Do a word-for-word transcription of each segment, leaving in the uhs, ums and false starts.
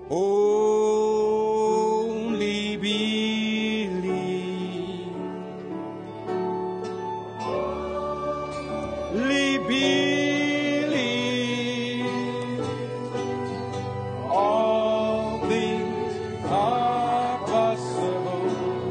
Only believe. Only believe. All things are possible.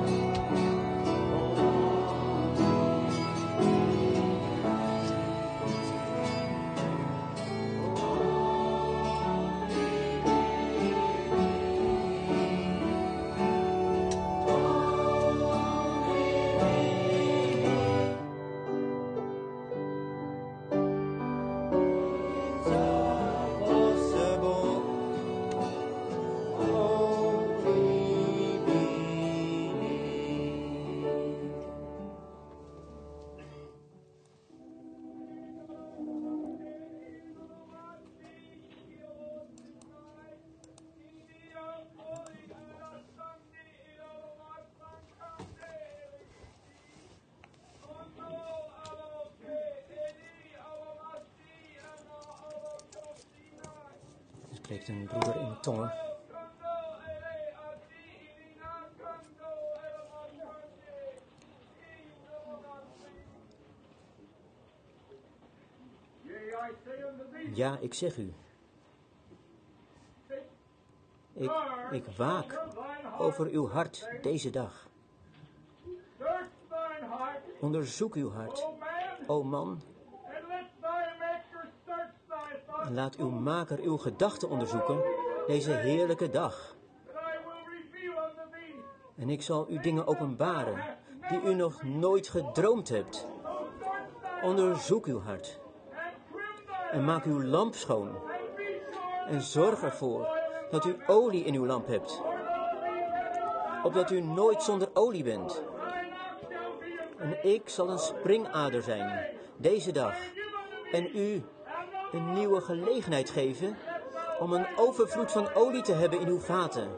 Er spreekt een broeder in tongen. Ja, ik zeg u. Ik, ik waak over uw hart deze dag. Onderzoek uw hart, o man. En laat uw maker uw gedachten onderzoeken deze heerlijke dag. En ik zal u dingen openbaren die u nog nooit gedroomd hebt. Onderzoek uw hart. En maak uw lamp schoon. En zorg ervoor dat u olie in uw lamp hebt. Opdat u nooit zonder olie bent. En ik zal een springader zijn deze dag. En u een nieuwe gelegenheid geven om een overvloed van olie te hebben in uw vaten.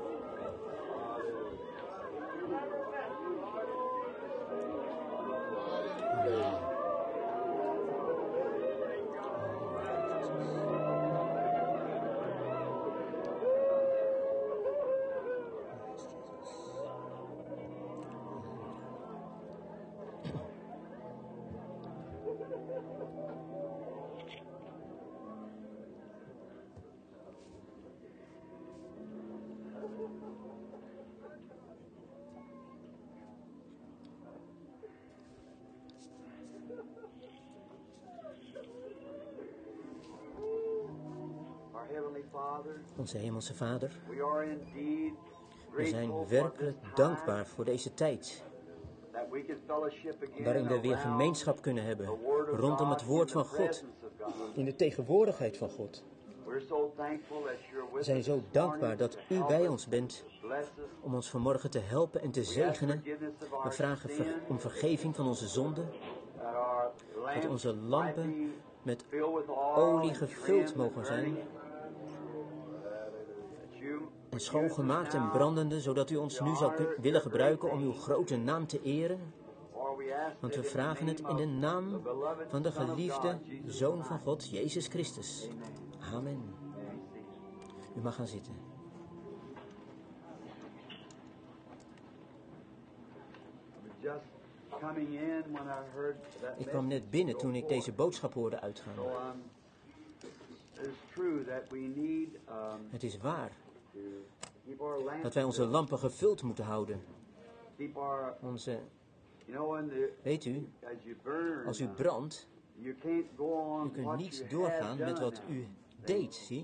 Onze Hemelse Vader, we zijn werkelijk dankbaar voor deze tijd, waarin we weer gemeenschap kunnen hebben rondom het woord van God, in de tegenwoordigheid van God. We zijn zo dankbaar dat u bij ons bent om ons vanmorgen te helpen en te zegenen. We vragen ver- om vergeving van onze zonden, dat onze lampen met olie gevuld mogen zijn en schoongemaakt en brandende, zodat u ons nu zou kun- willen gebruiken om uw grote naam te eren. Want we vragen het in de naam van de geliefde Zoon van God, Jezus Christus. Amen. U mag gaan zitten. Ik kwam net binnen toen ik deze boodschap hoorde uitgaan. Het is waar dat wij onze lampen gevuld moeten houden. Onze, weet u, als u brandt, u kunt niet doorgaan met wat u deed, zie?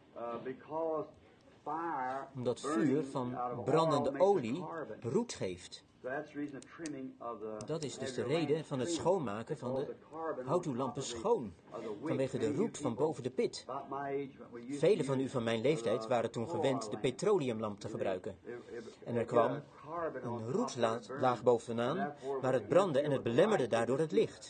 Omdat vuur van brandende olie roet geeft. Dat is dus de reden van het schoonmaken van de... Houd uw lampen schoon, vanwege de roet van boven de pit. Velen van u van mijn leeftijd waren toen gewend de petroleumlamp te gebruiken. En er kwam een roetlaag bovenaan, waar het brandde en het belemmerde daardoor het licht.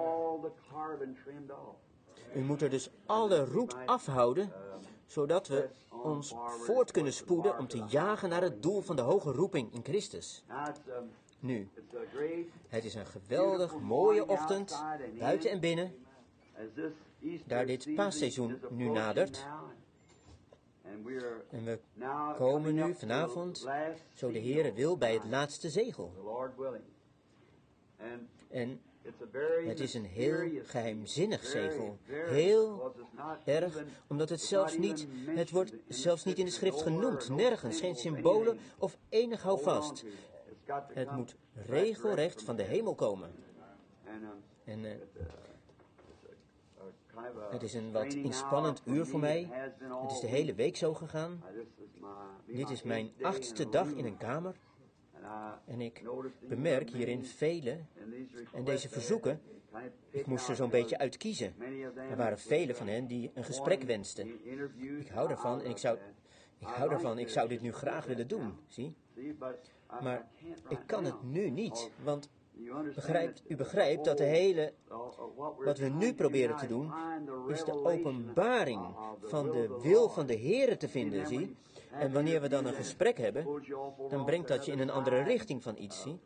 U moet er dus alle roet afhouden, zodat we ons voort kunnen spoeden om te jagen naar het doel van de hoge roeping in Christus. Nu, het is een geweldig mooie ochtend, buiten en binnen, daar dit paasseizoen nu nadert. En we komen nu vanavond, zo de Heere wil, bij het laatste zegel. En het is een heel geheimzinnig zegel. Heel erg, omdat het zelfs niet, het wordt zelfs niet in de schrift genoemd. Nergens, geen symbolen of enig houvast. Het moet regelrecht van de hemel komen. En uh, het is een wat inspannend uur voor mij. Het is de hele week zo gegaan. Dit is mijn achtste dag in een kamer. En ik bemerk hierin vele, en deze verzoeken, ik moest er zo'n beetje uit kiezen. Er waren vele van hen die een gesprek wensten. Ik hou ervan en ik zou, ik hou ervan, ik zou dit nu graag willen doen, zie? Maar ik kan het nu niet, want begrijpt, u begrijpt dat de hele, wat we nu proberen te doen, is de openbaring van de wil van de Heere te vinden, zie? En wanneer we dan een gesprek hebben, dan brengt dat je in een andere richting van iets, zie?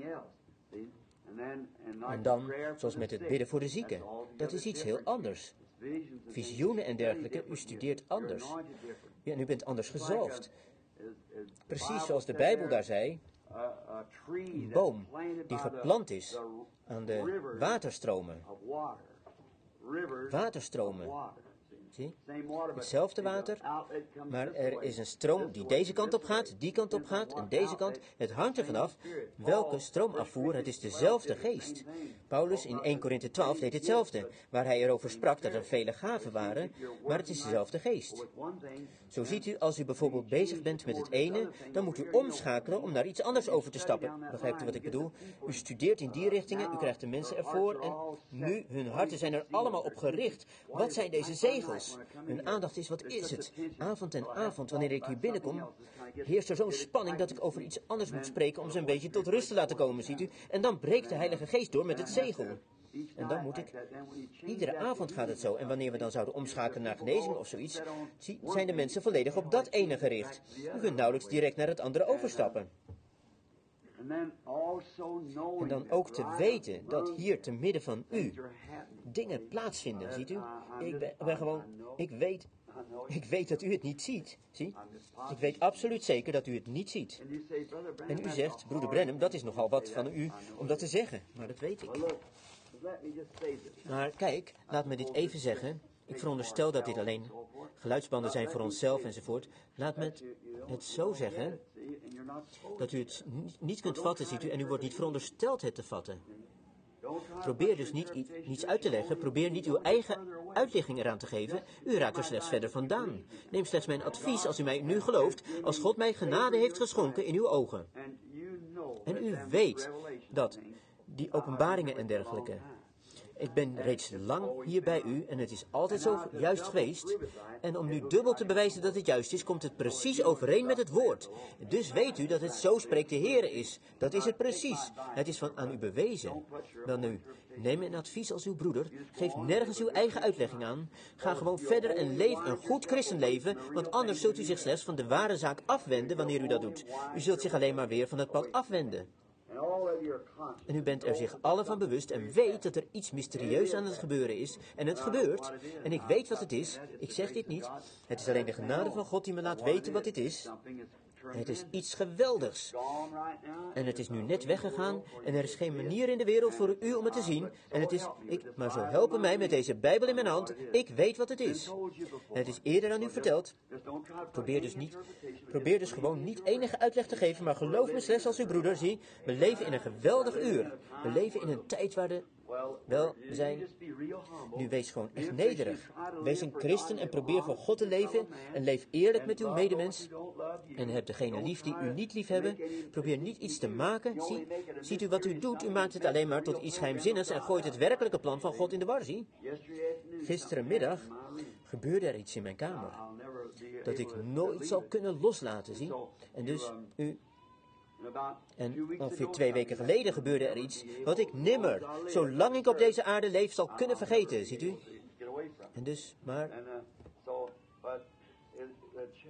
En dan, zoals met het bidden voor de zieken, dat is iets heel anders. Visioenen en dergelijke, u studeert anders. Ja, en u bent anders gezalfd. Precies zoals de Bijbel daar zei, een boom die geplant is aan de waterstromen. Waterstromen. Zie? Hetzelfde water, maar er is een stroom die deze kant op gaat, die kant op gaat en deze kant. Het hangt er vanaf welke stroomafvoer, het is dezelfde geest. Paulus in Eerste Korinthe twaalf deed hetzelfde, waar hij erover sprak dat er vele gaven waren, maar het is dezelfde geest. Zo ziet u, als u bijvoorbeeld bezig bent met het ene, dan moet u omschakelen om naar iets anders over te stappen. Begrijpt u wat ik bedoel? U studeert in die richtingen, u krijgt de mensen ervoor en nu, hun harten zijn er allemaal op gericht. Wat zijn deze zegels? Hun aandacht is, wat is het? Avond en avond, wanneer ik hier binnenkom, heerst er zo'n spanning dat ik over iets anders moet spreken om ze een beetje tot rust te laten komen, ziet u? En dan breekt de Heilige Geest door met het zegel. En dan moet ik, iedere avond gaat het zo. En wanneer we dan zouden omschakelen naar genezing of zoiets, zie, zijn de mensen volledig op dat ene gericht. U kunt nauwelijks direct naar het andere overstappen. En dan ook te weten dat hier te midden van u dingen plaatsvinden, ziet u? Ik ben, ben gewoon, ik weet, ik weet dat u het niet ziet, zie? Ik weet absoluut zeker dat u het niet ziet. En u zegt, broeder Branham, dat is nogal wat van u om dat te zeggen, maar dat weet ik. Maar kijk, laat me dit even zeggen. Ik veronderstel dat dit alleen geluidsbanden zijn voor onszelf enzovoort. Laat me het, het zo zeggen, dat u het niet kunt vatten, ziet u, en u wordt niet verondersteld het te vatten. Probeer dus niet niets uit te leggen, probeer niet uw eigen uitlegging eraan te geven, u raakt er slechts verder vandaan. Neem slechts mijn advies als u mij nu gelooft, als God mij genade heeft geschonken in uw ogen. En u weet dat die openbaringen en dergelijke. Ik ben reeds lang hier bij u en het is altijd zo juist geweest. En om nu dubbel te bewijzen dat het juist is, komt het precies overeen met het woord. Dus weet u dat het zo spreekt de Heere is. Dat is het precies. Het is van aan u bewezen. Dan nu, neem een advies als uw broeder. Geef nergens uw eigen uitlegging aan. Ga gewoon verder en leef een goed christenleven, want anders zult u zich slechts van de ware zaak afwenden wanneer u dat doet. U zult zich alleen maar weer van het pad afwenden. En u bent er zich allen van bewust en weet dat er iets mysterieus aan het gebeuren is. En het gebeurt. En ik weet wat het is. Ik zeg dit niet. Het is alleen de genade van God die me laat weten wat dit is. Het is iets geweldigs. En het is nu net weggegaan en er is geen manier in de wereld voor u om het te zien. En het is, ik, maar zo helpen mij met deze Bijbel in mijn hand. Ik weet wat het is. Het is eerder aan u verteld. Probeer dus niet, probeer dus gewoon niet enige uitleg te geven, maar geloof me slechts als uw broeder. Zie, we leven in een geweldig uur. We leven in een tijd waar de, wel, we zijn, nu wees gewoon echt nederig. Wees een christen en probeer voor God te leven en leef eerlijk met uw medemens. En heb degene lief die u niet lief hebben. Probeer niet iets te maken. Zie, ziet u wat u doet? U maakt het alleen maar tot iets geheimzinnigs en gooit het werkelijke plan van God in de war, zie. Gisterenmiddag gebeurde er iets in mijn kamer dat ik nooit zal kunnen loslaten, zie. En dus, u... En ongeveer twee weken geleden gebeurde er iets wat ik nimmer, zolang ik op deze aarde leef, zal kunnen vergeten, ziet u? En dus, maar...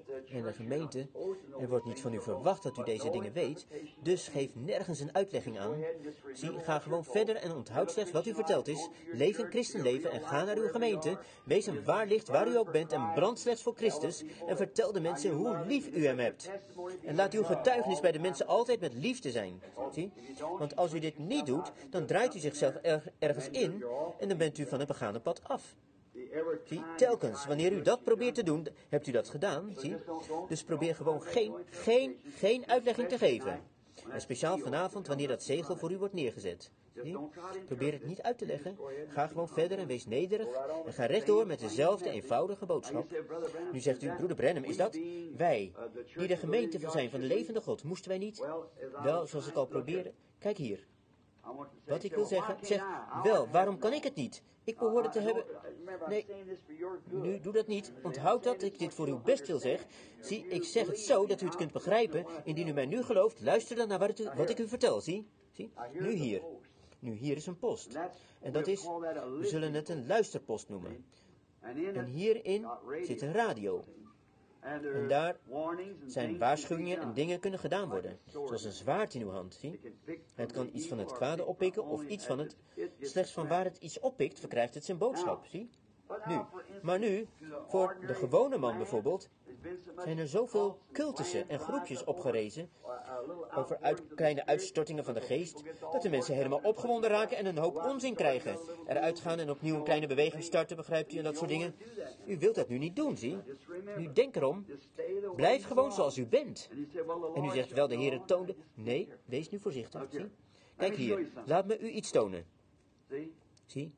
En de gemeente, er wordt niet van u verwacht dat u deze dingen weet, dus geef nergens een uitlegging aan. Zie, ga gewoon verder en onthoud slechts wat u verteld is. Leef een christenleven en ga naar uw gemeente. Wees een waar licht waar u ook bent en brand slechts voor Christus. En vertel de mensen hoe lief u hem hebt. En laat uw getuigenis bij de mensen altijd met liefde zijn. Zie, want als u dit niet doet, dan draait u zichzelf er, ergens in en dan bent u van het begane pad af. Zie, telkens, wanneer u dat probeert te doen, hebt u dat gedaan, zie. Dus probeer gewoon geen, geen, geen uitlegging te geven. En speciaal vanavond, wanneer dat zegel voor u wordt neergezet. Zie? Probeer het niet uit te leggen. Ga gewoon verder en wees nederig. En ga rechtdoor met dezelfde eenvoudige boodschap. Nu zegt u, broeder Branham, is dat? Wij, die de gemeente zijn van de levende God, moesten wij niet? Wel, zoals ik al probeerde. Kijk hier. Wat ik wil zeggen, zeg, wel, waarom kan ik het niet? Ik behoor het te hebben. Nee, nu doe dat niet. Onthoud dat ik dit voor uw best wil zeggen. Zie, ik zeg het zo dat u het kunt begrijpen. Indien u mij nu gelooft, luister dan naar wat, u, wat ik u vertel, zie. Zie, nu hier. Nu hier is een post. En dat is, we zullen het een luisterpost noemen. En hierin zit een radio. En daar zijn waarschuwingen en dingen kunnen gedaan worden. Zoals een zwaard in uw hand, zie. Het kan iets van het kwade oppikken of iets van het... Slechts van waar het iets oppikt, verkrijgt het zijn boodschap, zie. Nu, maar nu, voor de gewone man bijvoorbeeld, zijn er zoveel cultussen en groepjes opgerezen over uit, kleine uitstortingen van de geest, dat de mensen helemaal opgewonden raken en een hoop onzin krijgen. Eruit gaan en opnieuw een kleine beweging starten, begrijpt u, en dat soort dingen. U wilt dat nu niet doen, zie. Nu denk erom, blijf gewoon zoals u bent. En u zegt wel, de Heer toonde. Nee, wees nu voorzichtig, zie. Kijk hier, laat me u iets tonen. Zie.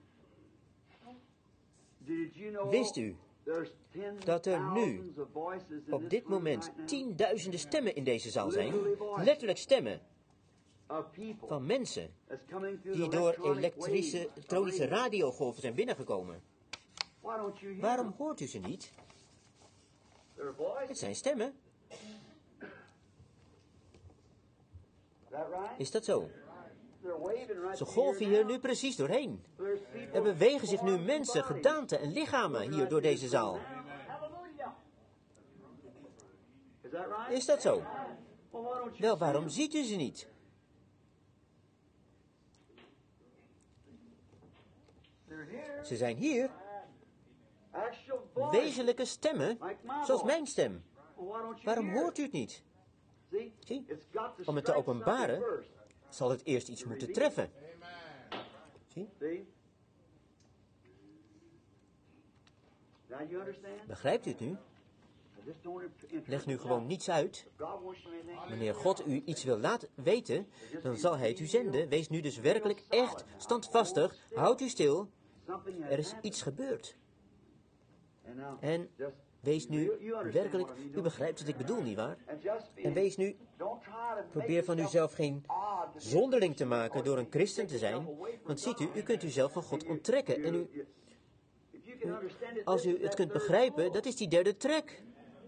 Wist u dat er nu op dit moment tienduizenden stemmen in deze zaal zijn? Letterlijk stemmen van mensen die door elektrische, elektronische radiogolven zijn binnengekomen. Waarom hoort u ze niet? Het zijn stemmen. Is dat zo? Ze golven hier nu precies doorheen. Er bewegen zich nu mensen, gedaanten en lichamen hier door deze zaal. Is dat zo? Wel, waarom ziet u ze niet? Ze zijn hier. Wezenlijke stemmen, zoals mijn stem. Waarom hoort u het niet? Zie, om het te openbaren, zal het eerst iets moeten treffen. Zie? Begrijpt u het nu? Leg nu gewoon niets uit. Wanneer God u iets wil laten weten, dan zal hij het u zenden. Wees nu dus werkelijk echt standvastig. Houd u stil. Er is iets gebeurd. En wees nu werkelijk, u begrijpt wat ik bedoel, nietwaar? En wees nu, probeer van uzelf geen zonderling te maken door een christen te zijn. Want ziet u, u kunt uzelf van God onttrekken. En u, u, als u het kunt begrijpen, dat is die derde trek.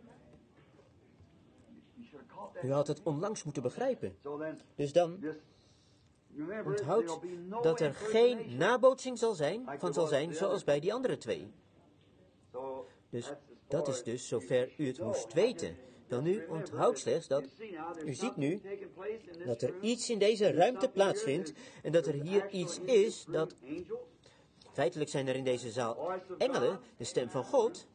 U had het onlangs moeten begrijpen. Dus dan onthoud dat er geen nabootsing zal zijn, van zal zijn zoals bij die andere twee. Dus dat is dus zover u het moest weten. Wel nu, onthoud slechts dat, u ziet nu, dat er iets in deze ruimte plaatsvindt en dat er hier iets is dat, feitelijk zijn er in deze zaal engelen, de stem van God.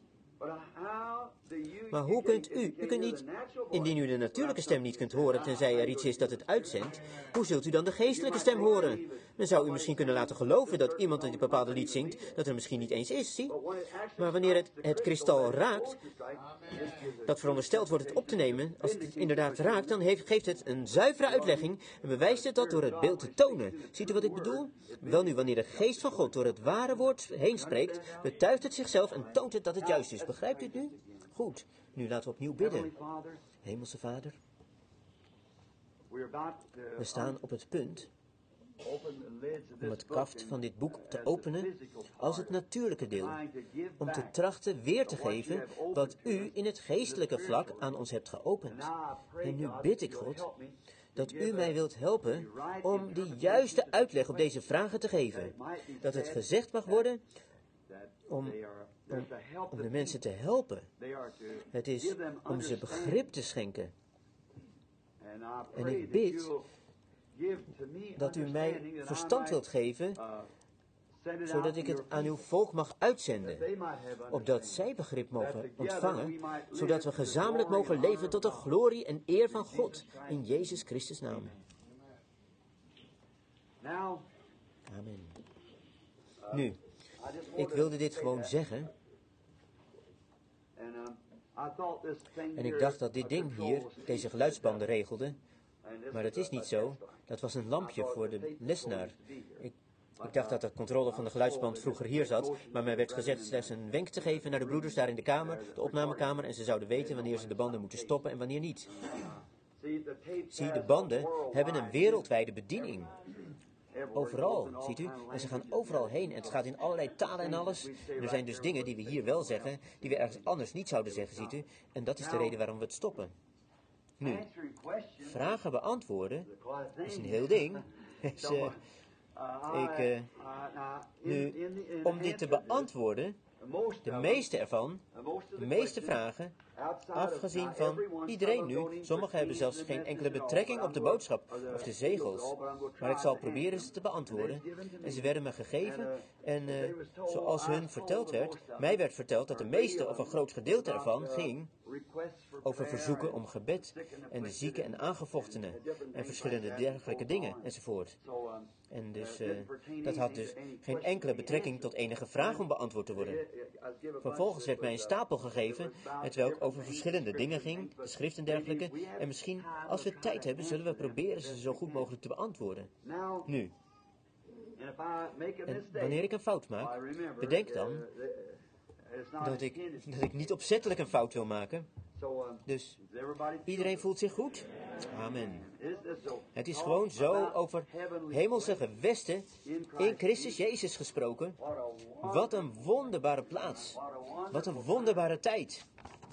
Maar hoe kunt u, u kunt niet, indien u de natuurlijke stem niet kunt horen, tenzij er iets is dat het uitzendt, hoe zult u dan de geestelijke stem horen? Dan zou u misschien kunnen laten geloven dat iemand die een bepaalde lied zingt, dat er misschien niet eens is, zie? Maar wanneer het het kristal raakt, dat verondersteld wordt het op te nemen, als het inderdaad raakt, dan heeft, geeft het een zuivere uitlegging en bewijst het dat door het beeld te tonen. Ziet u wat ik bedoel? Wel nu, wanneer de geest van God door het ware woord heen spreekt, betuigt het zichzelf en toont het dat het juist is. Begrijpt u het nu? Goed, nu laten we opnieuw bidden. Hemelse Vader, we staan op het punt om het kaft van dit boek te openen als het natuurlijke deel, om te trachten weer te geven wat u in het geestelijke vlak aan ons hebt geopend. En nu bid ik, God, dat u mij wilt helpen om de juiste uitleg op deze vragen te geven. Dat het gezegd mag worden om, om, om de mensen te helpen. Het is om ze begrip te schenken. En ik bid dat u mij verstand wilt geven, zodat ik het aan uw volk mag uitzenden, opdat zij begrip mogen ontvangen, zodat we gezamenlijk mogen leven tot de glorie en eer van God, in Jezus Christus' naam. Amen. Nu, ik wilde dit gewoon zeggen, en ik dacht dat dit ding hier deze geluidsbanden regelde, maar dat is niet zo. Dat was een lampje voor de lesnaar. Ik Ik dacht dat de controle van de geluidsband vroeger hier zat, maar mij werd gezegd slechts een wenk te geven naar de broeders daar in de kamer, de opnamekamer, en ze zouden weten wanneer ze de banden moeten stoppen en wanneer niet. Zie, de banden hebben een wereldwijde bediening. Overal, ziet u? En ze gaan overal heen en het gaat in allerlei talen en alles. En er zijn dus dingen die we hier wel zeggen, die we ergens anders niet zouden zeggen, ziet u? En dat is de reden waarom we het stoppen. Nu, vragen beantwoorden is een heel ding. Is, uh, Ik, uh, nu, om dit te beantwoorden, de meeste ervan, de meeste vragen, afgezien van iedereen nu, sommigen hebben zelfs geen enkele betrekking op de boodschap of de zegels, maar ik zal proberen ze te beantwoorden. En ze werden me gegeven en uh, zoals hun verteld werd, mij werd verteld dat de meeste of een groot gedeelte ervan ging over verzoeken om gebed en de zieken en aangevochtenen en verschillende dergelijke dingen enzovoort. En dus, uh, dat had dus geen enkele betrekking tot enige vraag om beantwoord te worden. Vervolgens werd mij een stapel gegeven, met welk over verschillende dingen ging, de schrift en dergelijke, en misschien, als we tijd hebben, zullen we proberen ze zo goed mogelijk te beantwoorden. Nu, en wanneer ik een fout maak, bedenk dan dat ik, dat ik niet opzettelijk een fout wil maken. Dus, iedereen voelt zich goed? Amen. Het is gewoon zo over hemelse gewesten in Christus Jezus gesproken. Wat een wonderbare plaats. Wat een wonderbare tijd.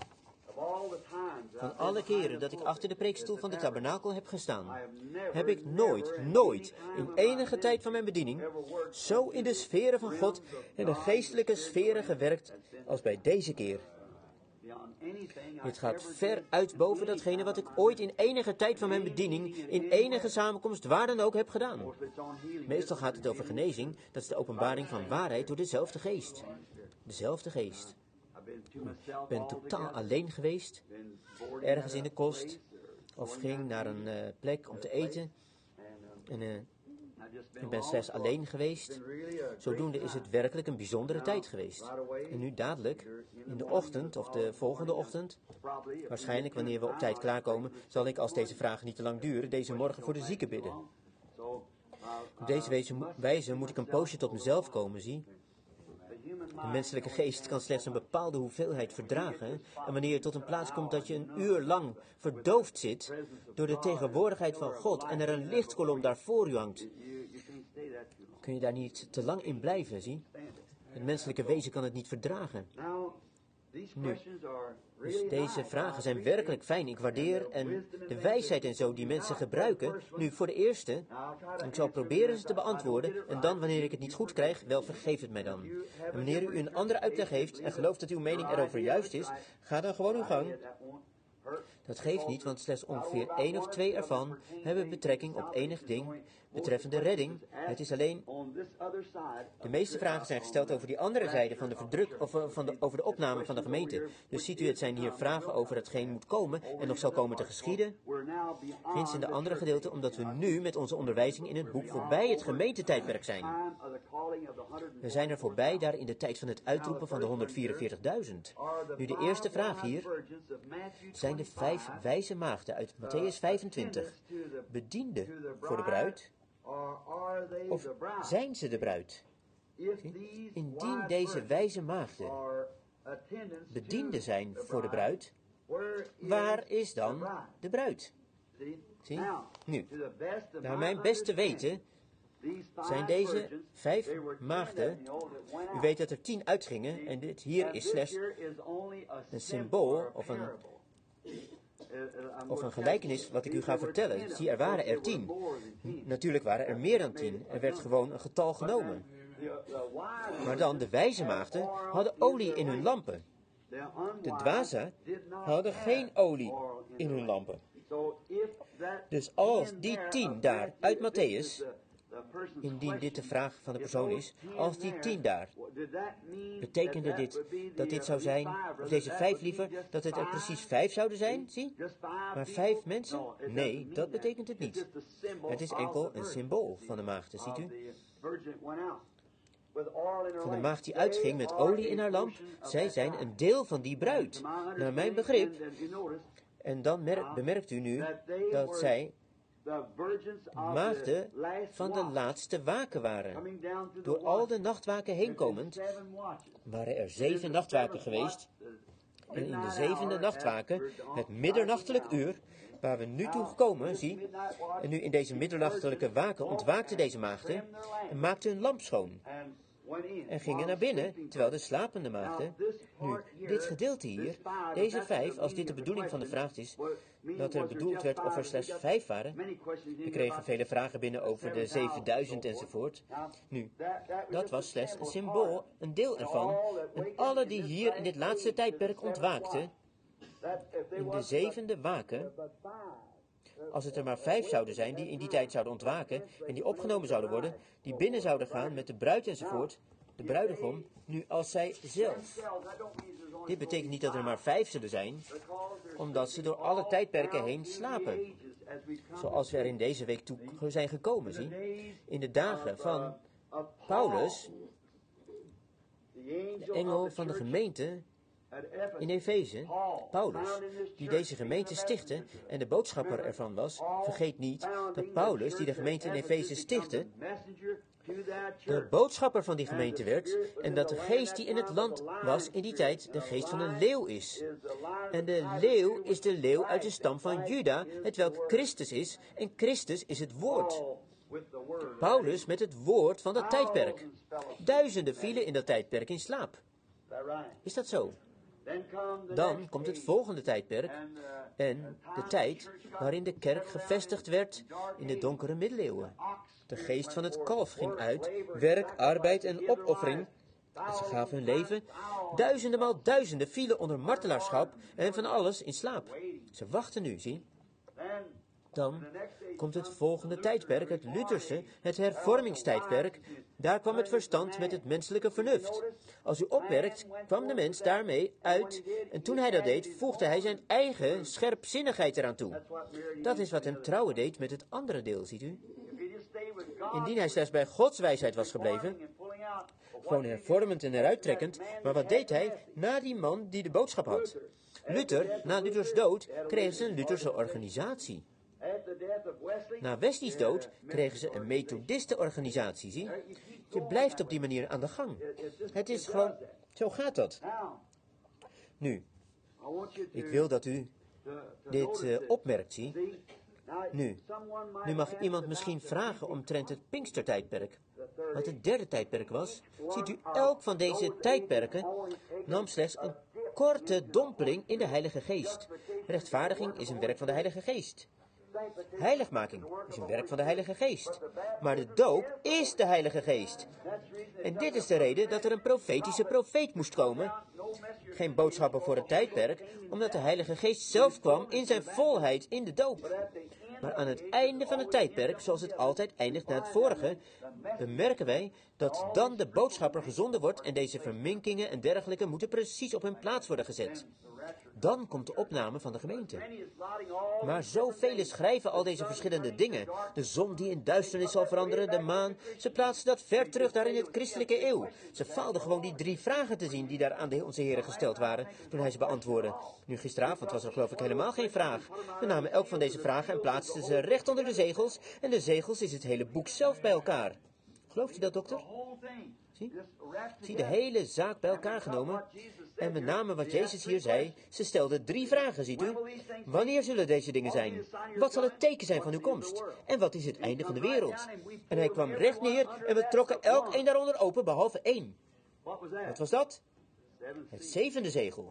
Van alle keren dat ik achter de preekstoel van de tabernakel heb gestaan, heb ik nooit, nooit, in enige tijd van mijn bediening, zo in de sferen van God en de geestelijke sferen gewerkt als bij deze keer. Dit gaat ver uit boven datgene wat ik ooit in enige tijd van mijn bediening, in enige samenkomst, waar dan ook, heb gedaan. Meestal gaat het over genezing, dat is de openbaring van waarheid door dezelfde geest. Dezelfde geest. Ik ben totaal alleen geweest, ergens in de kost, of ging naar een uh, plek om te eten. En uh, ik ben slechts alleen geweest. Zodoende is het werkelijk een bijzondere tijd geweest. En nu dadelijk, in de ochtend of de volgende ochtend, waarschijnlijk wanneer we op tijd klaarkomen, zal ik, als deze vragen niet te lang duren, deze morgen voor de zieken bidden. Op deze wijze moet ik een poosje tot mezelf komen, zie. De menselijke geest kan slechts een bepaalde hoeveelheid verdragen. En wanneer je tot een plaats komt dat je een uur lang verdoofd zit door de tegenwoordigheid van God en er een lichtkolom daar voor u hangt, kun je daar niet te lang in blijven, zie. Het menselijke wezen kan het niet verdragen. Nu, dus deze vragen zijn werkelijk fijn. Ik waardeer en de wijsheid en zo die mensen gebruiken. Nu, voor de eerste, ik zal proberen ze te beantwoorden. En dan, wanneer ik het niet goed krijg, wel vergeef het mij dan. En wanneer u een andere uitleg heeft en gelooft dat uw mening erover juist is, ga dan gewoon uw gang. Dat geeft niet, want slechts ongeveer één of twee ervan hebben betrekking op enig ding betreffende redding. Het is alleen, de meeste vragen zijn gesteld over die andere zijde van de verdruk, of van de, over de opname van de gemeente. Dus ziet u, het zijn hier vragen over hetgeen moet komen en nog zal komen te geschieden. Ginds in de andere gedeelte, omdat we nu met onze onderwijzing in het boek voorbij het gemeentetijdperk zijn. We zijn er voorbij daar in de tijd van het uitroepen van de honderdvierenveertigduizend. Nu, de eerste vraag hier zijn de vijf wijze maagden uit Matthäus vijfentwintig. Bediende voor de bruid? Of zijn ze de bruid? Zie? Indien deze wijze maagden bediende zijn voor de bruid, waar is dan de bruid? Zie? Nu, naar mijn beste weten zijn deze vijf maagden, u weet dat er tien uitgingen, en dit hier is slechts een symbool of een, of een gelijkenis wat ik u ga vertellen. Zie, er waren er tien. Natuurlijk waren er meer dan tien. Er werd gewoon een getal genomen. Maar dan, de wijze maagden hadden olie in hun lampen. De dwazen hadden geen olie in hun lampen. Dus als die tien daar uit Matthäus, indien dit de vraag van de persoon is, als die tien daar, betekende dit dat dit zou zijn, of deze vijf liever, dat het er precies vijf zouden zijn, zie? Maar vijf mensen? Nee, dat betekent het niet. Het is enkel een symbool van de maagden, ziet u? Van de maagd die uitging met olie in haar lamp, zij zijn een deel van die bruid. Naar mijn begrip, en dan merk, bemerkt u nu dat zij maagden van de laatste waken waren. Door al de nachtwaken heen komend, waren er zeven nachtwaken geweest. En in de zevende nachtwaken, het middernachtelijk uur, waar we nu toe gekomen, zie, en nu in deze middernachtelijke waken ontwaakten deze maagden en maakten hun lamp schoon. En gingen naar binnen, terwijl de slapende maagden, nu, dit gedeelte hier, deze vijf, als dit de bedoeling van de vraag is, dat er bedoeld werd of er slechts vijf waren, we kregen vele vragen binnen over de zevenduizend enzovoort. Nu, dat was slechts een symbool, een deel ervan, en alle die hier in dit laatste tijdperk ontwaakten, in de zevende waken, als het er maar vijf zouden zijn die in die tijd zouden ontwaken en die opgenomen zouden worden, die binnen zouden gaan met de bruid enzovoort, de bruidegom, nu als zij zelf. Dit betekent niet dat er maar vijf zullen zijn, omdat ze door alle tijdperken heen slapen. Zoals we er in deze week toe zijn gekomen, zie. In de dagen van Paulus, de engel van de gemeente in Efeze, Paulus, die deze gemeente stichtte en de boodschapper ervan was, vergeet niet dat Paulus, die de gemeente in Efeze stichtte, de boodschapper van die gemeente werd en dat de geest die in het land was in die tijd de geest van een leeuw is. En de leeuw is de leeuw uit de stam van Juda, het welk Christus is, en Christus is het woord. Paulus met het woord van dat tijdperk. Duizenden vielen in dat tijdperk in slaap. Is dat zo? Dan komt het volgende tijdperk en de tijd waarin de kerk gevestigd werd in de donkere middeleeuwen. De geest van het kalf ging uit, werk, arbeid en opoffering. En ze gaven hun leven. Duizenden maal duizenden vielen onder martelaarschap en van alles in slaap. Ze wachten nu, zie. Dan komt het volgende tijdperk, het Lutherse, het hervormingstijdperk. Daar kwam het verstand met het menselijke vernuft. Als u opmerkt, kwam de mens daarmee uit en toen hij dat deed, voegde hij zijn eigen scherpzinnigheid eraan toe. Dat is wat hem trouwen deed met het andere deel, ziet u. Indien hij slechts bij Gods wijsheid was gebleven, gewoon hervormend en eruittrekkend, maar wat deed hij na die man die de boodschap had? Luther, na Luthers dood, kreeg ze een Lutherse organisatie. Na Wesley's dood kregen ze een Methodistenorganisatie, zie. Je blijft op die manier aan de gang. Het is gewoon, zo gaat dat. Nu, ik wil dat u dit uh, opmerkt, zie. Nu, nu mag iemand misschien vragen omtrent het Pinkstertijdperk. Wat het derde tijdperk was, ziet u, elk van deze tijdperken nam slechts een korte dompeling in de Heilige Geest. Rechtvaardiging is een werk van de Heilige Geest. Heiligmaking is een werk van de Heilige Geest. Maar de doop is de Heilige Geest. En dit is de reden dat er een profetische profeet moest komen. Geen boodschapper voor het tijdperk, omdat de Heilige Geest zelf kwam in zijn volheid in de doop. Maar aan het einde van het tijdperk, zoals het altijd eindigt na het vorige, bemerken wij dat dan de boodschapper gezonden wordt en deze verminkingen en dergelijke moeten precies op hun plaats worden gezet. Dan komt de opname van de gemeente. Maar zoveel schrijven al deze verschillende dingen. De zon die in duisternis zal veranderen, de maan. Ze plaatsen dat ver terug daar in het christelijke eeuw. Ze faalden gewoon die drie vragen te zien die daar aan de, onze Heer gesteld waren toen hij ze beantwoordde. Nu gisteravond was er geloof ik helemaal geen vraag. We namen elk van deze vragen en plaatsten ze recht onder de zegels. En de zegels is het hele boek zelf bij elkaar. Gelooft u dat, dokter? Zie? Zie, de hele zaak bij elkaar genomen. En we namen wat Jezus hier zei. Ze stelden drie vragen, ziet u. Wanneer zullen deze dingen zijn? Wat zal het teken zijn van uw komst? En wat is het einde van de wereld? En hij kwam recht neer en we trokken elk een daaronder open, behalve één. Wat was dat? Het zevende zegel.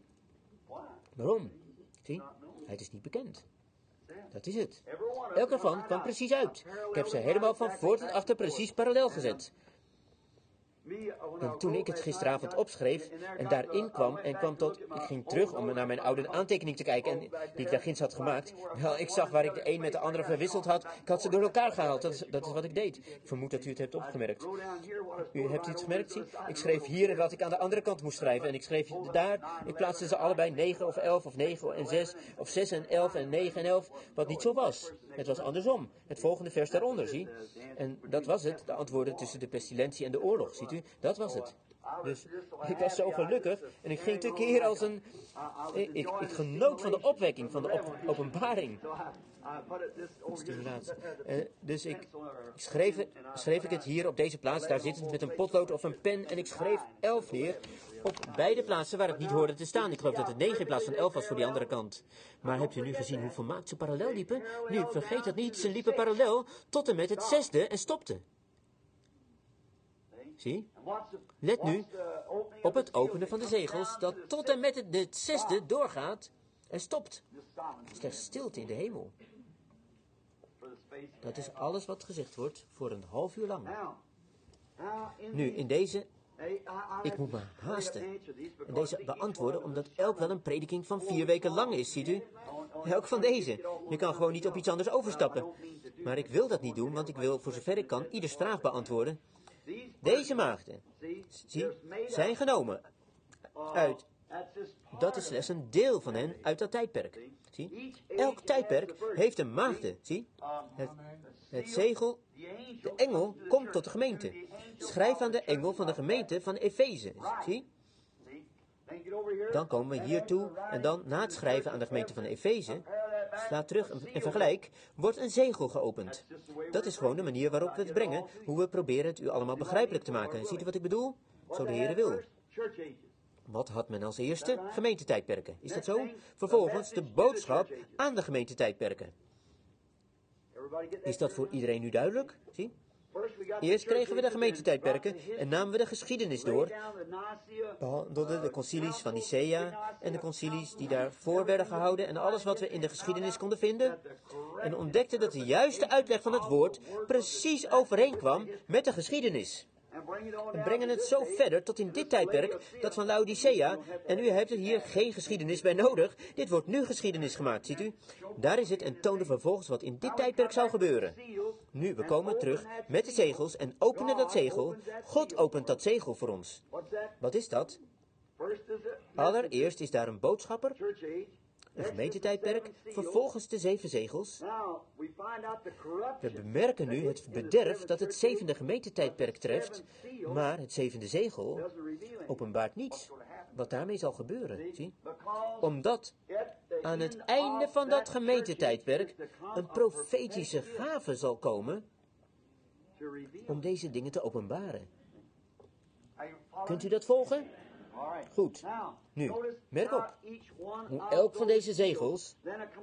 Waarom? Zie, het is niet bekend. Dat is het. Elk ervan kwam precies uit. Ik heb ze helemaal van voor tot achter precies parallel gezet. En toen ik het gisteravond opschreef en daarin kwam en kwam tot, ik ging terug om naar mijn oude aantekening te kijken en die ik daar ginds had gemaakt. Wel, ik zag waar ik de een met de andere verwisseld had. Ik had ze door elkaar gehaald. Dat is, dat is wat ik deed. Ik vermoed dat u het hebt opgemerkt. U hebt u het gemerkt, zie? Ik schreef hier wat ik aan de andere kant moest schrijven en ik schreef daar, ik plaatste ze allebei negen of elf of negen en zes of zes en elf en negen en elf, wat niet zo was. Het was andersom. Het volgende vers daaronder, zie? En dat was het, de antwoorden tussen de pestilentie en de oorlog, ziet u? Dat was het. Dus ik was zo gelukkig en ik ging tekeer als een... Ik, ik, ik genoot van de opwekking, van de op, openbaring. Stimulatie. Uh, dus ik, ik schreef, het, schreef ik het hier op deze plaats, daar zit het met een potlood of een pen en ik schreef elf neer op beide plaatsen waar het niet hoorde te staan. Ik geloof dat het negen in plaats van elf was voor die andere kant. Maar hebt u nu gezien hoe volmaakt ze parallel liepen? Nu, vergeet dat niet, ze liepen parallel tot en met het zesde en stopten. Zie? Let nu op het openen van de zegels, dat tot en met het, het zesde doorgaat en stopt. Slechts stilte in de hemel. Dat is alles wat gezegd wordt voor een half uur lang. Nu, in deze... Ik moet me haasten en deze beantwoorden, omdat elk wel een prediking van vier weken lang is, ziet u? Elk van deze. Je kan gewoon niet op iets anders overstappen. Maar ik wil dat niet doen, want ik wil, voor zover ik kan, ieders vraag beantwoorden. Deze maagden, zie, zijn genomen uit. Dat is slechts een deel van hen uit dat tijdperk. Zie? Elk tijdperk heeft een maagde. Zie? Het, het zegel, de engel, komt tot de gemeente. Schrijf aan de engel van de gemeente van Efeze. Zie? Dan komen we hiertoe en dan na het schrijven aan de gemeente van Efeze, sla terug en vergelijk, wordt een zegel geopend. Dat is gewoon de manier waarop we het brengen, hoe we proberen het u allemaal begrijpelijk te maken. Ziet u wat ik bedoel? Zo de Heere wil. Wat had men als eerste? Gemeentetijdperken. Is dat zo? Vervolgens de boodschap aan de gemeentetijdperken. Is dat voor iedereen nu duidelijk? Zie? Eerst kregen we de gemeentetijdperken en namen we de geschiedenis door. Behandelden de concilies van Nicea en de concilies die daarvoor werden gehouden en alles wat we in de geschiedenis konden vinden. En ontdekten dat de juiste uitleg van het woord precies overeenkwam met de geschiedenis. We brengen het zo verder tot in dit tijdperk, dat van Laodicea, en u hebt er hier geen geschiedenis bij nodig. Dit wordt nu geschiedenis gemaakt, ziet u? Daar is het en toonde vervolgens wat in dit tijdperk zou gebeuren. Nu, we komen terug met de zegels en openen dat zegel. God opent dat zegel voor ons. Wat is dat? Allereerst is daar een boodschapper, een gemeentetijdperk, vervolgens de zeven zegels. We bemerken nu het bederf dat het zevende gemeentetijdperk treft, maar het zevende zegel openbaart niets wat daarmee zal gebeuren. Zie? Omdat aan het einde van dat gemeentetijdperk een profetische gave zal komen om deze dingen te openbaren. Kunt u dat volgen? Goed. Nu, merk op, hoe elk van deze zegels,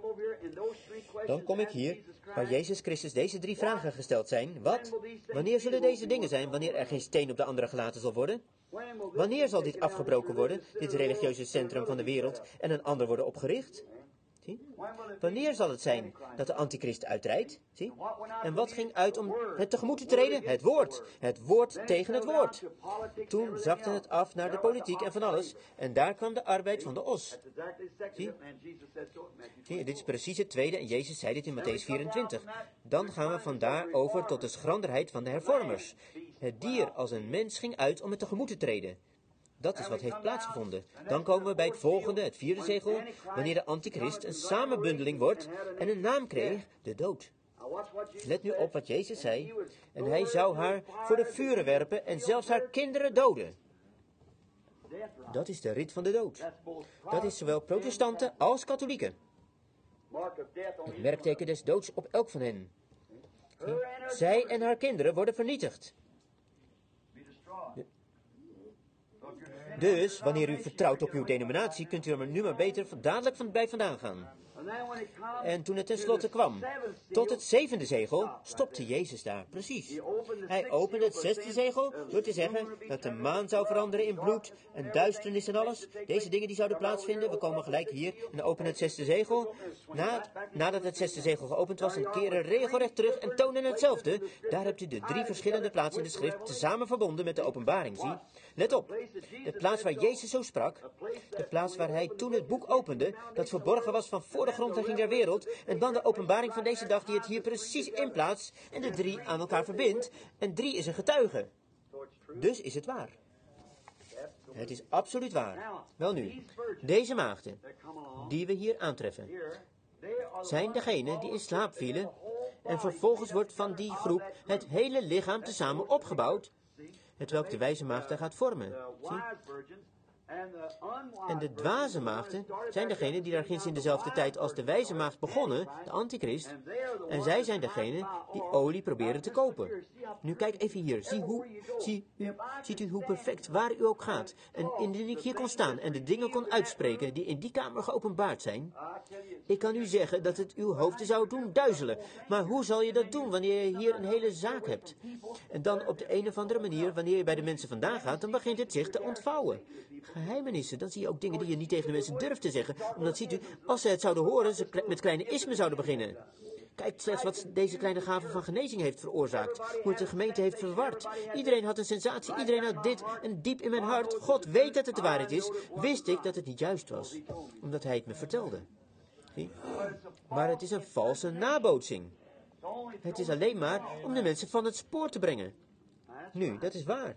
dan kom ik hier, waar Jezus Christus deze drie vragen gesteld zijn. Wat? Wanneer zullen deze dingen zijn, wanneer er geen steen op de andere gelaten zal worden? Wanneer zal dit afgebroken worden, dit religieuze centrum van de wereld, en een ander worden opgericht? Zie? Wanneer zal het zijn dat de antichrist uitrijdt? Zie? En wat ging uit om het tegemoet te treden? Het woord. Het woord tegen het woord. Toen zakte het af naar de politiek en van alles. En daar kwam de arbeid van de os. Zie? Zie, dit is precies het tweede en Jezus zei dit in Mattheüs vierentwintig. Dan gaan we vandaar over tot de schranderheid van de hervormers. Het dier als een mens ging uit om het tegemoet te treden. Dat is wat heeft plaatsgevonden. Dan komen we bij het volgende, het vierde zegel, wanneer de antichrist een samenbundeling wordt en een naam kreeg, de dood. Let nu op wat Jezus zei. En hij zou haar voor de vuren werpen en zelfs haar kinderen doden. Dat is de rit van de dood. Dat is zowel protestanten als katholieken. Het merkteken des doods op elk van hen. Zij en haar kinderen worden vernietigd. Dus, wanneer u vertrouwt op uw denominatie, kunt u er nu maar beter dadelijk van bij vandaan gaan. En toen het tenslotte kwam tot het zevende zegel, stopte Jezus daar, precies. Hij opende het zesde zegel door te zeggen dat de maan zou veranderen in bloed en duisternis en alles. Deze dingen die zouden plaatsvinden. We komen gelijk hier en openen het zesde zegel. Na, nadat het zesde zegel geopend was en keren regelrecht terug en tonen hetzelfde. Daar hebt u de drie verschillende plaatsen in de schrift tezamen verbonden met de openbaring, zie. Let op, de plaats waar Jezus zo sprak, de plaats waar hij toen het boek opende, dat verborgen was van voor de grondlegging der wereld, en dan de openbaring van deze dag die het hier precies inplaatst en de drie aan elkaar verbindt, en drie is een getuige. Dus is het waar. Het is absoluut waar. Wel nu, deze maagden, die we hier aantreffen, zijn degenen die in slaap vielen, en vervolgens wordt van die groep het hele lichaam tezamen opgebouwd, hetwelk de wijze maagden gaat vormen. Zie? En de dwaze maagden zijn degenen die daar ginds in dezelfde tijd als de wijze maagd begonnen, de antichrist. En zij zijn degenen die olie proberen te kopen. Nu kijk even hier. Zie hoe, zie u, ziet u hoe perfect waar u ook gaat. En indien ik hier kon staan en de dingen kon uitspreken die in die kamer geopenbaard zijn. Ik kan u zeggen dat het uw hoofden zou doen duizelen. Maar hoe zal je dat doen wanneer je hier een hele zaak hebt? En dan op de een of andere manier, wanneer je bij de mensen vandaan gaat, dan begint het zich te ontvouwen. Geheimenissen, dan zie je ook dingen die je niet tegen de mensen durft te zeggen. Omdat ziet u, als ze het zouden horen, ze met kleine ismen zouden beginnen. Kijk slechts wat deze kleine gave van genezing heeft veroorzaakt. Hoe het de gemeente heeft verward. Iedereen had een sensatie, iedereen had dit. En diep in mijn hart, God weet dat het de waarheid is, wist ik dat het niet juist was. Omdat hij het me vertelde. Zie? Maar het is een valse nabootsing. Het is alleen maar om de mensen van het spoor te brengen. Nu, dat is waar.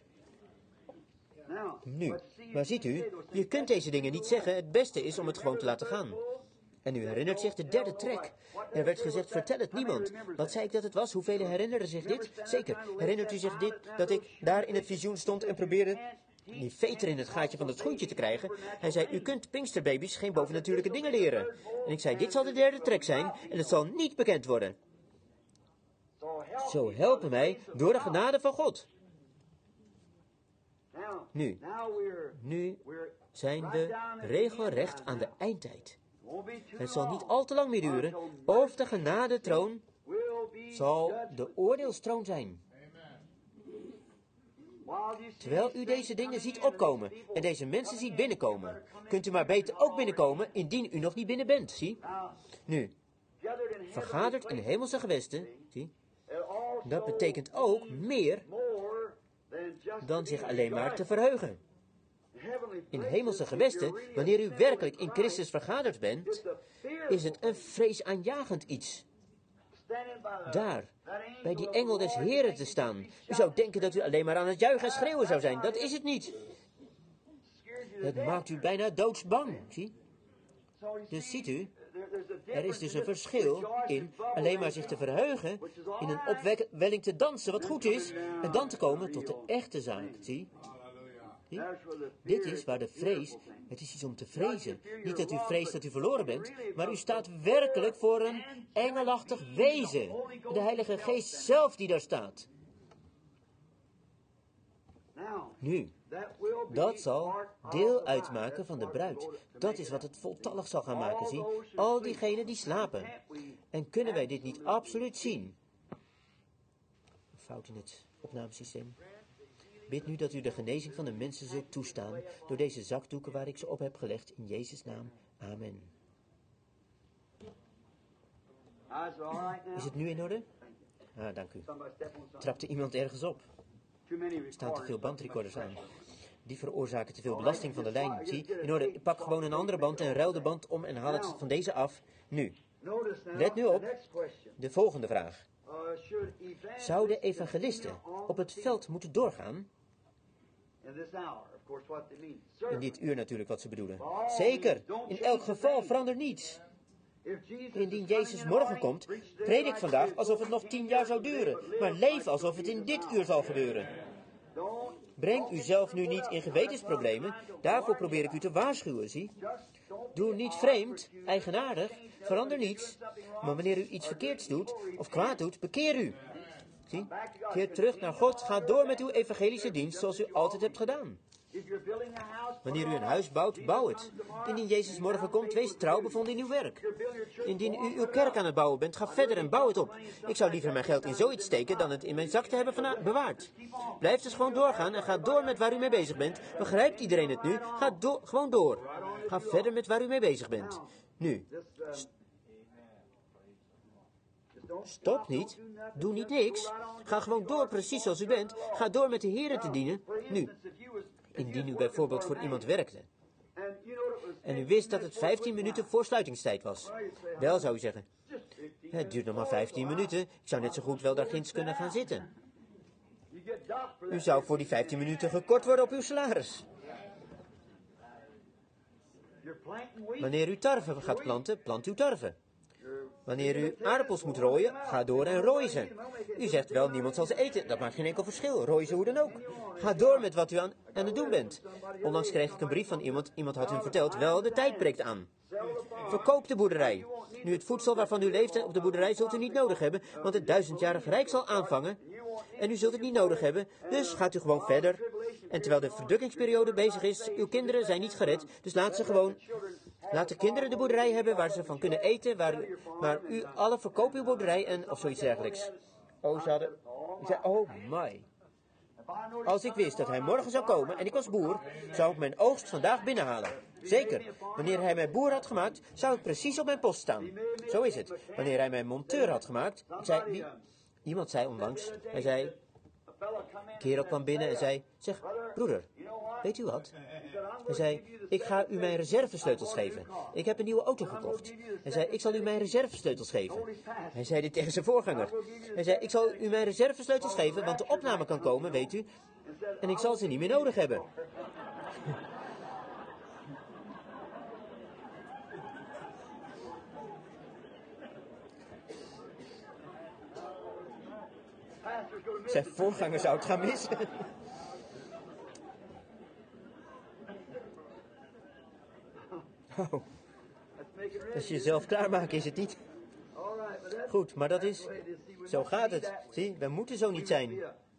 Nu, maar ziet u, je kunt deze dingen niet zeggen. Het beste is om het gewoon te laten gaan. En u herinnert zich de derde trek. Er werd gezegd, vertel het niemand. Wat zei ik dat het was? Hoeveel herinneren zich dit? Zeker. Herinnert u zich dit, dat ik daar in het visioen stond en probeerde die veter in het gaatje van het schoentje te krijgen? Hij zei, u kunt pinksterbaby's geen bovennatuurlijke dingen leren. En ik zei, dit zal de derde trek zijn en het zal niet bekend worden. Zo helpen mij door de genade van God. Nu, nu zijn we regelrecht aan de eindtijd. Het zal niet al te lang meer duren of de genadetroon zal de oordeelstroon zijn. Terwijl u deze dingen ziet opkomen en deze mensen ziet binnenkomen, kunt u maar beter ook binnenkomen indien u nog niet binnen bent, zie? Nu, vergaderd in hemelse gewesten, zie? Dat betekent ook meer dan zich alleen maar te verheugen. In hemelse gewesten, wanneer u werkelijk in Christus vergaderd bent, is het een vreesaanjagend iets. Daar, bij die engel des Heren te staan. U zou denken dat u alleen maar aan het juichen en schreeuwen zou zijn. Dat is het niet. Het maakt u bijna doodsbang, zie? Dus ziet u, er is dus een verschil in alleen maar zich te verheugen, in een opwelling te dansen wat goed is, en dan te komen tot de echte zaak, zie? Zie? Dit is waar de vrees, het is iets om te vrezen. Niet dat u vreest dat u verloren bent, maar u staat werkelijk voor een engelachtig wezen. De Heilige Geest zelf die daar staat. Nu, dat zal deel uitmaken van de bruid. Dat is wat het voltallig zal gaan maken, zie. Al diegenen die slapen. En kunnen wij dit niet absoluut zien? Een fout in het opnamesysteem. Bid nu dat u de genezing van de mensen zult toestaan door deze zakdoeken waar ik ze op heb gelegd in Jezus' naam. Amen. Is het nu in orde? Ah, dank u. Trapte iemand ergens op? Er staan te veel bandrecorders aan. Die veroorzaken te veel belasting van de lijn. Zie, in orde, pak gewoon een andere band en ruil de band om en haal het van deze af. Nu. Let nu op. De volgende vraag. Zou de evangelisten op het veld moeten doorgaan? In dit uur natuurlijk wat ze bedoelen. Zeker, in elk geval verander niets. Indien Jezus morgen komt, predik vandaag alsof het nog tien jaar zou duren, maar leef alsof het in dit uur zal gebeuren. Breng uzelf nu niet in gewetensproblemen, daarvoor probeer ik u te waarschuwen, zie. Doe niet vreemd, eigenaardig, verander niets, maar wanneer u iets verkeerds doet of kwaad doet, bekeer u. Zie, keer terug naar God, ga door met uw evangelische dienst zoals u altijd hebt gedaan. Wanneer u een huis bouwt, bouw het. Indien Jezus morgen komt, wees trouw bevonden in uw werk. Indien u uw kerk aan het bouwen bent, ga verder en bouw het op. Ik zou liever mijn geld in zoiets steken dan het in mijn zak te hebben van bewaard. Blijf dus gewoon doorgaan en ga door met waar u mee bezig bent. Begrijpt iedereen het nu? Ga do- gewoon door. Ga verder met waar u mee bezig bent. Nu. St- Stop niet. Doe niet niks. Ga gewoon door precies zoals u bent. Ga door met de Heer te dienen. Nu. Indien u bijvoorbeeld voor iemand werkte en u wist dat het vijftien minuten voor sluitingstijd was, wel zou u zeggen, het duurt nog maar vijftien minuten, ik zou net zo goed wel daar ginds kunnen gaan zitten. U zou voor die vijftien minuten gekort worden op uw salaris. Wanneer u tarwe gaat planten, plant uw tarwe. Wanneer u aardappels moet rooien, ga door en rooi ze. U zegt wel, niemand zal ze eten. Dat maakt geen enkel verschil. Rooi ze hoe dan ook. Ga door met wat u aan, aan het doen bent. Onlangs kreeg ik een brief van iemand. Iemand had hun verteld, wel, de tijd breekt aan. Verkoop de boerderij. Nu het voedsel waarvan u leeft op de boerderij zult u niet nodig hebben, want het duizendjarig rijk zal aanvangen. En u zult het niet nodig hebben, dus gaat u gewoon verder. En terwijl de verdukkingsperiode bezig is, uw kinderen zijn niet gered, dus laat ze gewoon... Laat de kinderen de boerderij hebben waar ze van kunnen eten, waar, waar u alle verkoop uw boerderij en of zoiets dergelijks. Oh, ze hadden... Ik zei, oh my. Als ik wist dat hij morgen zou komen en ik was boer, zou ik mijn oogst vandaag binnenhalen. Zeker. Wanneer hij mij boer had gemaakt, zou ik precies op mijn post staan. Zo is het. Wanneer hij mij monteur had gemaakt, ik zei, wie... Iemand zei onlangs, hij zei... Een kerel kwam binnen en zei, zeg, broeder, weet u wat? Hij zei, ik ga u mijn reservesleutels geven. Ik heb een nieuwe auto gekocht. Hij zei, ik zal u mijn reservesleutels geven. Hij zei dit tegen zijn voorganger. Hij zei, ik zal u mijn reservesleutels geven, want de opname kan komen, weet u. En ik zal ze niet meer nodig hebben. Zijn voorganger zou het gaan missen. Oh. Dat is jezelf klaarmaken, is het niet? Goed, maar dat is... Zo gaat het. Zie, we moeten zo niet zijn.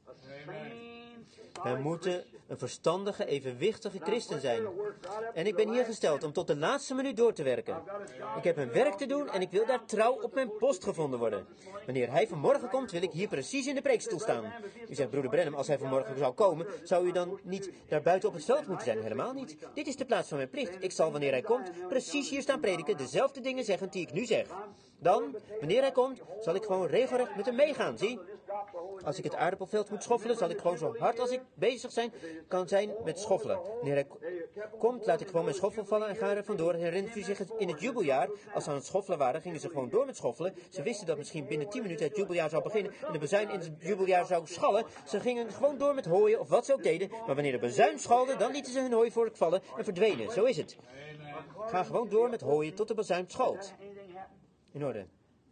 We moeten een verstandige, evenwichtige christen zijn. En ik ben hier gesteld om tot de laatste minuut door te werken. Ik heb een werk te doen en ik wil daar trouw op mijn post gevonden worden. Wanneer hij vanmorgen komt, wil ik hier precies in de preekstoel staan. U zegt, broeder Branham, als hij vanmorgen zou komen, zou u dan niet daar buiten op het veld moeten zijn? Helemaal niet. Dit is de plaats van mijn plicht. Ik zal, wanneer hij komt, precies hier staan prediken, dezelfde dingen zeggen die ik nu zeg. Dan, wanneer hij komt, zal ik gewoon regelrecht met hem meegaan, zie? Als ik het aardappelveld moet schoffelen, zal ik gewoon zo hard als ik bezig zijn, kan zijn met schoffelen. Wanneer hij komt, laat ik gewoon mijn schoffel vallen en ga er vandoor. Herinnert u zich het, in het jubeljaar, als ze aan het schoffelen waren, gingen ze gewoon door met schoffelen. Ze wisten dat misschien binnen tien minuten het jubeljaar zou beginnen en de bazuin in het jubeljaar zou schallen. Ze gingen gewoon door met hooien of wat ze ook deden, maar wanneer de bazuin schalde, dan lieten ze hun hooivork vallen en verdwenen. Zo is het. Ga gewoon door met hooien tot de bazuin schalt. In orde.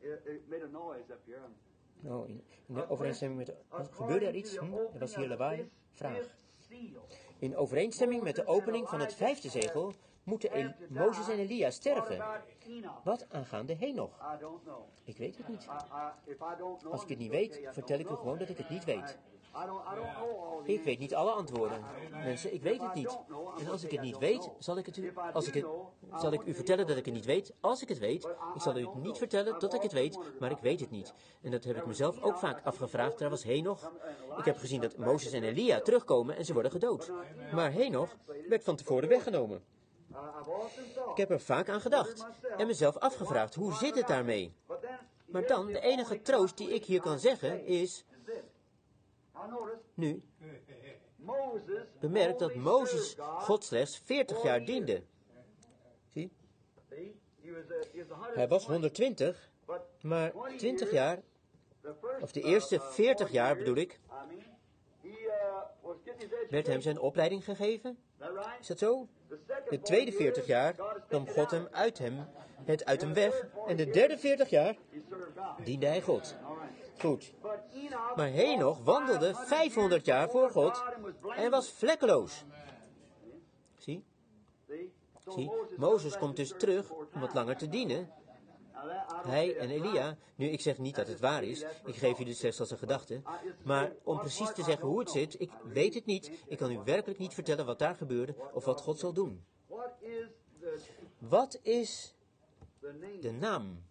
Oh, in, in de overeenstemming met... Wat, gebeurde er iets? Hm? Er was hier lawaai. Vraag. In overeenstemming met de opening van het vijfde zegel moeten El- Mozes en Elia sterven. Wat aangaande Henoch? Ik weet het niet. Als ik het niet weet, vertel ik u gewoon dat ik het niet weet. Ik weet niet alle antwoorden. Mensen, ik weet het niet. En als ik het niet weet, zal ik het u, als ik het, zal ik u vertellen dat ik het niet weet. Als ik het weet, ik zal u het niet vertellen tot ik het weet, maar ik weet het niet. En dat heb ik mezelf ook vaak afgevraagd. Daar was Henoch. Ik heb gezien dat Mozes en Elia terugkomen en ze worden gedood. Maar Henoch werd van tevoren weggenomen. Ik heb er vaak aan gedacht en mezelf afgevraagd, hoe zit het daarmee? Maar dan, de enige troost die ik hier kan zeggen is... Nu, bemerk dat Mozes God slechts veertig jaar diende. Zie? Hij was honderdtwintig, maar twintig jaar, of de eerste veertig jaar bedoel ik, werd hem zijn opleiding gegeven. Is dat zo? De tweede veertig jaar nam God hem uit hem, het uit hem weg. En de derde veertig jaar diende hij God. Goed. Maar Henoch wandelde vijfhonderd jaar voor God en was vlekkeloos. Zie? Zie? Mozes komt dus terug om wat langer te dienen. Hij en Elia, nu ik zeg niet dat het waar is, ik geef jullie slechts als een gedachte, maar om precies te zeggen hoe het zit, ik weet het niet, ik kan u werkelijk niet vertellen wat daar gebeurde of wat God zal doen. Wat is de naam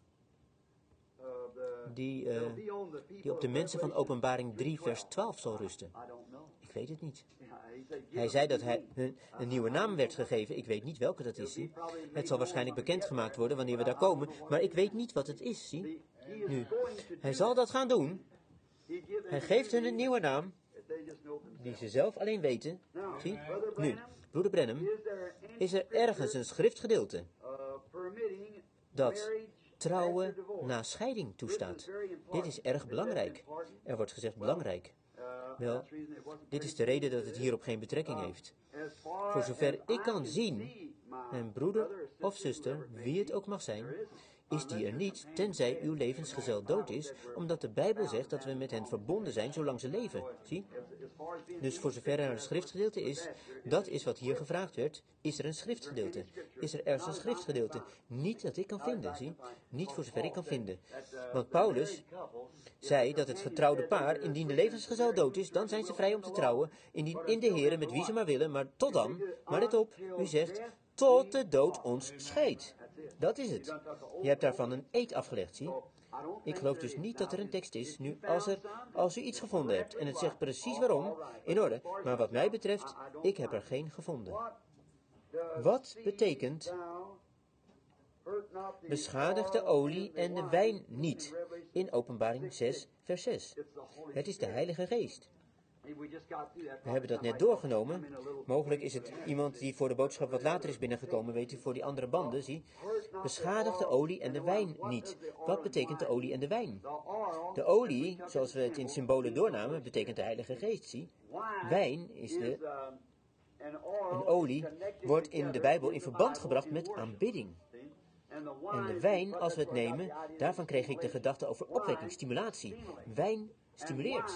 die, uh, die op de mensen van Openbaring drie vers twaalf zal rusten? Ik weet het niet. Hij zei dat hij een, een nieuwe naam werd gegeven. Ik weet niet welke dat is. Zie. Het zal waarschijnlijk bekendgemaakt worden wanneer we daar komen. Maar ik weet niet wat het is. Zie. Nu, hij zal dat gaan doen. Hij geeft hun een nieuwe naam. Die ze zelf alleen weten. Zie. Nu, broeder Branham, is er ergens een schriftgedeelte dat trouwen na scheiding toestaat? Dit is erg belangrijk. Er wordt gezegd belangrijk. Wel, dit is de reden dat het hierop geen betrekking heeft. Voor zover ik kan zien, mijn broeder of zuster, wie het ook mag zijn, is die er niet, tenzij uw levensgezel dood is, omdat de Bijbel zegt dat we met hen verbonden zijn zolang ze leven. Zie? Dus voor zover er een schriftgedeelte is, dat is wat hier gevraagd werd, is er een schriftgedeelte. Is er ergens een schriftgedeelte? Niet dat ik kan vinden, zie? Niet voor zover ik kan vinden. Want Paulus zei dat het getrouwde paar, indien de levensgezel dood is, dan zijn ze vrij om te trouwen, indien in de Here met wie ze maar willen, maar tot dan, maar let op, u zegt, tot de dood ons scheidt. Dat is het. Je hebt daarvan een eed afgelegd, zie. Ik geloof dus niet dat er een tekst is, nu als, er, als u iets gevonden hebt en het zegt precies waarom, in orde, maar wat mij betreft, ik heb er geen gevonden. Wat betekent beschadig de olie en de wijn niet in Openbaring zes vers zes? Het is de Heilige Geest. We hebben dat net doorgenomen. Mogelijk is het iemand die voor de boodschap wat later is binnengekomen, weet u, voor die andere banden, zie. Beschadig de olie en de wijn niet. Wat betekent de olie en de wijn? De olie, zoals we het in symbolen doornamen, betekent de Heilige Geest, zie. Wijn is de... Een olie wordt in de Bijbel in verband gebracht met aanbidding. En de wijn, als we het nemen, daarvan kreeg ik de gedachte over opwekking, stimulatie. Wijn stimuleert.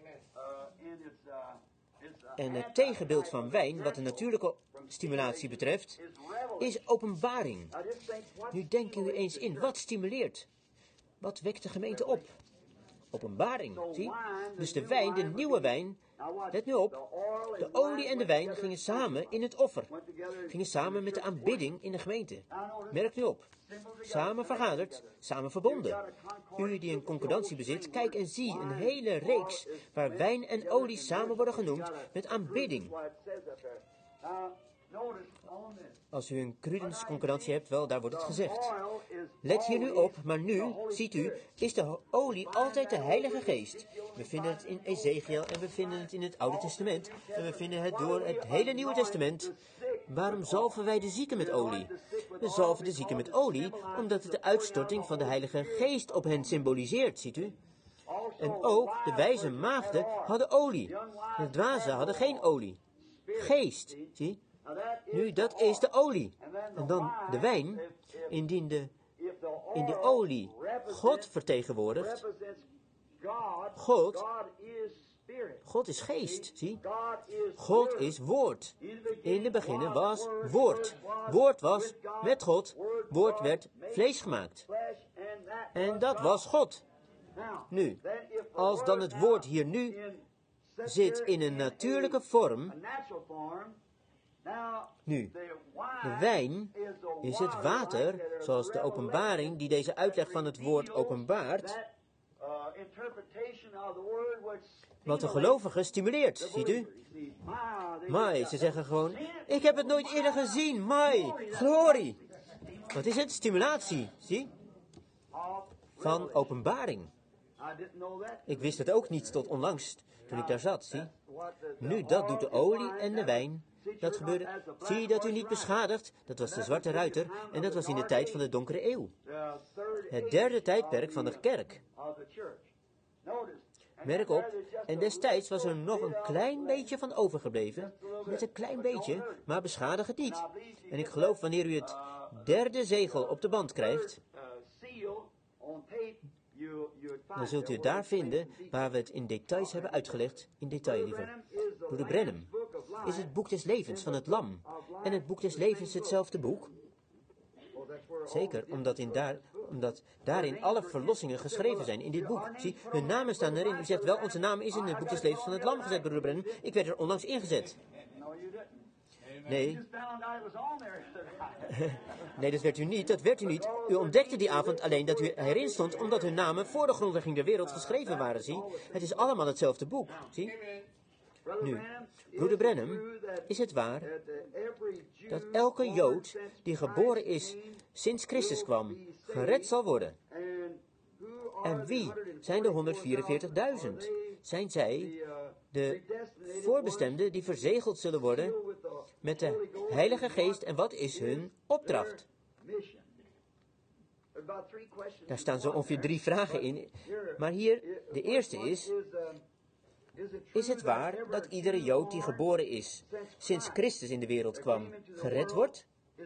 En het tegenbeeld van wijn, wat de natuurlijke stimulatie betreft, is openbaring. Nu denk u eens in, wat stimuleert? Wat wekt de gemeente op? Openbaring, zie? Dus de wijn, de nieuwe wijn, let nu op, de olie en de wijn gingen samen in het offer. Gingen samen met de aanbidding in de gemeente. Merk nu op. Samen vergaderd, samen verbonden. U die een concordantie bezit, kijk en zie een hele reeks waar wijn en olie samen worden genoemd met aanbidding. Als u een Crudens concordantie hebt, wel, daar wordt het gezegd. Let hier nu op, maar nu, ziet u, is de olie altijd de Heilige Geest. We vinden het in Ezekiel en we vinden het in het Oude Testament. En we vinden het door het hele Nieuwe Testament. Waarom zalven wij de zieken met olie? We zalven de zieken met olie, omdat het de uitstorting van de Heilige Geest op hen symboliseert, ziet u. En ook de wijze maagden hadden olie. De dwazen hadden geen olie. Geest, zie. Nu, dat is de olie. En dan de wijn, indien de, in de olie God vertegenwoordigt. God, God is geest, zie. God is woord. In de beginnen was woord. Woord was met God. Woord werd vlees gemaakt. En dat was God. Nu, als dan het woord hier nu zit in een natuurlijke vorm. Nu, de wijn is het water, zoals de openbaring die deze uitleg van het woord openbaart, wat de gelovigen stimuleert, ziet u? Mai, ze zeggen gewoon, ik heb het nooit eerder gezien, mai, glorie. Wat is het? Stimulatie, zie? Van openbaring. Ik wist het ook niet tot onlangs, toen ik daar zat, zie? Nu, dat doet de olie en de wijn. Dat gebeurde. Zie je dat u niet beschadigt? Dat was de zwarte ruiter en dat was in de tijd van de donkere eeuw. Het derde tijdperk van de kerk. Merk op, en destijds was er nog een klein beetje van overgebleven. Net een klein beetje, maar beschadig het niet. En ik geloof wanneer u het derde zegel op de band krijgt, dan zult u het daar vinden waar we het in details hebben uitgelegd. In detail liever. Broeder Branham, is het boek des levens van het lam en het boek des levens hetzelfde boek? Zeker, omdat, in daar, omdat daarin alle verlossingen geschreven zijn in dit boek. Zie, hun namen staan erin. U zegt wel, onze naam is in het boek des levens van het lam gezet, broeder Brennan. Ik werd er onlangs ingezet. Nee. Nee, dat werd u niet. Dat werd u niet. U ontdekte die avond alleen dat u erin stond, omdat hun namen voor de grondlegging der wereld geschreven waren, zie. Het is allemaal hetzelfde boek, zie. Nu, broeder Brennan, is het waar dat elke Jood die geboren is sinds Christus kwam, gered zal worden? En wie zijn de honderdvierenveertigduizend? Zijn zij de voorbestemden die verzegeld zullen worden met de Heilige Geest? En wat is hun opdracht? Daar staan zo ongeveer drie vragen in. Maar hier, de eerste is... Is het waar dat iedere Jood die geboren is, sinds Christus in de wereld kwam, gered wordt?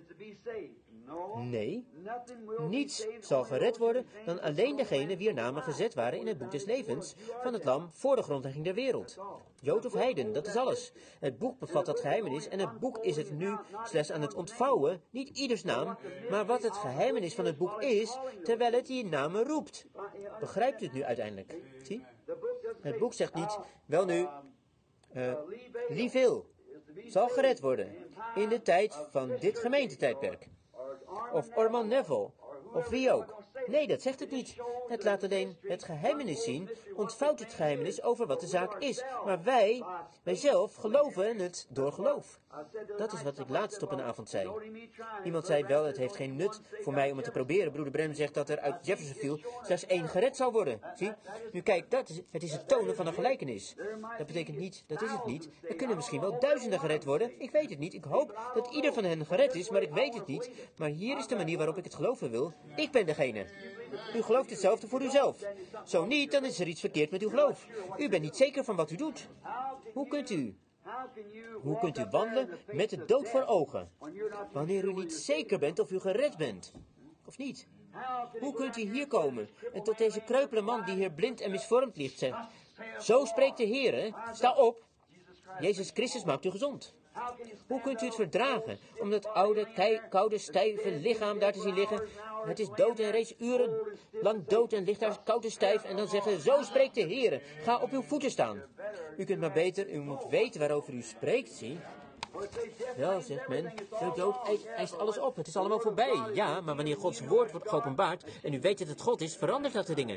Nee, niets zal gered worden dan alleen degene wier namen gezet waren in het boek des levens van het lam voor de grondlegging der wereld. Jood of heiden, dat is alles. Het boek bevat dat geheimenis en het boek is het nu slechts aan het ontvouwen, niet ieders naam, maar wat het geheimenis van het boek is, terwijl het die namen roept. Begrijpt u het nu uiteindelijk? Zie? Het boek zegt niet, wel nu, uh, Lieveel zal gered worden in de tijd van dit gemeentetijdperk. Of Orman Neville, of wie ook. Nee, dat zegt het niet. Het laat alleen het geheimenis zien, ontvouwt het geheimenis over wat de zaak is. Maar wij, wij zelf, geloven het door geloof. Dat is wat ik laatst op een avond zei. Iemand zei wel, het heeft geen nut voor mij om het te proberen. Broeder Brennan zegt dat er uit Jeffersonville slechts één gered zal worden. Zie? Nu kijk, dat is, het is het tonen van een gelijkenis. Dat betekent niet, dat is het niet. Er kunnen misschien wel duizenden gered worden. Ik weet het niet. Ik hoop dat ieder van hen gered is, maar ik weet het niet. Maar hier is de manier waarop ik het geloven wil. Ik ben degene. U gelooft hetzelfde voor uzelf. Zo niet, dan is er iets verkeerd met uw geloof. U bent niet zeker van wat u doet. Hoe kunt u... Hoe kunt u wandelen met de dood voor ogen, wanneer u niet zeker bent of u gered bent, of niet? Hoe kunt u hier komen en tot deze kreupele man die hier blind en misvormd ligt zegt, zo spreekt de Heer, sta op, Jezus Christus maakt u gezond. Hoe kunt u het verdragen om dat oude, kei, koude, stijve lichaam daar te zien liggen? Het is dood en reeds urenlang dood en ligt daar koud en stijf en dan zeggen, zo spreekt de Heer, ga op uw voeten staan. U kunt maar beter, u moet weten waarover u spreekt, zie. Wel, zegt men, de dood eist alles op, het is allemaal voorbij. Ja, maar wanneer Gods woord wordt geopenbaard en u weet dat het God is, verandert dat de dingen.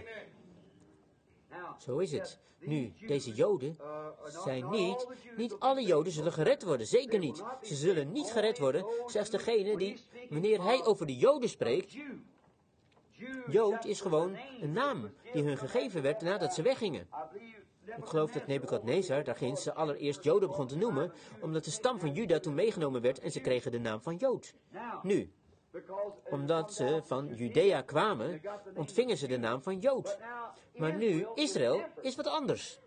Zo is het. Nu, deze Joden zijn niet, niet alle Joden zullen gered worden, zeker niet. Ze zullen niet gered worden, slechts degene die, wanneer hij over de Joden spreekt, Jood is gewoon een naam die hun gegeven werd nadat ze weggingen. Ik geloof dat Nebukadnezar daarginds ze allereerst Joden begon te noemen, omdat de stam van Juda toen meegenomen werd en ze kregen de naam van Jood. Nu, omdat ze van Judea kwamen, ontvingen ze de naam van Jood. Maar nu, Israël is wat anders.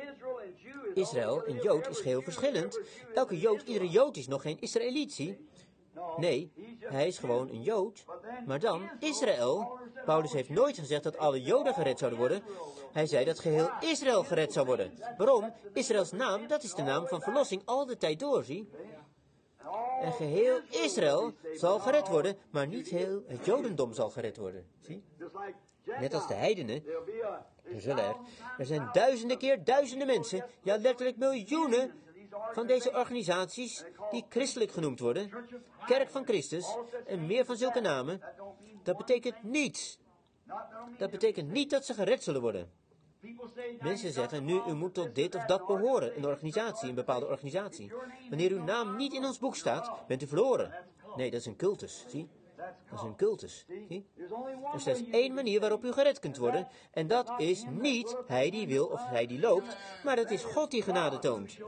Israël en Jood is geheel verschillend. Elke Jood, iedere Jood is nog geen Israëliet, zie. Nee, hij is gewoon een Jood. Maar dan, Israël. Paulus heeft nooit gezegd dat alle Joden gered zouden worden. Hij zei dat geheel Israël gered zou worden. Waarom? Israëls naam, dat is de naam van verlossing al de tijd door, zie. En geheel Israël zal gered worden, maar niet heel het Jodendom zal gered worden. Zie? Net als de heidenen. Er zullen er. Er zijn duizenden keer duizenden mensen, ja letterlijk miljoenen van deze organisaties die christelijk genoemd worden. Kerk van Christus en meer van zulke namen. Dat betekent niets. Dat betekent niet dat ze gered zullen worden. Mensen zeggen nu, u moet tot dit of dat behoren, een organisatie, een bepaalde organisatie. Wanneer uw naam niet in ons boek staat, bent u verloren. Nee, dat is een cultus, zie? Dat is een cultus, zie? Er is slechts één manier waarop u gered kunt worden, en dat is niet hij die wil of hij die loopt, maar het is God die genade toont.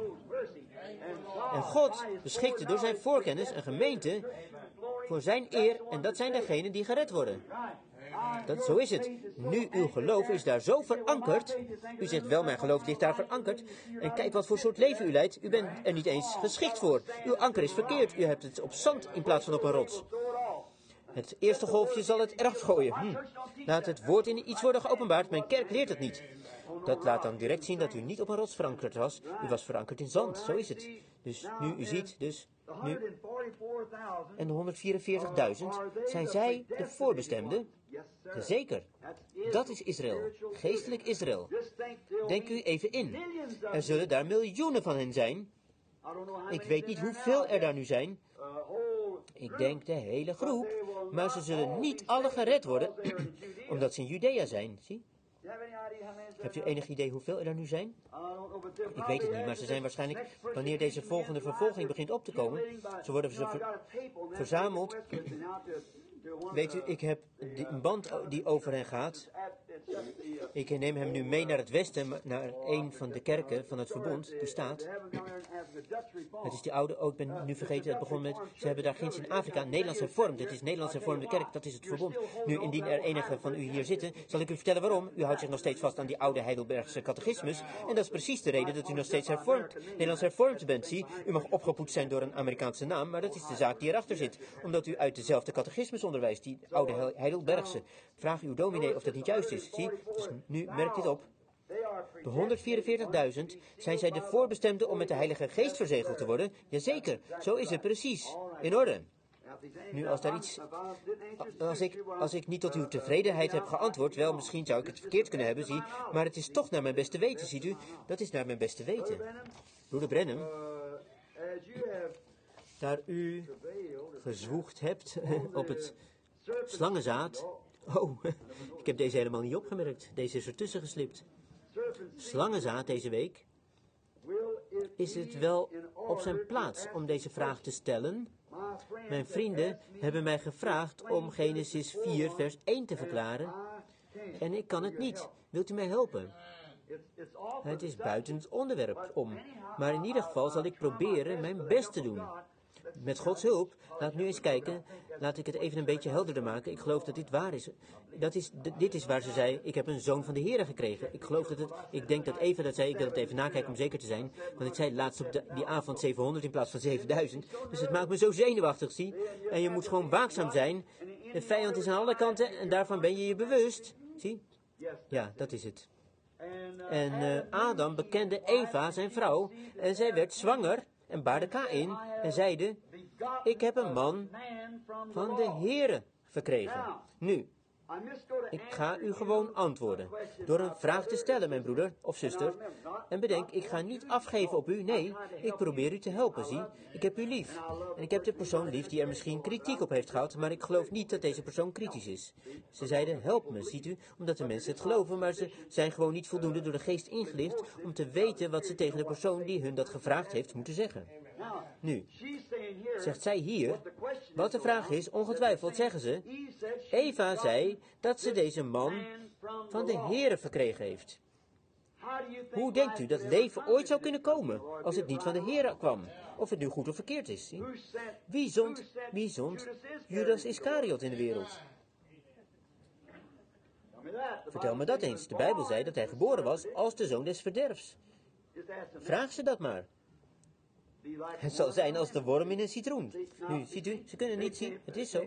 En God beschikte door zijn voorkennis een gemeente voor zijn eer, en dat zijn degenen die gered worden. Dat, zo is het. Nu, uw geloof is daar zo verankerd. U zegt wel, mijn geloof ligt daar verankerd. En kijk wat voor soort leven u leidt. U bent er niet eens geschikt voor. Uw anker is verkeerd. U hebt het op zand in plaats van op een rots. Het eerste golfje zal het eraf gooien. Hm. Laat het woord in iets worden geopenbaard. Mijn kerk leert het niet. Dat laat dan direct zien dat u niet op een rots verankerd was. U was verankerd in zand. Zo is het. Dus nu u ziet, dus... Nu, en de honderdvierenveertigduizend, zijn zij de voorbestemden? Jazeker, dat is Israël, geestelijk Israël. Denk u even in, er zullen daar miljoenen van hen zijn. Ik weet niet hoeveel er daar nu zijn. Ik denk de hele groep, maar ze zullen niet alle gered worden, omdat ze in Judea zijn, zie? Hebt u enig idee hoeveel er daar nu zijn? Ik weet het niet, maar ze zijn waarschijnlijk, wanneer deze volgende vervolging begint op te komen, zo worden ze ver, verzameld. Weet u, ik heb die, een band die over hen gaat. Ik neem hem nu mee naar het westen, naar een van de kerken van het verbond, die staat. Het is die oude, oh, ik ben nu vergeten, het begon met, ze hebben daar ginds in Afrika, Nederlands hervormd. Het is Nederlands hervormde kerk, dat is het verbond. Nu, indien er enige van u hier zitten, zal ik u vertellen waarom. U houdt zich nog steeds vast aan die oude Heidelbergse catechismus. En dat is precies de reden dat u nog steeds hervormd, Nederlands hervormd bent, zie. U mag opgepoetst zijn door een Amerikaanse naam, maar dat is de zaak die erachter zit. Omdat u uit dezelfde catechismus onderwijst, die oude Heidelbergse. Vraag uw dominee of dat niet juist is, zie. Dus nu merkt dit op. De honderdvierenveertigduizend, zijn zij de voorbestemden om met de Heilige Geest verzegeld te worden? Jazeker, zo is het precies. In orde. Nu, als daar iets... Als ik, als ik niet tot uw tevredenheid heb geantwoord, wel, misschien zou ik het verkeerd kunnen hebben, zie, maar het is toch naar mijn beste weten, ziet u? Dat is naar mijn beste weten. Broeder Brenham, daar u gezwoegd hebt op het slangenzaad... Oh, ik heb deze helemaal niet opgemerkt. Deze is ertussen geslipt. Slangenzaad deze week. Is het wel op zijn plaats om deze vraag te stellen? Mijn vrienden hebben mij gevraagd om Genesis vier vers één te verklaren. En ik kan het niet. Wilt u mij helpen? Het is buiten het onderwerp om. Maar in ieder geval zal ik proberen mijn best te doen. Met Gods hulp, laat nu eens kijken, laat ik het even een beetje helderder maken. Ik geloof dat dit waar is. Dat is d- dit is waar ze zei, ik heb een zoon van de Heere gekregen. Ik geloof dat het, ik denk dat Eva dat zei, ik wil het even nakijken om zeker te zijn. Want ik zei laatst op de, die avond zevenhonderd in plaats van zevenduizend. Dus het maakt me zo zenuwachtig, zie. En je moet gewoon waakzaam zijn. De vijand is aan alle kanten en daarvan ben je je bewust. Zie? Ja, dat is het. En uh, Adam bekende Eva, zijn vrouw, en zij werd zwanger en baarde Kaïn en zeide, ik heb een man van de Heere verkregen. Nu, ik ga u gewoon antwoorden, door een vraag te stellen, mijn broeder of zuster. En bedenk, ik ga niet afgeven op u, nee, ik probeer u te helpen, zie. Ik heb u lief. En ik heb de persoon lief die er misschien kritiek op heeft gehad, maar ik geloof niet dat deze persoon kritisch is. Ze zeiden, help me, ziet u, omdat de mensen het geloven, maar ze zijn gewoon niet voldoende door de geest ingelicht om te weten wat ze tegen de persoon die hun dat gevraagd heeft moeten zeggen. Nu, zegt zij hier, wat de vraag is, ongetwijfeld zeggen ze, Eva zei dat ze deze man van de Heere verkregen heeft. Hoe denkt u dat leven ooit zou kunnen komen als het niet van de Heere kwam? Of het nu goed of verkeerd is. Zie? Wie zond, wie zond Judas Iscariot in de wereld? Vertel me dat eens. De Bijbel zei dat hij geboren was als de zoon des verderfs. Vraag ze dat maar. Het zal zijn als de worm in een citroen. Nu, ziet u, ze kunnen niet zien. Het is zo.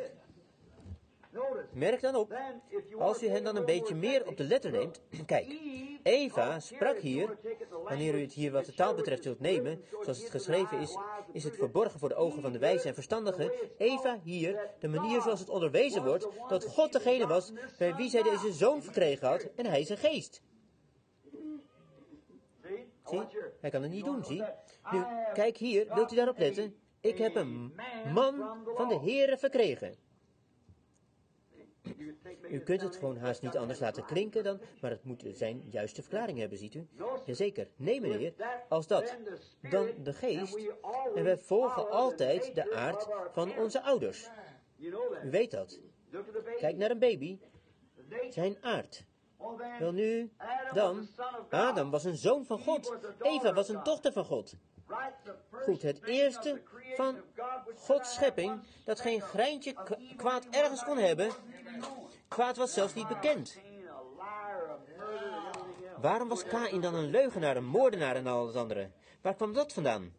Merk dan op, als u hen dan een beetje meer op de letter neemt. Kijk, Eva sprak hier, wanneer u het hier wat de taal betreft zult nemen, zoals het geschreven is, is het verborgen voor de ogen van de wijze en verstandigen. Eva hier, de manier zoals het onderwezen wordt, dat God degene was bij wie zij deze zoon verkregen had, en hij is een geest. Zie, hij kan het niet doen, zie. Nu, kijk hier, wilt u daarop letten? Ik heb een man van de Heere verkregen. U kunt het gewoon haast niet anders laten klinken dan, maar het moet zijn juiste verklaring hebben, ziet u? Jazeker. Nee, meneer, als dat, dan de geest, en wij volgen altijd de aard van onze ouders. U weet dat. Kijk naar een baby, zijn aard. Wel nu, dan, Adam was een zoon van God, Eva was een dochter van God. Goed, het eerste van Gods schepping, dat geen greintje kwaad ergens kon hebben, kwaad was zelfs niet bekend. Waarom was Kaïn dan een leugenaar, een moordenaar en al het andere? Waar kwam dat vandaan?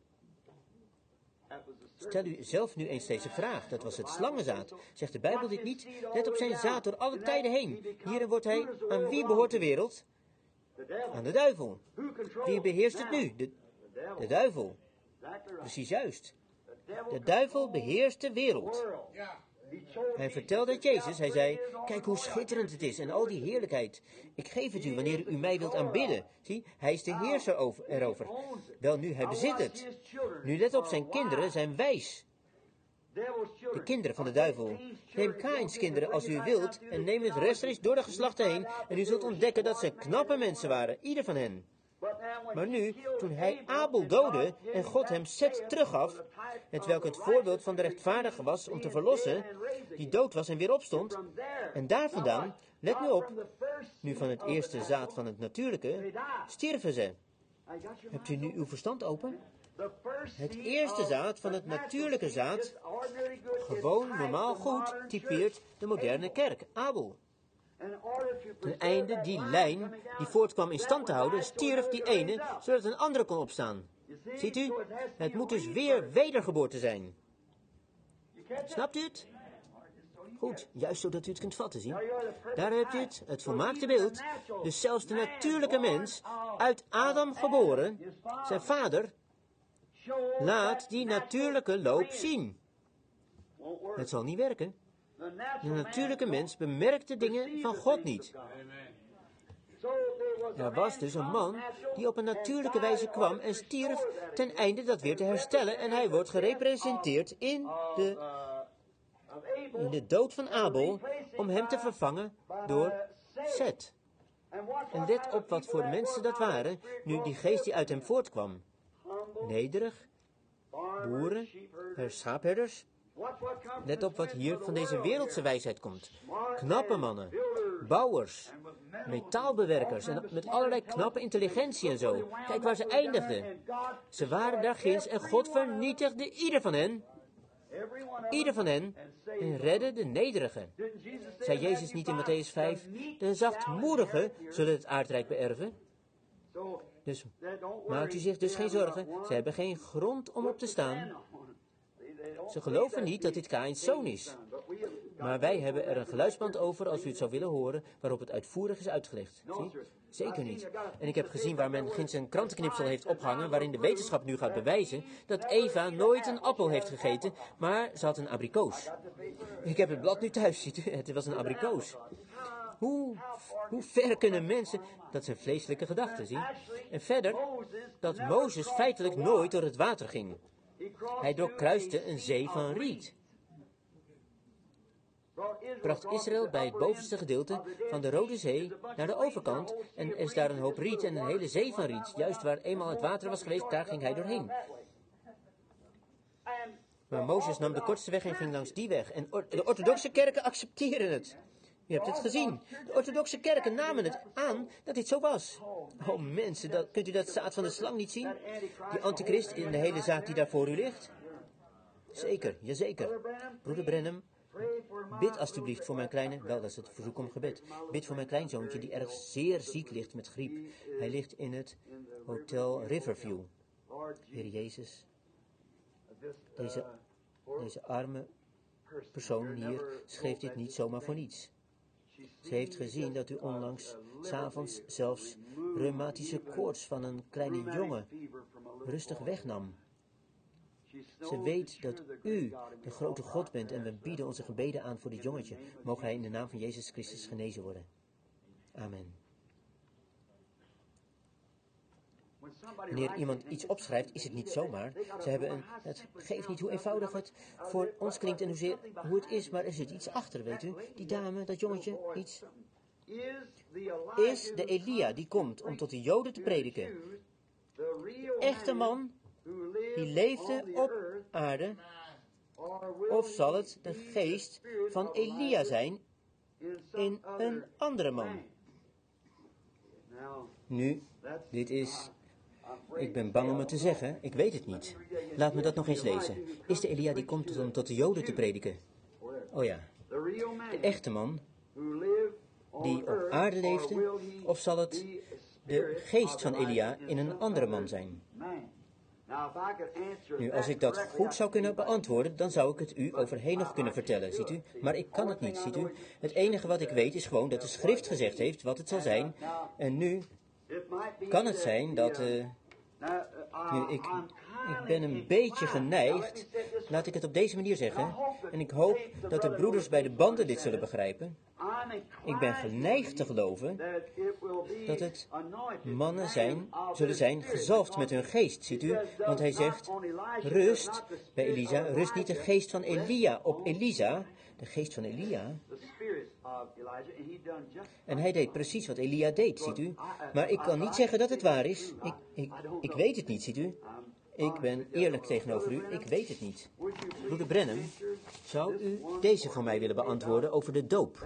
Stel u zelf nu eens deze vraag. Dat was het slangenzaad. Zegt de Bijbel dit niet? Let op zijn zaad door alle tijden heen. Hierin wordt hij, aan wie behoort de wereld? Aan de duivel. Wie beheerst het nu? De, de duivel. Precies juist. De duivel beheerst de wereld. Hij vertelde het Jezus, hij zei, kijk hoe schitterend het is en al die heerlijkheid. Ik geef het u wanneer u mij wilt aanbidden. Zie, hij is de heerser over, erover. Wel nu, hij bezit het. Nu let op, zijn kinderen zijn wijs. De kinderen van de duivel. Neem Kaïns kinderen als u wilt en neem het rechtstreeks door de geslachten heen en u zult ontdekken dat ze knappe mensen waren, ieder van hen. Maar nu, toen hij Abel doodde en God hem Set teruggaf, hetwelk het voorbeeld van de rechtvaardige was om te verlossen, die dood was en weer opstond, en daar vandaan, let nu op, nu van het eerste zaad van het natuurlijke, stierven ze. Hebt u nu uw verstand open? Het eerste zaad van het natuurlijke zaad, gewoon normaal goed, typeert de moderne kerk, Abel. Ten einde die lijn die voortkwam in stand te houden, stierf die ene, zodat een andere kon opstaan. Ziet u? Het moet dus weer wedergeboorte zijn. Snapt u het? Goed, juist zodat u het kunt vatten, zie. Daar hebt u het, het volmaakte beeld. Dus zelfs de natuurlijke mens, uit Adam geboren, zijn vader, laat die natuurlijke loop zien. Het zal niet werken. De natuurlijke mens bemerkt de dingen van God niet. Er was dus een man die op een natuurlijke wijze kwam en stierf ten einde dat weer te herstellen. En hij wordt gerepresenteerd in de, in de dood van Abel om hem te vervangen door Set. En let op wat voor mensen dat waren, nu die geest die uit hem voortkwam. Nederig, boeren, schaapherders. Let op wat hier van deze wereldse wijsheid komt. Knappe mannen, bouwers, metaalbewerkers en met allerlei knappe intelligentie en zo. Kijk waar ze eindigden. Ze waren daar ginds en God vernietigde ieder van hen. Ieder van hen en redde de nederigen. Zei Jezus niet in Matthäus vijf, de zachtmoedigen zullen het aardrijk beërven. Dus maakt u zich dus geen zorgen, ze hebben geen grond om op te staan. Ze geloven niet dat dit Kaïns zoon is. Maar wij hebben er een geluidsband over als u het zou willen horen, waarop het uitvoerig is uitgelegd. Zie? Zeker niet. En ik heb gezien waar men ginds een krantenknipsel heeft opgehangen, waarin de wetenschap nu gaat bewijzen dat Eva nooit een appel heeft gegeten, maar ze had een abrikoos. Ik heb het blad nu thuis, ziet u, het was een abrikoos. Hoe, hoe ver kunnen mensen, dat zijn vleeselijke gedachten, zie? En verder, dat Mozes feitelijk nooit door het water ging. Hij doorkruiste een zee van riet. Bracht Israël bij het bovenste gedeelte van de Rode Zee naar de overkant en er is daar een hoop riet en een hele zee van riet. Juist waar eenmaal het water was geweest, daar ging hij doorheen. Maar Mozes nam de kortste weg en ging langs die weg. En or- de orthodoxe kerken accepteren het. U hebt het gezien. De orthodoxe kerken namen het aan dat dit zo was. Oh mensen, dat, kunt u dat zaad van de slang niet zien? Die antichrist in de hele zaak die daar voor u ligt? Zeker, jazeker. Broeder Branham, bid alstublieft voor mijn kleine, wel dat is het verzoek om gebed. Bid voor mijn kleinzoontje die erg zeer ziek ligt met griep. Hij ligt in het Hotel Riverview. Heer Jezus, deze, deze arme persoon hier schreef dit niet zomaar voor niets. Ze heeft gezien dat u onlangs, 's avonds zelfs, reumatische koorts van een kleine jongen rustig wegnam. Ze weet dat u de grote God bent en we bieden onze gebeden aan voor dit jongetje. Mogen hij in de naam van Jezus Christus genezen worden. Amen. Wanneer iemand iets opschrijft, is het niet zomaar. Ze hebben een, het geeft niet hoe eenvoudig het voor ons klinkt en hoezeer, hoe het is, maar er zit iets achter, weet u. Die dame, dat jongetje, iets. Is de Elia die komt om tot de Joden te prediken. De echte man die leefde op aarde, of zal het de geest van Elia zijn in een andere man? Nu, dit is... Ik ben bang om het te zeggen, ik weet het niet. Laat me dat nog eens lezen. Is de Elia die komt om tot de Joden te prediken? Oh ja. De echte man die op aarde leefde, of zal het de geest van Elia in een andere man zijn? Nu, als ik dat goed zou kunnen beantwoorden, dan zou ik het u overheen nog kunnen vertellen, ziet u. Maar ik kan het niet, ziet u. Het enige wat ik weet is gewoon dat de schrift gezegd heeft wat het zal zijn. En nu kan het zijn dat... Uh, nu, ik, Ik ben een beetje geneigd, laat ik het op deze manier zeggen, en ik hoop dat de broeders bij de banden dit zullen begrijpen. Ik ben geneigd te geloven dat het mannen zijn, zullen zijn gezalfd met hun geest, ziet u? Want hij zegt, rust bij Elisa, rust niet de geest van Elia op Elisa, de geest van Elia. En hij deed precies wat Elia deed, ziet u? Maar ik kan niet zeggen dat het waar is. Ik, ik, ik weet het niet, ziet u? Ik ben eerlijk tegenover u, ik weet het niet. Broeder Branham, zou u deze voor mij willen beantwoorden over de doop?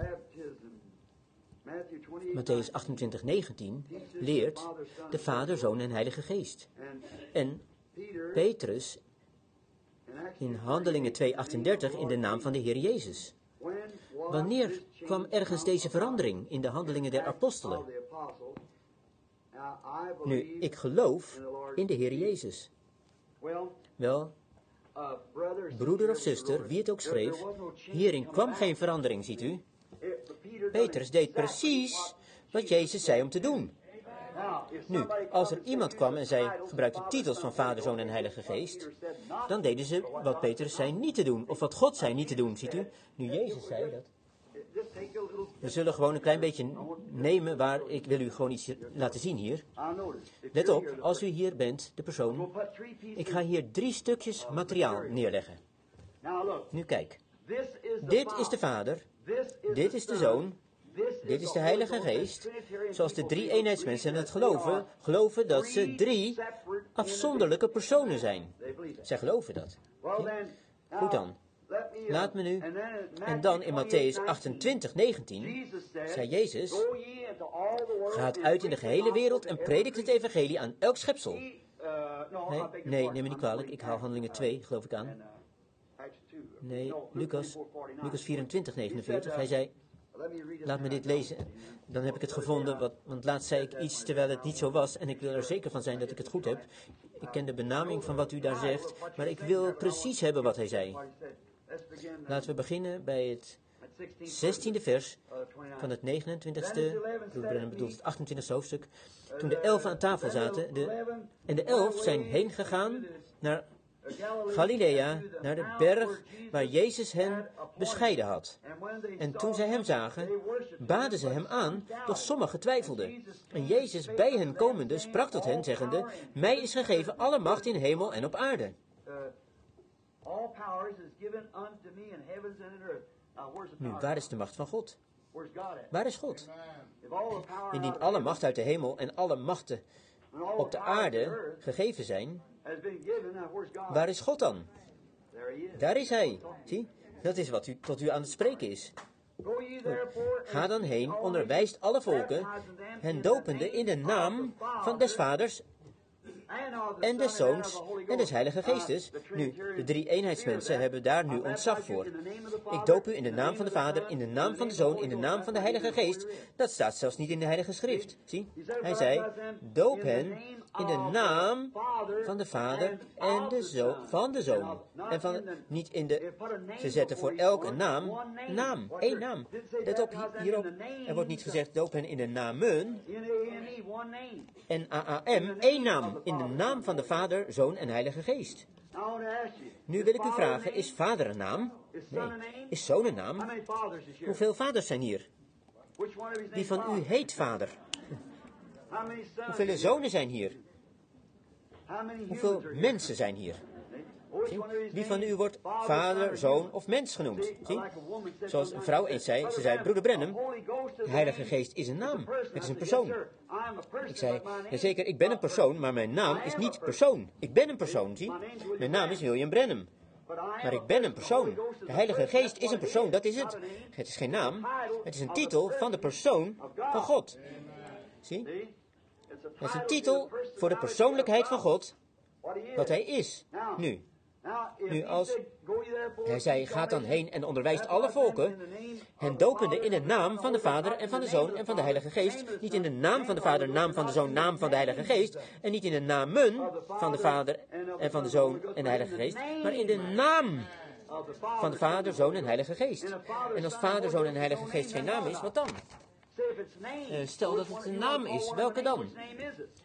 Mattheüs achtentwintig, negentien leert de Vader, Zoon en Heilige Geest. En Petrus in Handelingen twee, achtendertig in de naam van de Heer Jezus. Wanneer kwam ergens deze verandering in de Handelingen der Apostelen? Nu, ik geloof in de Heer Jezus. Wel, broeder of zuster, wie het ook schreef, hierin kwam geen verandering, ziet u? Petrus deed precies wat Jezus zei om te doen. Nu, als er iemand kwam en zij gebruikte titels van Vader, Zoon en Heilige Geest, dan deden ze wat Petrus zei niet te doen, of wat God zei niet te doen, ziet u? Nu, Jezus zei dat. We zullen gewoon een klein beetje nemen waar, ik wil u gewoon iets laten zien hier. Let op, als u hier bent, de persoon, ik ga hier drie stukjes materiaal neerleggen. Nu kijk, dit is de Vader, dit is de Zoon, dit is de Heilige Geest, zoals de drie eenheidsmensen het geloven, geloven dat ze drie afzonderlijke personen zijn. Zij geloven dat. Goed dan. Laat me nu. En dan in Mattheüs achtentwintig, negentien, zei Jezus, gaat uit in de gehele wereld en predikt het evangelie aan elk schepsel. Nee, nee, neem me niet kwalijk, ik haal Handelingen twee, geloof ik aan. Nee, Lucas, Lucas vierentwintig, negenenveertig, hij zei, laat me dit lezen, dan heb ik het gevonden, wat, want laatst zei ik iets terwijl het niet zo was en ik wil er zeker van zijn dat ik het goed heb. Ik ken de benaming van wat u daar zegt, maar ik wil precies hebben wat hij zei. Laten we beginnen bij het zestiende vers van het negenentwintigste, Brennan bedoelt het achtentwintigste hoofdstuk, toen de elfen aan tafel zaten, de, en de elf zijn heen gegaan naar Galilea, naar de berg waar Jezus hen bescheiden had. En toen zij hem zagen, baden ze hem aan, doch sommigen twijfelden. En Jezus bij hen komende sprak tot hen, zeggende, mij is gegeven alle macht in hemel en op aarde. Nu, waar is de macht van God? Waar is God? Indien alle macht uit de hemel en alle machten op de aarde gegeven zijn, waar is God dan? Daar is Hij. Zie, dat is wat u, tot u aan het spreken is. Ga dan heen, onderwijst alle volken, hen dopende in de naam van des Vaders en des Zoons en des Heilige Geestes. Nu, de drie eenheidsmensen hebben daar nu ontzag voor. Ik doop u in de naam van de Vader, in de naam van de Zoon, in de naam van de Heilige Geest. Dat staat zelfs niet in de Heilige Schrift. Zie, hij zei, doop hen in de naam van de Vader en de Zoon, van de Zoon. En van, niet in de, ze zetten voor elke naam, naam, één naam. Let op hierop, er wordt niet gezegd, doop hen in de namen, N A A M, één naam, in de naam van de Vader, Zoon en Heilige Geest. Nu wil ik u vragen, is Vader een naam? Nee. Is Zoon een naam? Hoeveel vaders zijn hier? Wie van u heet Vader? Hoeveel zonen zijn hier? Hoeveel mensen zijn hier? Zie? Wie van u wordt vader, zoon of mens genoemd? Zie? Zoals een vrouw eens zei, ze zei, broeder Branham, de Heilige Geest is een naam. Het is een persoon. Ik zei, ja, zeker, ik ben een persoon, maar mijn naam is niet persoon. Ik ben een persoon, zie? Mijn naam is William Branham. Maar ik ben een persoon. De Heilige Geest is een persoon, dat is het. Het is geen naam, het is een titel van de persoon van God. Zie? Het is een titel voor de persoonlijkheid van God, wat Hij is. Nu, nu als Hij zei, gaat dan heen en onderwijst alle volken, hen dopende in de naam van de Vader en van de Zoon en van de Heilige Geest, niet in de naam van de Vader, naam van de Zoon, naam van de Heilige Geest, en niet in de namen van de Vader en van de Zoon en de Heilige Geest, maar in de naam van de Vader, Zoon en Heilige Geest. En als Vader, Zoon en Heilige Geest geen naam is, wat dan? Uh, stel dat het een naam is, welke dan?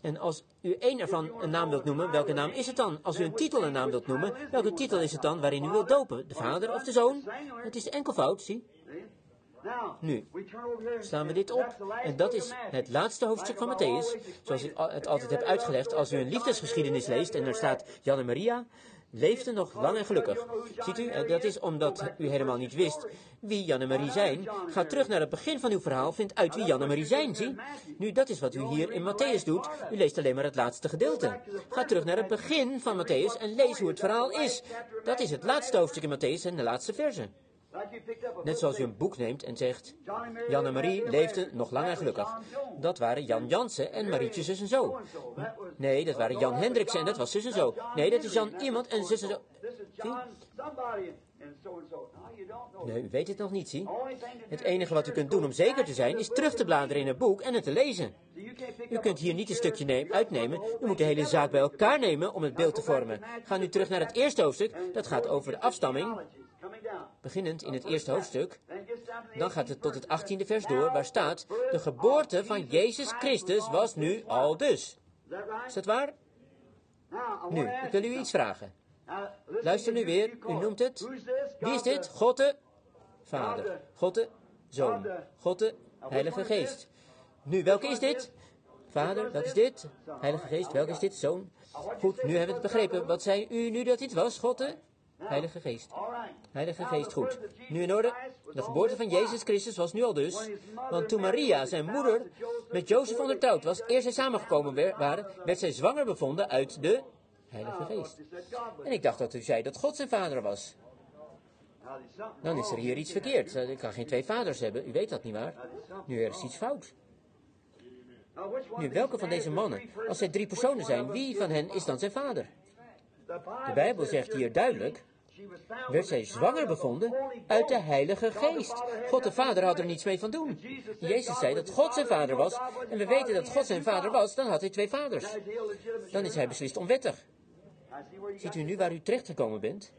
En als u één ervan een naam wilt noemen, welke naam is het dan? Als u een titel een naam wilt noemen, welke titel is het dan waarin u wilt dopen? De Vader of de Zoon? Het is enkelvoud, zie. Nu slaan we dit op. En dat is het laatste hoofdstuk van Matthäus. Zoals ik het altijd heb uitgelegd. Als u een liefdesgeschiedenis leest en er staat Jan en Maria leefden nog lang en gelukkig. Ziet u, dat is omdat u helemaal niet wist wie Jan en Marie zijn. Ga terug naar het begin van uw verhaal, vind uit wie Jan en Marie zijn, zie. Nu, dat is wat u hier in Matthäus doet. U leest alleen maar het laatste gedeelte. Ga terug naar het begin van Matthäus en lees hoe het verhaal is. Dat is het laatste hoofdstuk in Matthäus en de laatste verse. Net zoals u een boek neemt en zegt, Jan en Marie leefden nog lang en gelukkig. Dat waren Jan Jansen en Marietje zus en zo. Nee, dat waren Jan Hendriksen en dat was zus en zo. Nee, dat is Jan iemand en zus en zo. Zie? Nee, u weet het nog niet, zie. Het enige wat u kunt doen om zeker te zijn, is terug te bladeren in het boek en het te lezen. U kunt hier niet een stukje neem, uitnemen, u moet de hele zaak bij elkaar nemen om het beeld te vormen. Ga nu terug naar het eerste hoofdstuk, dat gaat over de afstamming. Beginnend in het eerste hoofdstuk, dan gaat het tot het achttiende vers door, waar staat, de geboorte van Jezus Christus was nu al dus. Is dat waar? Nu, ik wil u iets vragen. Luister nu weer, u noemt het. Wie is dit? God de Vader, God de Zoon, God de Heilige Geest. Nu, welke is dit? Vader, welke is dit? Heilige Geest, welke is dit? Zoon. Goed, nu hebben we het begrepen. Wat zei u nu dat dit was? God de Heilige Geest. Heilige Geest, goed. Nu in orde. De geboorte van Jezus Christus was nu al dus. Want toen Maria, zijn moeder, met Jozef ondertrouwd was, eer zij samengekomen waren, werd zij zwanger bevonden uit de Heilige Geest. En ik dacht dat u zei dat God zijn vader was. Dan is er hier iets verkeerd. Ik kan geen twee vaders hebben. U weet dat niet waar? Nu, er is iets fout. Nu, welke van deze mannen, als zij drie personen zijn, wie van hen is dan zijn vader? De Bijbel zegt hier duidelijk, werd zij zwanger bevonden uit de Heilige Geest. God de Vader had er niets mee van doen. Jezus zei dat God zijn vader was, en we weten dat God zijn vader was, dan had hij twee vaders. Dan is hij beslist onwettig. Ziet u nu waar u terechtgekomen bent?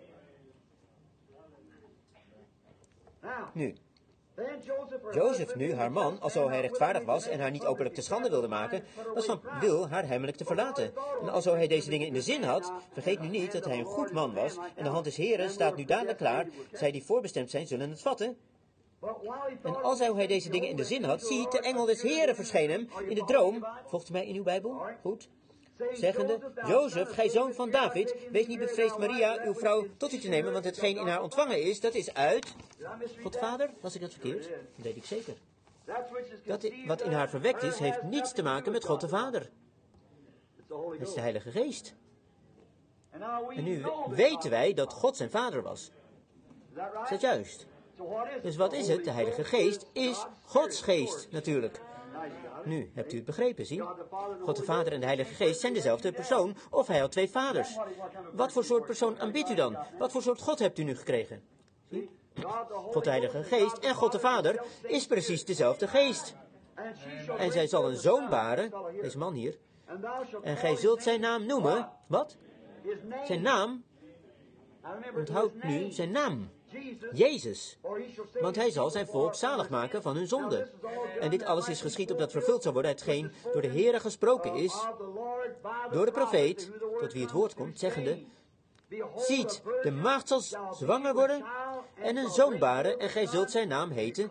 Nu, Jozef nu, haar man, alzo hij rechtvaardig was en haar niet openlijk te schande wilde maken, was van wil haar heimelijk te verlaten. En alzo hij deze dingen in de zin had, vergeet nu niet dat hij een goed man was, en de hand des Heren staat nu dadelijk klaar, zij die voorbestemd zijn zullen het vatten. En als hij deze dingen in de zin had, zie, de engel des Heren verscheen hem in de droom, volgt u mij in uw Bijbel? Goed. Zeggende, Jozef, gij zoon van David, wees niet bevreesd Maria, uw vrouw, tot u te nemen, want hetgeen in haar ontvangen is, dat is uit God Vader. Was ik dat verkeerd? Dat weet ik zeker. Dat wat in haar verwekt is, heeft niets te maken met God de Vader. Het is de Heilige Geest. En nu weten wij dat God zijn vader was. Is dat juist? Dus wat is het? De Heilige Geest is Gods geest, natuurlijk. Nu, hebt u het begrepen, zie? God de Vader en de Heilige Geest zijn dezelfde persoon, of hij had twee vaders. Wat voor soort persoon aanbidt u dan? Wat voor soort God hebt u nu gekregen? Zie? God de Heilige Geest en God de Vader is precies dezelfde geest. En zij zal een zoon baren, deze man hier, en gij zult zijn naam noemen, wat? Zijn naam, onthoud nu zijn naam. Jezus, want hij zal zijn volk zalig maken van hun zonde. En dit alles is geschied opdat vervuld zal worden hetgeen door de Heere gesproken is, door de profeet, tot wie het woord komt, zeggende, ziet, de maagd zal zwanger worden en een zoon baren, en gij zult zijn naam heten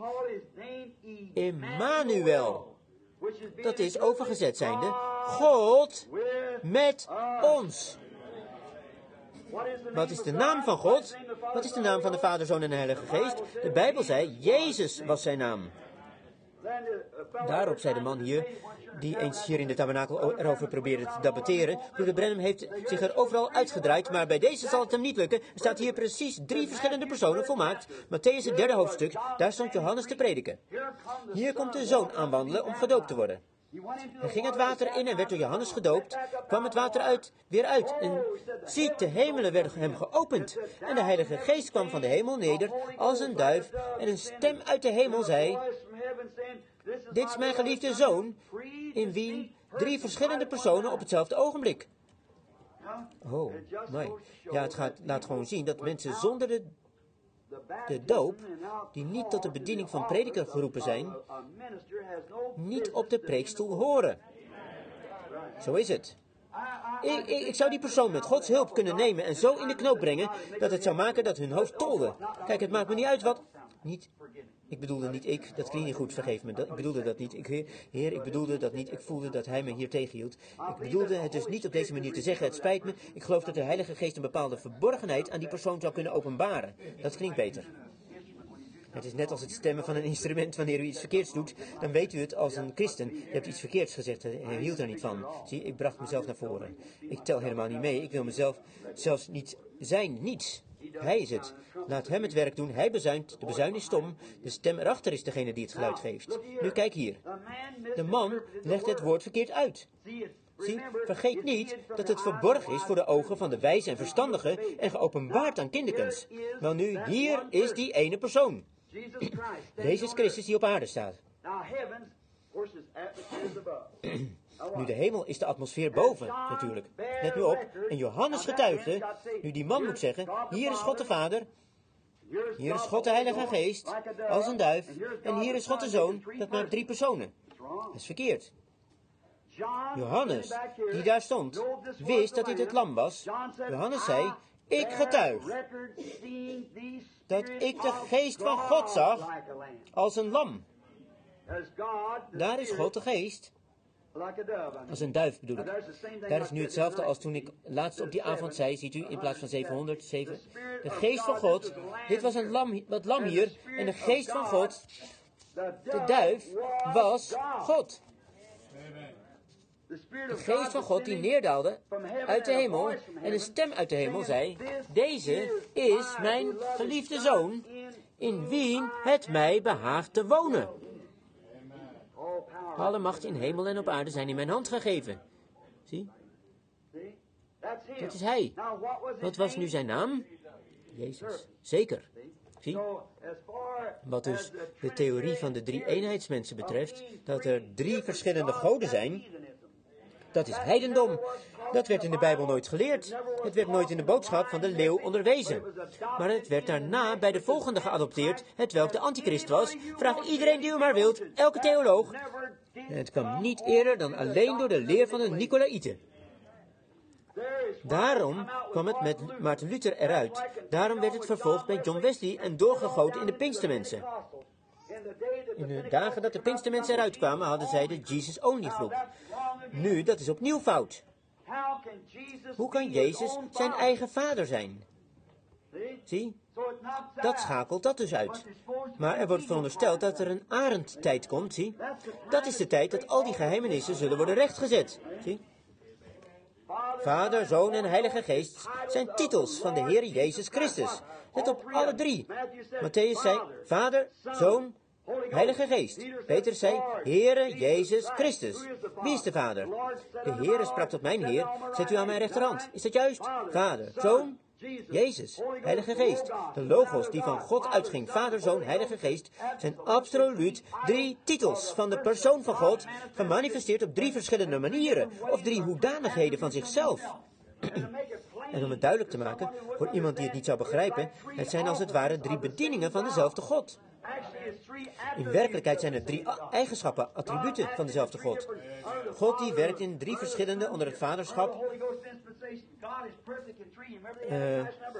Emmanuel. Dat is overgezet zijnde, God met ons. Wat is de naam van God? Wat is de naam van de Vader, Zoon en de Heilige Geest? De Bijbel zei, Jezus was zijn naam. Daarop zei de man hier, die eens hier in de tabernakel erover probeerde te debatteren, broeder Branham heeft zich er overal uitgedraaid, maar bij deze zal het hem niet lukken. Er staat hier precies drie verschillende personen volmaakt. Matthäus het derde hoofdstuk, daar stond Johannes te prediken. Hier komt de zoon aanwandelen om gedoopt te worden. Hij ging het water in en werd door Johannes gedoopt, kwam het water uit, weer uit. En ziet, de hemelen werden hem geopend. En de Heilige Geest kwam van de hemel neder als een duif. En een stem uit de hemel zei, dit is mijn geliefde zoon, in wie drie verschillende personen op hetzelfde ogenblik. Oh, nee. Ja, het gaat, laat gewoon zien dat mensen zonder de, de doop, die niet tot de bediening van prediker geroepen zijn, niet op de preekstoel horen. Zo is het. Ik, ik, ik zou die persoon met Gods hulp kunnen nemen en zo in de knoop brengen dat het zou maken dat hun hoofd tolde. Kijk, het maakt me niet uit wat... Niet... Ik bedoelde niet ik, dat klinkt niet goed, vergeef me. Dat, ik bedoelde dat niet. Ik, heer, ik bedoelde dat niet. Ik voelde dat hij me hier tegenhield. Ik bedoelde het dus niet op deze manier te zeggen. Het spijt me. Ik geloof dat de Heilige Geest een bepaalde verborgenheid aan die persoon zou kunnen openbaren. Dat klinkt beter. Het is net als het stemmen van een instrument. Wanneer u iets verkeerds doet, dan weet u het als een christen. Je hebt iets verkeerds gezegd en hij hield er niet van. Zie, ik bracht mezelf naar voren. Ik tel helemaal niet mee. Ik wil mezelf zelfs niet zijn. Niets. Hij is het. Laat hem het werk doen. Hij bezuint. De bezuin is stom. De stem erachter is degene die het geluid geeft. Nu kijk hier. De man legt het woord verkeerd uit. Zie, vergeet niet dat het verborgen is voor de ogen van de wijze en verstandigen en geopenbaard aan kinderkens. Wel nu, hier is die ene persoon. Jezus Christus die op aarde staat. Nu de hemel is de atmosfeer boven, natuurlijk. Let nu op, en Johannes getuigde, nu die man moet zeggen, hier is God de Vader, hier is God de Heilige Geest, als een duif, en hier is God de Zoon, dat maakt drie personen. Dat is verkeerd. Johannes, die daar stond, wist dat dit het lam was. Johannes zei, ik getuig dat ik de geest van God zag als een lam. Daar is God de geest. Als een duif bedoel ik. Daar is nu hetzelfde als toen ik laatst op die avond zei, ziet u, in plaats van zevenhonderd, zeven. De geest van God, dit was een lam, wat lam hier, en de geest van God, de duif, was God. De geest van God die neerdaalde uit de hemel en een stem uit de hemel zei, deze is mijn geliefde zoon, in wien het mij behaagt te wonen. Alle macht in hemel en op aarde zijn in mijn hand gegeven. Zie? Dat is hij. Wat was nu zijn naam? Jezus. Zeker. Zie? Wat dus de theorie van de drie-eenheidsmensen betreft, dat er drie verschillende goden zijn, dat is heidendom. Dat werd in de Bijbel nooit geleerd. Het werd nooit in de boodschap van de leeuw onderwezen. Maar het werd daarna bij de volgende geadopteerd, hetwelk de antichrist was. Vraag iedereen die u maar wilt, elke theoloog. En het kwam niet eerder dan alleen door de leer van de Nicolaïten. Daarom kwam het met Maarten Luther eruit. Daarom werd het vervolgd bij John Wesley en doorgegoten in de Pinkstermensen. In de dagen dat de Pinkstermensen eruit kwamen, hadden zij de Jesus-only groep. Nu, dat is opnieuw fout. Hoe kan Jezus zijn eigen vader zijn? Zie? Dat schakelt dat dus uit. Maar er wordt verondersteld dat er een arendtijd komt, zie? Dat is de tijd dat al die geheimenissen zullen worden rechtgezet. Zie? Vader, Zoon en Heilige Geest zijn titels van de Heer Jezus Christus. Let op alle drie. Matthäus zei, Vader, Zoon, Heilige Geest. Petrus zei, Heere Jezus Christus. Wie is de Vader? De Heere sprak tot mijn Heer, zet u aan mijn rechterhand. Is dat juist? Vader, Zoon, Jezus, Heilige Geest. De logos die van God uitging, Vader, Zoon, Heilige Geest, zijn absoluut drie titels van de persoon van God, gemanifesteerd op drie verschillende manieren, of drie hoedanigheden van zichzelf. En om het duidelijk te maken, voor iemand die het niet zou begrijpen, het zijn als het ware drie bedieningen van dezelfde God. In werkelijkheid zijn er drie eigenschappen, attributen van dezelfde God. God die werkt in drie verschillende onder het vaderschap. Uh,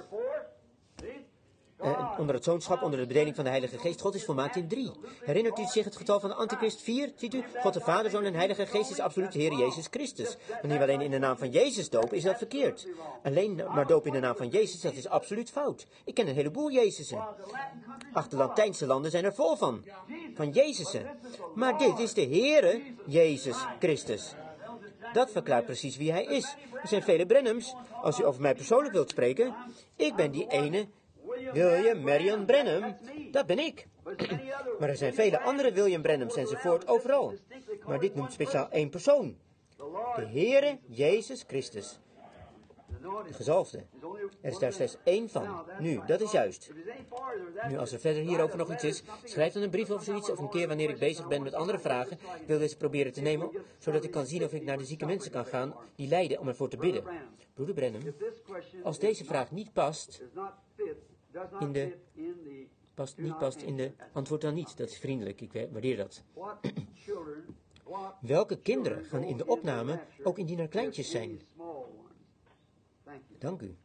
uh, onder het zoonschap, onder de bedeling van de Heilige Geest. God is volmaakt in drie. Herinnert u zich het getal van de Antichrist vier? Ziet u? God de Vader, Zoon en Heilige Geest is absoluut de Heer Jezus Christus. Wanneer we alleen in de naam van Jezus dopen, is dat verkeerd. Alleen maar dopen in de naam van Jezus, dat is absoluut fout. Ik ken een heleboel Jezusen. Ach, de Latijnse landen zijn er vol van. Van Jezusen. Maar dit is de Heere Jezus Christus. Dat verklaart precies wie hij is. Er zijn vele Branhams. Als u over mij persoonlijk wilt spreken, ik ben die ene William Marion Branham. Dat ben ik. Maar er zijn vele andere William Branhams enzovoort overal. Maar dit noemt speciaal één persoon. De Heere Jezus Christus. De gezalfde. Er is daar slechts één van. Nu, dat is juist. Nu, als er verder hierover nog iets is, schrijf dan een brief of zoiets, of een keer wanneer ik bezig ben met andere vragen. Ik wil deze proberen te nemen, zodat ik kan zien of ik naar de zieke mensen kan gaan die lijden om ervoor te bidden. Broeder Branham, als deze vraag niet past in de... Past, niet past in de... Antwoord dan niet, dat is vriendelijk, ik waardeer dat. Welke kinderen gaan in de opname ook indien er kleintjes zijn? Dank u.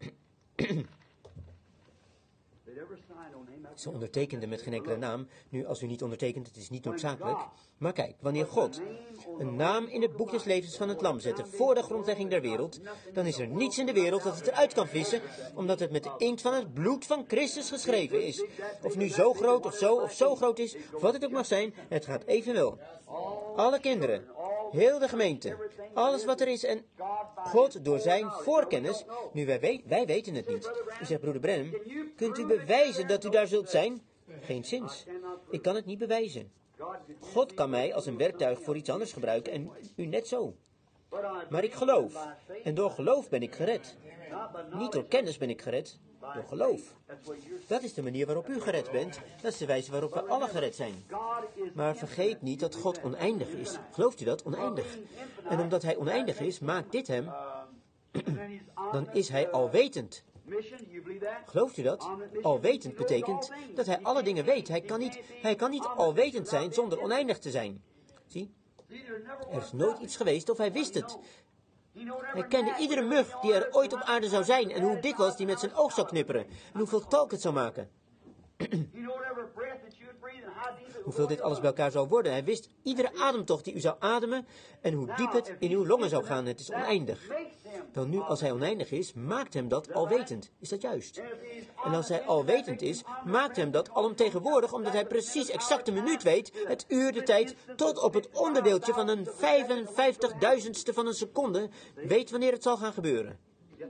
Ze ondertekende met geen enkele naam. Nu, als u niet ondertekent, het is niet noodzakelijk. Maar kijk, wanneer God een naam in het boek des levens van het lam zette voor de grondlegging der wereld, dan is er niets in de wereld dat het eruit kan vissen, omdat het met de inkt van het bloed van Christus geschreven is. Of nu zo groot of zo of zo groot is, of wat het ook mag zijn, het gaat evenwel. Alle kinderen, heel de gemeente, alles wat er is en God door zijn voorkennis, nu wij, we- wij weten het niet. U zegt, broeder Branham, kunt u bewijzen dat u daar zult zijn? Geen zins. Ik kan het niet bewijzen. God kan mij als een werktuig voor iets anders gebruiken en u net zo. Maar ik geloof. En door geloof ben ik gered. Niet door kennis ben ik gered, door geloof. Dat is de manier waarop u gered bent. Dat is de wijze waarop we alle gered zijn. Maar vergeet niet dat God oneindig is. Gelooft u dat? Oneindig. En omdat hij oneindig is, maakt dit hem, dan is hij alwetend. Gelooft u dat? Alwetend betekent dat hij alle dingen weet. Hij kan niet, hij kan niet alwetend zijn zonder oneindig te zijn. Zie? Er is nooit iets geweest of hij wist het. Hij kende iedere mug die er ooit op aarde zou zijn en hoe dikwijls die met zijn oog zou knipperen en hoeveel talk het zou maken. Hoeveel dit alles bij elkaar zou worden. Hij wist iedere ademtocht die u zou ademen en hoe diep het in uw longen zou gaan. Het is oneindig. Wel nu, als hij oneindig is, maakt hem dat alwetend. Is dat juist? En als hij alwetend is, maakt hem dat alomtegenwoordig, omdat hij precies exact de minuut weet, het uur, de tijd, tot op het onderdeeltje van een vijfenvijftigduizendste van een seconde, weet wanneer het zal gaan gebeuren.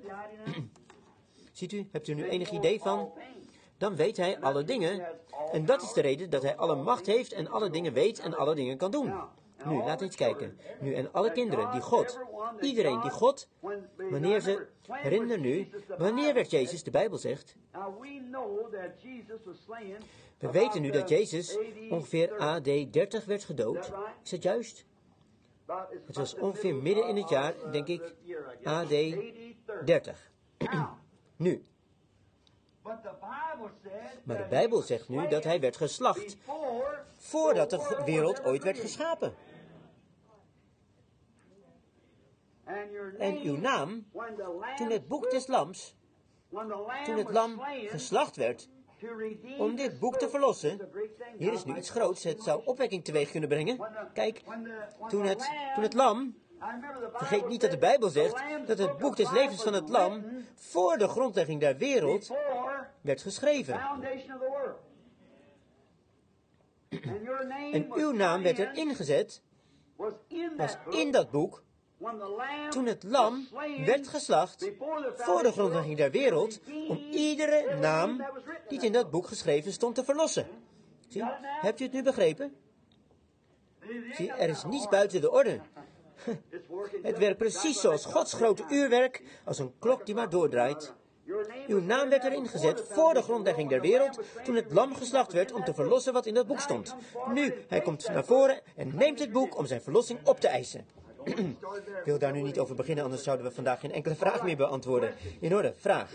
Ziet u, hebt u nu enig idee van? Dan weet hij alle dingen. En dat is de reden dat hij alle macht heeft en alle dingen weet en alle dingen kan doen. Nu, laten we eens kijken. Nu, en alle kinderen die God, iedereen die God, wanneer ze, herinner nu, wanneer werd Jezus, de Bijbel zegt, we weten nu dat Jezus ongeveer A D dertig werd gedood. Is dat juist? Het was ongeveer midden in het jaar, denk ik, A D dertig. Nu. Maar de Bijbel zegt nu dat hij werd geslacht voordat de wereld ooit werd geschapen. En uw naam, toen het boek des lams, toen het lam geslacht werd, om dit boek te verlossen, hier is nu iets groots, het zou opwekking teweeg kunnen brengen. Kijk, toen het, toen het lam, vergeet niet dat de Bijbel zegt dat het boek des levens van het lam voor de grondlegging der wereld werd geschreven. En uw naam werd erin gezet, was in dat boek, toen het lam werd geslacht voor de grondlegging der wereld, om iedere naam die in dat boek geschreven stond te verlossen. Zie, hebt u het nu begrepen? Zie, er is niets buiten de orde. Het werkt precies zoals Gods grote uurwerk, als een klok die maar doordraait. Uw naam werd erin gezet voor de grondlegging der wereld, toen het lam geslacht werd om te verlossen wat in dat boek stond. Nu, hij komt naar voren en neemt het boek om zijn verlossing op te eisen. Ik wil daar nu niet over beginnen, anders zouden we vandaag geen enkele vraag meer beantwoorden. In orde, vraag.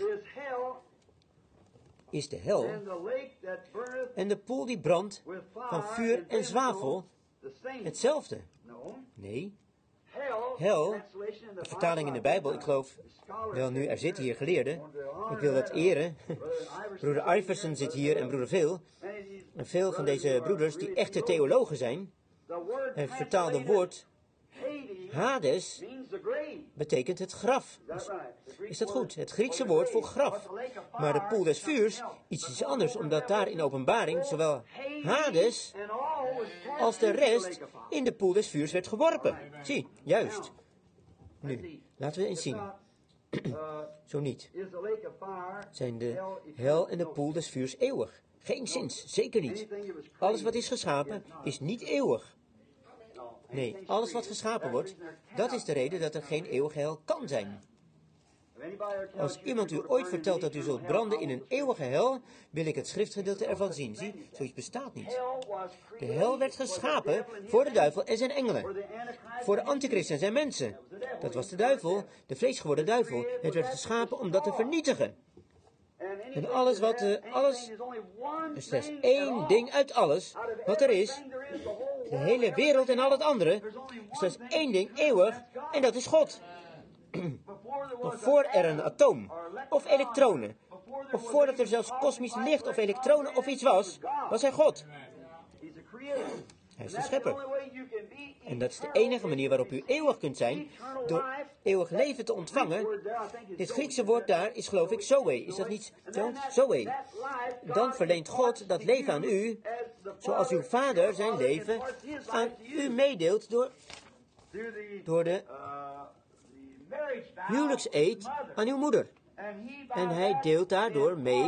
Is de hel en de poel die brandt van vuur en zwavel hetzelfde? Nee. Hel, de vertaling in de Bijbel, ik geloof, wel nu, er zitten hier geleerden. Ik wil dat eren. Broeder Iverson zit hier en broeder Phil. En veel van deze broeders die echte theologen zijn. Het vertaalde woord Hades betekent het graf. Is, is dat goed? Het Griekse woord voor graf. Maar de poel des vuurs, iets is anders, omdat daar in openbaring zowel Hades als de rest in de poel des vuurs werd geworpen. Zie, juist. Nu, laten we eens zien. Zo niet. Zijn de hel en de poel des vuurs eeuwig? Geen zins, zeker niet. Alles wat is geschapen is niet eeuwig. Nee, alles wat geschapen wordt, dat is de reden dat er geen eeuwige hel kan zijn. Als iemand u ooit vertelt dat u zult branden in een eeuwige hel, wil ik het schriftgedeelte ervan zien. Zie, zoiets bestaat niet. De hel werd geschapen voor de duivel en zijn engelen. Voor de antichrist en zijn mensen. Dat was de duivel, de vleesgeworden duivel. Het werd geschapen om dat te vernietigen. En alles wat, uh, alles, er is slechts één ding uit alles wat er is, De hele wereld en al het andere is slechts één ding eeuwig en dat is God. Nog voor er een atoom of elektronen, of voordat er zelfs kosmisch licht of elektronen of iets was, was hij God. Hij is de schepper. En dat is de enige manier waarop u eeuwig kunt zijn, door eeuwig leven te ontvangen. Dit Griekse woord daar is geloof ik zoe. Is dat niet zoe? Dan verleent God dat leven aan u, zoals uw vader zijn leven aan u meedeelt door, door de huwelijkseed aan uw moeder. En hij deelt daardoor mee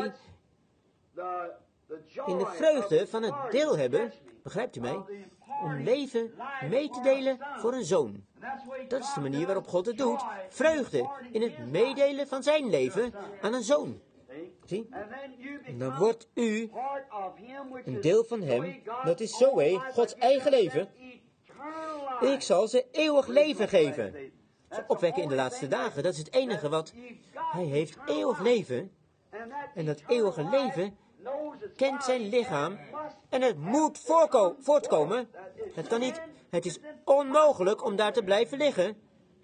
in de vreugde van het deel hebben, begrijpt u mij, om leven mee te delen voor een zoon. Dat is de manier waarop God het doet. Vreugde in het meedelen van zijn leven aan een zoon. Zie? En dan wordt u een deel van hem, dat is zoe, Gods eigen leven. Ik zal ze eeuwig leven geven. Ze opwekken in de laatste dagen, dat is het enige wat hij heeft, eeuwig leven. En dat eeuwige leven kent zijn lichaam en het moet voorko- voortkomen. Het kan niet, het is onmogelijk om daar te blijven liggen.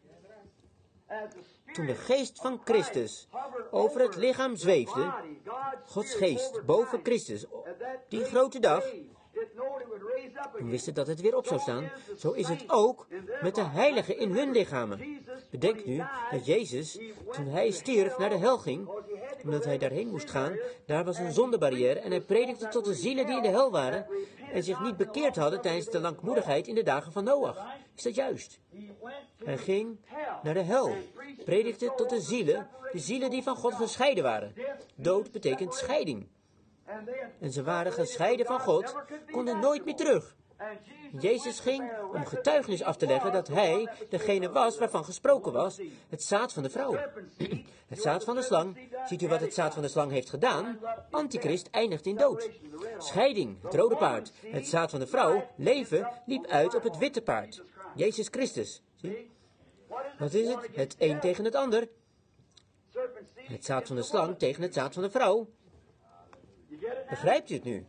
Toen de geest van Christus over het lichaam zweefde, Gods geest boven Christus, die grote dag, toen wist het dat het weer op zou staan. Zo is het ook met de heiligen in hun lichamen. Bedenk nu dat Jezus, toen hij stierf, naar de hel ging, omdat hij daarheen moest gaan, daar was een zondebarrière en hij predikte tot de zielen die in de hel waren en zich niet bekeerd hadden tijdens de langmoedigheid in de dagen van Noach. Is dat juist? Hij ging naar de hel, predikte tot de zielen, de zielen die van God gescheiden waren. Dood betekent scheiding. En ze waren gescheiden van God, konden nooit meer terug. Jezus ging om getuigenis af te leggen dat hij degene was waarvan gesproken was, het zaad van de vrouw. Het zaad van de slang, ziet u wat het zaad van de slang heeft gedaan? Antichrist eindigt in dood. Scheiding, het rode paard. Het zaad van de vrouw, leven, liep uit op het witte paard. Jezus Christus. Zie? Wat is het? Het een tegen het ander. Het zaad van de slang tegen het zaad van de vrouw. Begrijpt u het nu?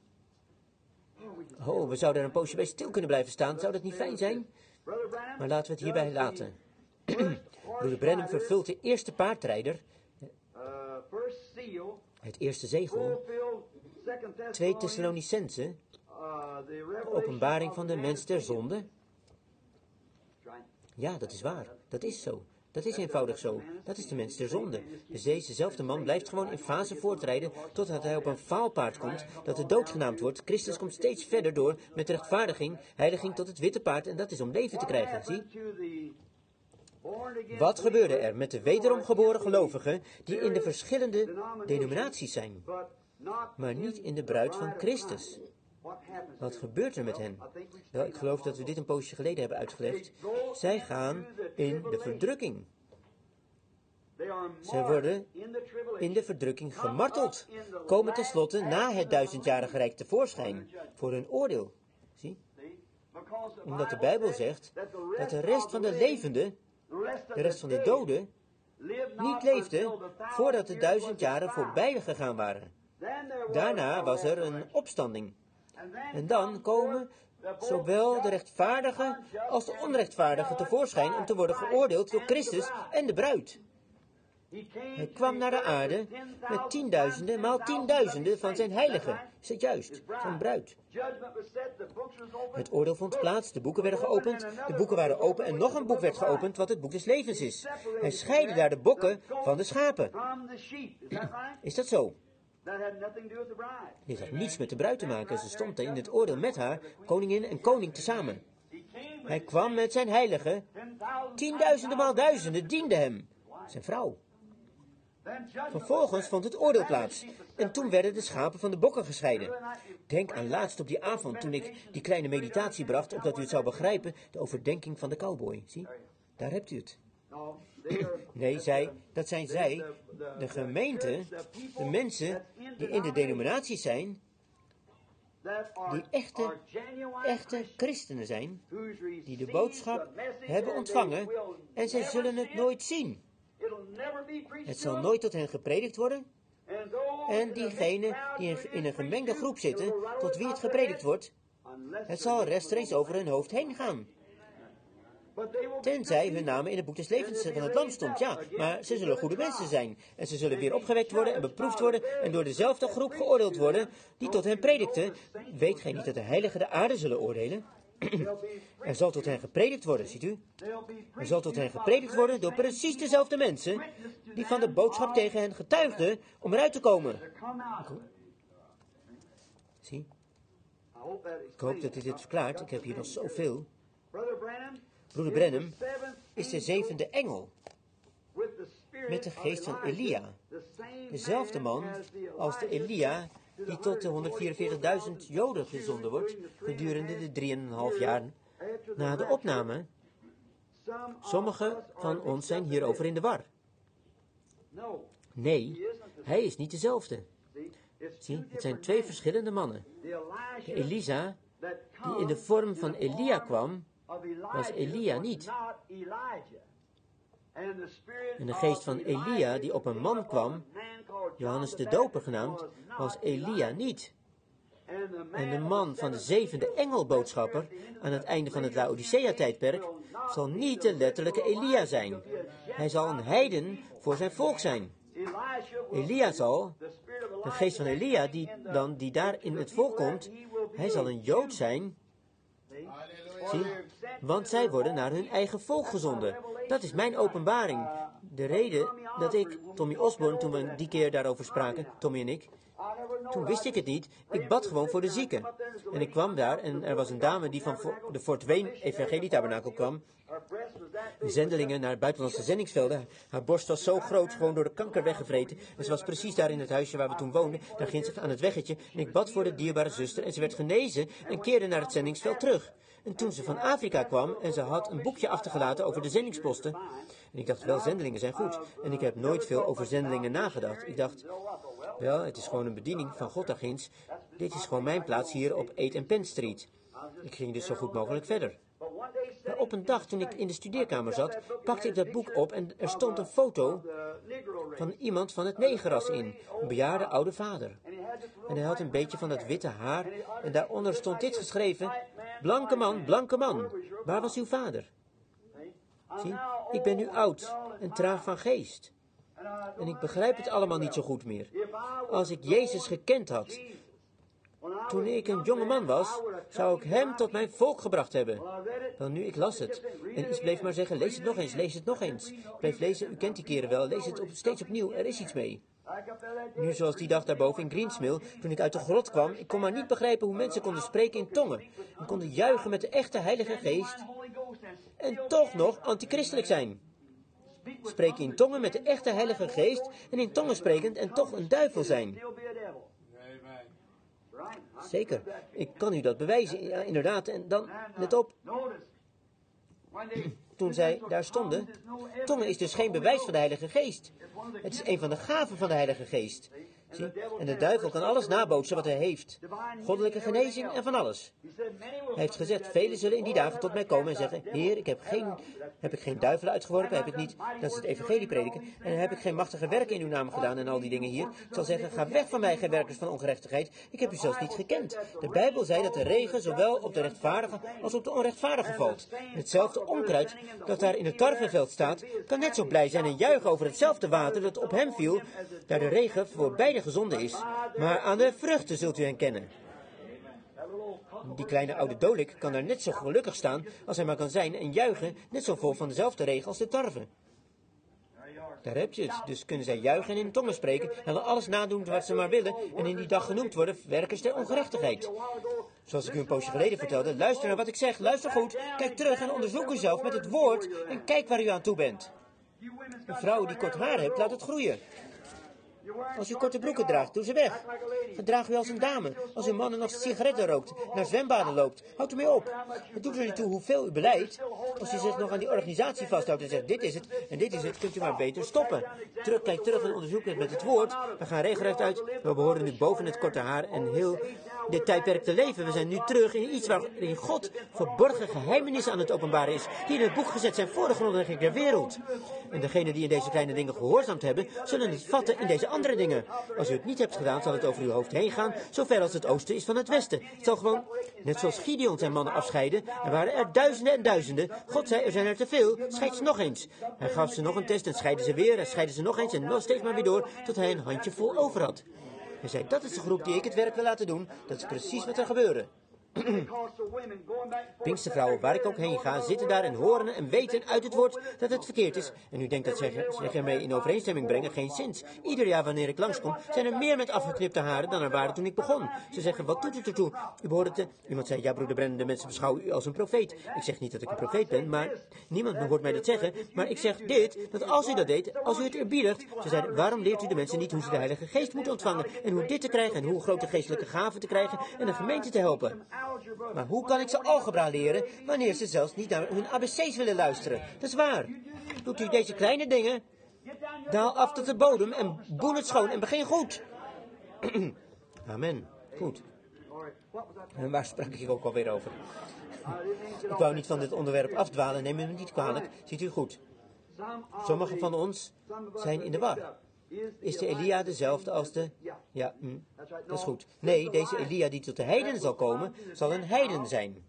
Oh, we zouden er een poosje bij stil kunnen blijven staan. Zou dat niet fijn zijn? Maar laten we het hierbij laten. Broeder Branham vervult de eerste paardrijder, het eerste zegel, twee Thessalonicenzen, de openbaring van de mens der zonde. Ja, dat is waar. Dat is zo. Dat is eenvoudig zo. Dat is de mens der zonde. Dus dezezelfde man blijft gewoon in fase voortrijden totdat hij op een faalpaard komt, dat de dood genaamd wordt. Christus komt steeds verder door met rechtvaardiging, heiliging tot het witte paard en dat is om leven te krijgen. Zie? Wat gebeurde er met de wederom geboren gelovigen die in de verschillende denominaties zijn, maar niet in de bruid van Christus? Wat gebeurt er met hen? Wel, ik geloof dat we dit een poosje geleden hebben uitgelegd. Zij gaan in de verdrukking. Zij worden in de verdrukking gemarteld. Komen tenslotte na het duizendjarige rijk tevoorschijn voor hun oordeel. Zie? Omdat de Bijbel zegt dat de rest van de levenden, de rest van de doden, niet leefde voordat de duizend jaren voorbij gegaan waren. Daarna was er een opstanding. En dan komen zowel de rechtvaardigen als de onrechtvaardigen tevoorschijn om te worden geoordeeld door Christus en de bruid. Hij kwam naar de aarde met tienduizenden maal tienduizenden van zijn heiligen. Is het juist? Zijn bruid. Het oordeel vond plaats, de boeken werden geopend, de boeken waren open en nog een boek werd geopend wat het boek des levens is. Hij scheidde daar de bokken van de schapen. Is dat zo? Dit had niets met de bruid te maken. Ze stond in het oordeel met haar, koningin en koning tezamen. Hij kwam met zijn heiligen. Tienduizenden maal duizenden dienden hem. Zijn vrouw. Vervolgens vond het oordeel plaats. En toen werden de schapen van de bokken gescheiden. Denk aan laatst op die avond toen ik die kleine meditatie bracht, opdat u het zou begrijpen, de overdenking van de cowboy. Zie, daar hebt u het. Nee, zij, dat zijn zij, de gemeente, de mensen die in de denominaties zijn, die echte, echte christenen zijn, die de boodschap hebben ontvangen en zij zullen het nooit zien. Het zal nooit tot hen gepredikt worden. En diegenen die in een gemengde groep zitten, tot wie het gepredikt wordt, Het zal rechtstreeks over hun hoofd heen gaan. Tenzij hun namen in het boek des levens van het lam stond, ja. Maar ze zullen goede mensen zijn. En ze zullen weer opgewekt worden en beproefd worden en door dezelfde groep geoordeeld worden die tot hen predikte. Weet gij niet dat de heiligen de aarde zullen oordelen? Er zal tot hen gepredikt worden, ziet u? Er zal tot hen gepredikt worden door precies dezelfde mensen die van de boodschap tegen hen getuigden om eruit te komen. Zie? Ik hoop dat dit dit verklaart. Ik heb hier nog zoveel. Broeder Branham is de zevende engel met de geest van Elia. Dezelfde man als de Elia die tot de honderdvierenveertigduizend Joden gezonden wordt gedurende de drieënhalf jaar na de opname. Sommigen van ons zijn hierover in de war. Nee, hij is niet dezelfde. Zie, het zijn twee verschillende mannen. De Elisa, die in de vorm van Elia kwam, was Elia niet. En de geest van Elia, die op een man kwam, Johannes de Doper genaamd, was Elia niet. En de man van de zevende engelboodschapper aan het einde van het Laodicea-tijdperk zal niet de letterlijke Elia zijn. Hij zal een heiden voor zijn volk zijn. Elia zal, de geest van Elia die dan die daar in het volk komt, hij zal een Jood zijn. Zie, want zij worden naar hun eigen volk gezonden. Dat is mijn openbaring. De reden dat ik, Tommy Osborne, toen we die keer daarover spraken, Tommy en ik, toen wist ik het niet. Ik bad gewoon voor de zieken. En ik kwam daar en er was een dame die van de Fort Wayne Evangelietabernakel kwam. De zendelingen naar buitenlandse zendingsvelden. Haar borst was zo groot, gewoon door de kanker weggevreten. En ze was precies daar in het huisje waar we toen woonden. Daar ging ze aan het weggetje. En ik bad voor de dierbare zuster en ze werd genezen en keerde naar het zendingsveld terug. En toen ze van Afrika kwam en ze had een boekje achtergelaten over de zendingsposten. En ik dacht, wel, zendelingen zijn goed. En ik heb nooit veel over zendelingen nagedacht. Ik dacht, wel, het is gewoon een bediening van God daarginds. Dit is gewoon mijn plaats hier op eight and Penn Street. Ik ging dus zo goed mogelijk verder. Maar op een dag toen ik in de studeerkamer zat, pakte ik dat boek op en er stond een foto van iemand van het negerras in. Een bejaarde oude vader. En hij had een beetje van dat witte haar en daaronder stond dit geschreven: blanke man, blanke man, waar was uw vader? Zie, ik ben nu oud en traag van geest. En ik begrijp het allemaal niet zo goed meer. Als ik Jezus gekend had, toen ik een jonge man was, zou ik hem tot mijn volk gebracht hebben. Wel nu, ik las het. En iets bleef maar zeggen, lees het nog eens, lees het nog eens. Ik bleef lezen, u kent die keren wel, lees het op, steeds opnieuw, er is iets mee. Nu zoals die dag daarboven in Greensmill, toen ik uit de grot kwam, ik kon maar niet begrijpen hoe mensen konden spreken in tongen. En konden juichen met de echte Heilige Geest. En toch nog antichristelijk zijn. Spreken in tongen met de echte Heilige Geest en in tongen sprekend en toch een duivel zijn. Zeker, ik kan u dat bewijzen, ja, inderdaad. En dan, let op, toen zij daar stonden, tongen is dus geen bewijs van de Heilige Geest. Het is een van de gaven van de Heilige Geest. Zie? En de duivel kan alles nabootsen wat hij heeft. Goddelijke genezing en van alles. Hij heeft gezegd, velen zullen in die dagen tot mij komen en zeggen, Heer, ik heb, geen, heb ik geen duivelen uitgeworpen, heb ik niet, dat is het evangelie prediken, en heb ik geen machtige werken in uw naam gedaan en al die dingen hier. Ik zal zeggen, ga weg van mij, gij werkers van ongerechtigheid, ik heb u zelfs niet gekend. De Bijbel zei dat de regen zowel op de rechtvaardige als op de onrechtvaardige valt. En hetzelfde onkruid dat daar in het tarweveld staat, kan net zo blij zijn en juichen over hetzelfde water dat op hem viel, daar de regen voor beide gezonden is, maar aan de vruchten zult u hen kennen. Die kleine oude dolik kan daar net zo gelukkig staan als hij maar kan zijn en juichen, net zo vol van dezelfde regen als de tarwe. Daar heb je het. Dus kunnen zij juichen en in tongen spreken en alles nadoen wat ze maar willen en in die dag genoemd worden werkers der ongerechtigheid. Zoals ik u een poosje geleden vertelde, luister naar wat ik zeg, luister goed, kijk terug en onderzoek uzelf met het woord en kijk waar u aan toe bent. Een vrouw die kort haar heeft, laat het groeien. Als u korte broeken draagt, doe ze weg. Gedraag u als een dame. Als uw mannen nog sigaretten rookt, naar zwembaden loopt, houd ermee op. Het doet er niet toe hoeveel u beleidt. Als u zich nog aan die organisatie vasthoudt en zegt, dit is het en dit is het, kunt u maar beter stoppen. Terug, kijk terug en onderzoek het met het woord. We gaan regelrecht uit. We behoren nu boven het korte haar en heel in dit tijdperk te leven. We zijn nu terug in iets waarin God verborgen geheimenissen aan het openbaren is, die in het boek gezet zijn voor de grondlegging der wereld. En degenen die in deze kleine dingen gehoorzaamd hebben, zullen het vatten in deze andere dingen. Als u het niet hebt gedaan, zal het over uw hoofd heen gaan, zover als het oosten is van het westen. Het zal gewoon, net zoals Gideon zijn mannen afscheiden, er waren er duizenden en duizenden. God zei, er zijn er te veel, scheid ze nog eens. Hij gaf ze nog een test en scheidde ze weer, en scheidde ze nog eens en nog steeds maar weer door, tot hij een handje vol over had. Hij zei, dat is de groep die ik het werk wil laten doen, dat is precies wat er gebeurde. Pinkstervrouwen, waar ik ook heen ga, zitten daar en horen en weten uit het woord dat het verkeerd is. En u denkt dat zij zich ermee in overeenstemming brengen, geen zins. Ieder jaar wanneer ik langskom, zijn er meer met afgeknipte haren dan er waren toen ik begon. Ze zeggen, wat doet het ertoe? U behoort te... Iemand zei, ja broeder Brennan, de mensen beschouwen u als een profeet. Ik zeg niet dat ik een profeet ben, maar niemand hoort mij dat zeggen. Maar ik zeg dit, dat als u dat deed, als u het eerbiedigt. Ze zeiden, waarom leert u de mensen niet hoe ze de Heilige Geest moeten ontvangen? En hoe dit te krijgen en hoe grote geestelijke gaven te krijgen en de gemeente te helpen? Maar hoe kan ik ze algebra leren, wanneer ze zelfs niet naar hun A B C's willen luisteren? Dat is waar. Doet u deze kleine dingen, daal af tot de bodem en boen het schoon en begin goed. Amen. Goed. En waar sprak ik ook alweer over? Ik wou niet van dit onderwerp afdwalen, neem me niet kwalijk. Ziet u goed. Sommigen van ons zijn in de war. Is de Elia dezelfde als de... Ja, hm, dat is goed. Nee, deze Elia die tot de heidenen zal komen, zal een heiden zijn.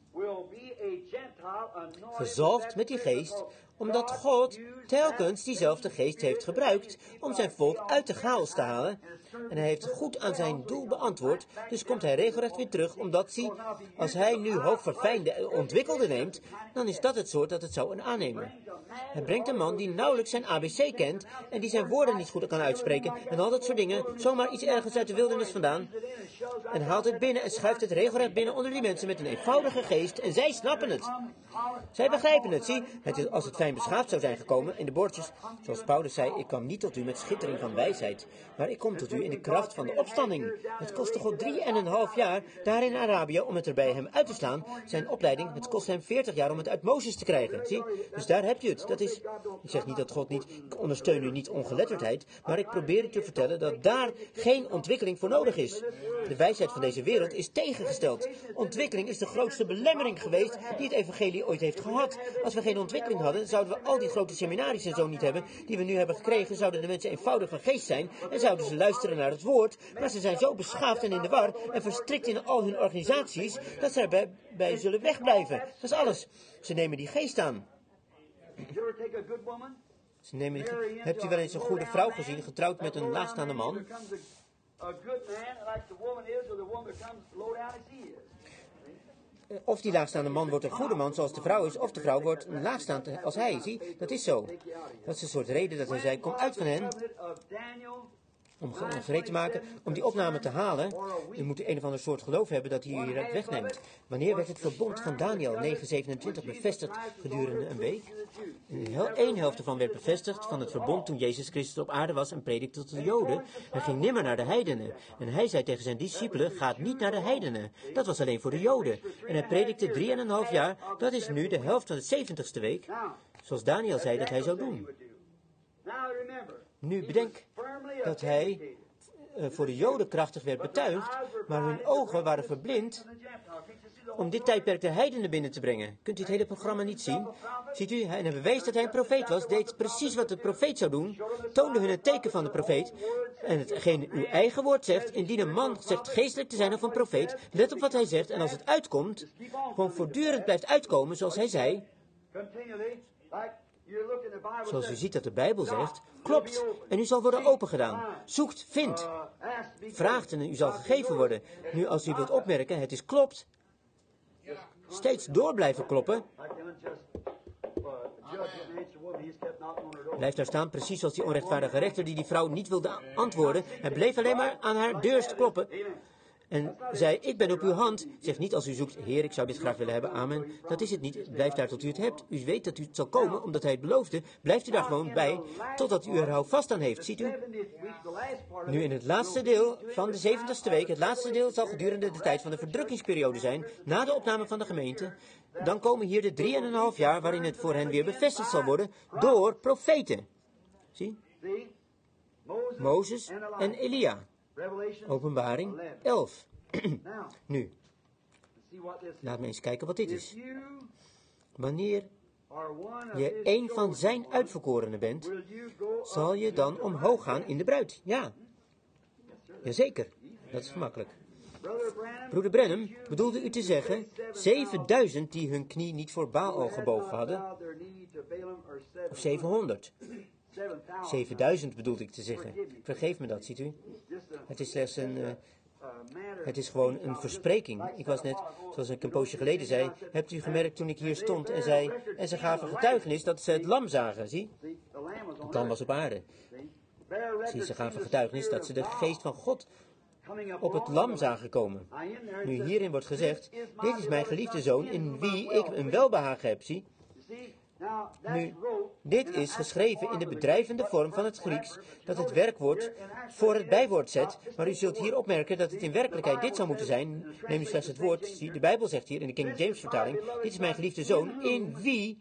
Verzalfd met die geest, omdat God telkens diezelfde geest heeft gebruikt om zijn volk uit de chaos te halen. En hij heeft goed aan zijn doel beantwoord, dus komt hij regelrecht weer terug, omdat hij, als hij nu hoogverfijnde en ontwikkelde neemt, dan is dat het soort dat het zou aannemen. Hij brengt een man die nauwelijks zijn A B C kent en die zijn woorden niet goed kan uitspreken en al dat soort dingen, zomaar iets ergens uit de wildernis vandaan. En haalt het binnen en schuift het regelrecht binnen onder die mensen met een eenvoudige geest en zij snappen het. Zij begrijpen het, zie, het is als het fijn beschaafd zou zijn gekomen in de bordjes. Zoals Paulus zei, ik kwam niet tot u met schittering van wijsheid, maar ik kom tot u in de kracht van de opstanding. Het kostte God drie en een half jaar daar in Arabië om het er bij hem uit te slaan. Zijn opleiding, het kost hem veertig jaar om het uit Mozes te krijgen, zie. Dus daar heb je het. Dat is, ik zeg niet dat God niet, ik ondersteun u niet ongeletterdheid, maar ik probeer u te vertellen dat daar geen ontwikkeling voor nodig is. De wijsheid van deze wereld is tegengesteld. Ontwikkeling is de grootste belemmering geweest die het evangelie ooit heeft gehad. Als we geen ontwikkeling hadden, zouden we al die grote seminaries en zo niet hebben die we nu hebben gekregen, zouden de mensen eenvoudig van geest zijn en zouden ze luisteren naar het woord, maar ze zijn zo beschaafd en in de war en verstrikt in al hun organisaties, dat ze erbij bij zullen wegblijven. Dat is alles. Ze nemen die geest aan. Ze nemen die ge- Hebt u wel eens een goede vrouw gezien, getrouwd met een laagstaande man? Of die laagstaande man wordt een goede man zoals de vrouw is, of de vrouw wordt een laagstaand als hij. Zie, dat is zo. Dat is een soort reden dat hij zei, kom uit van hen. Om gereed te maken, om die opname te halen, u moet een of ander soort geloof hebben dat hij hieruit wegneemt. Wanneer werd het verbond van Daniel negen zevenentwintig bevestigd gedurende een week? Eén helft ervan werd bevestigd van het verbond toen Jezus Christus op aarde was en predikte tot de Joden. Hij ging nimmer naar de heidenen. En hij zei tegen zijn discipelen, gaat niet naar de heidenen. Dat was alleen voor de Joden. En hij predikte drie en een half jaar, dat is nu de helft van de zeventigste week. Zoals Daniel zei dat hij zou doen. Nu bedenk dat hij uh, voor de Joden krachtig werd betuigd, maar hun ogen waren verblind om dit tijdperk de heidenen binnen te brengen. Kunt u het hele programma niet zien? Ziet u, en hij bewees dat hij een profeet was, deed precies wat de profeet zou doen, toonde hun het teken van de profeet. En hetgeen uw eigen woord zegt, indien een man zegt geestelijk te zijn of een profeet, let op wat hij zegt, en als het uitkomt, gewoon voortdurend blijft uitkomen, zoals hij zei, zoals u ziet dat de Bijbel zegt, klopt, en u zal worden opengedaan. Zoekt, vindt. Vraagt en u zal gegeven worden. Nu, als u wilt opmerken, het is klopt. Steeds door blijven kloppen. Blijft daar staan, precies zoals die onrechtvaardige rechter die die vrouw niet wilde antwoorden. Hij bleef alleen maar aan haar deur kloppen. En zei, ik ben op uw hand. Zeg niet als u zoekt, Heer, ik zou dit graag willen hebben, amen. Dat is het niet. Blijf daar tot u het hebt. U weet dat u het zal komen, omdat hij het beloofde. Blijft u daar gewoon bij, totdat u er houvast aan heeft. Ziet u? Nu in het laatste deel van de zeventigste week, het laatste deel zal gedurende de tijd van de verdrukkingsperiode zijn, na de opname van de gemeente. Dan komen hier de drie en een half jaar, waarin het voor hen weer bevestigd zal worden, door profeten. Zie? Mozes en Elia. Openbaring elf. Nu, laat me eens kijken wat dit is. Wanneer je een van zijn uitverkorenen bent, zal je dan omhoog gaan in de bruid. Ja, jazeker, dat is gemakkelijk. Broeder Branham bedoelde u te zeggen, zevenduizend die hun knie niet voor Baal gebogen hadden, of zevenhonderd. zevenduizend bedoelde ik te zeggen. Vergeef me dat, ziet u. Het is slechts een... Uh, het is gewoon een verspreking. Ik was net, zoals ik een poosje geleden zei, hebt u gemerkt toen ik hier stond en zei, en ze gaven getuigenis dat ze het lam zagen, zie? Het lam was op aarde. Zie, ze gaven getuigenis dat ze de geest van God op het lam zagen komen. Nu hierin wordt gezegd, dit is mijn geliefde zoon in wie ik een welbehagen heb, zie? Nu, dit is geschreven in de bedrijvende vorm van het Grieks, dat het werkwoord voor het bijwoord zet, maar u zult hier opmerken dat het in werkelijkheid dit zou moeten zijn. Neem u slechts het woord, zie, de Bijbel zegt hier in de King James vertaling, dit is mijn geliefde zoon, in wie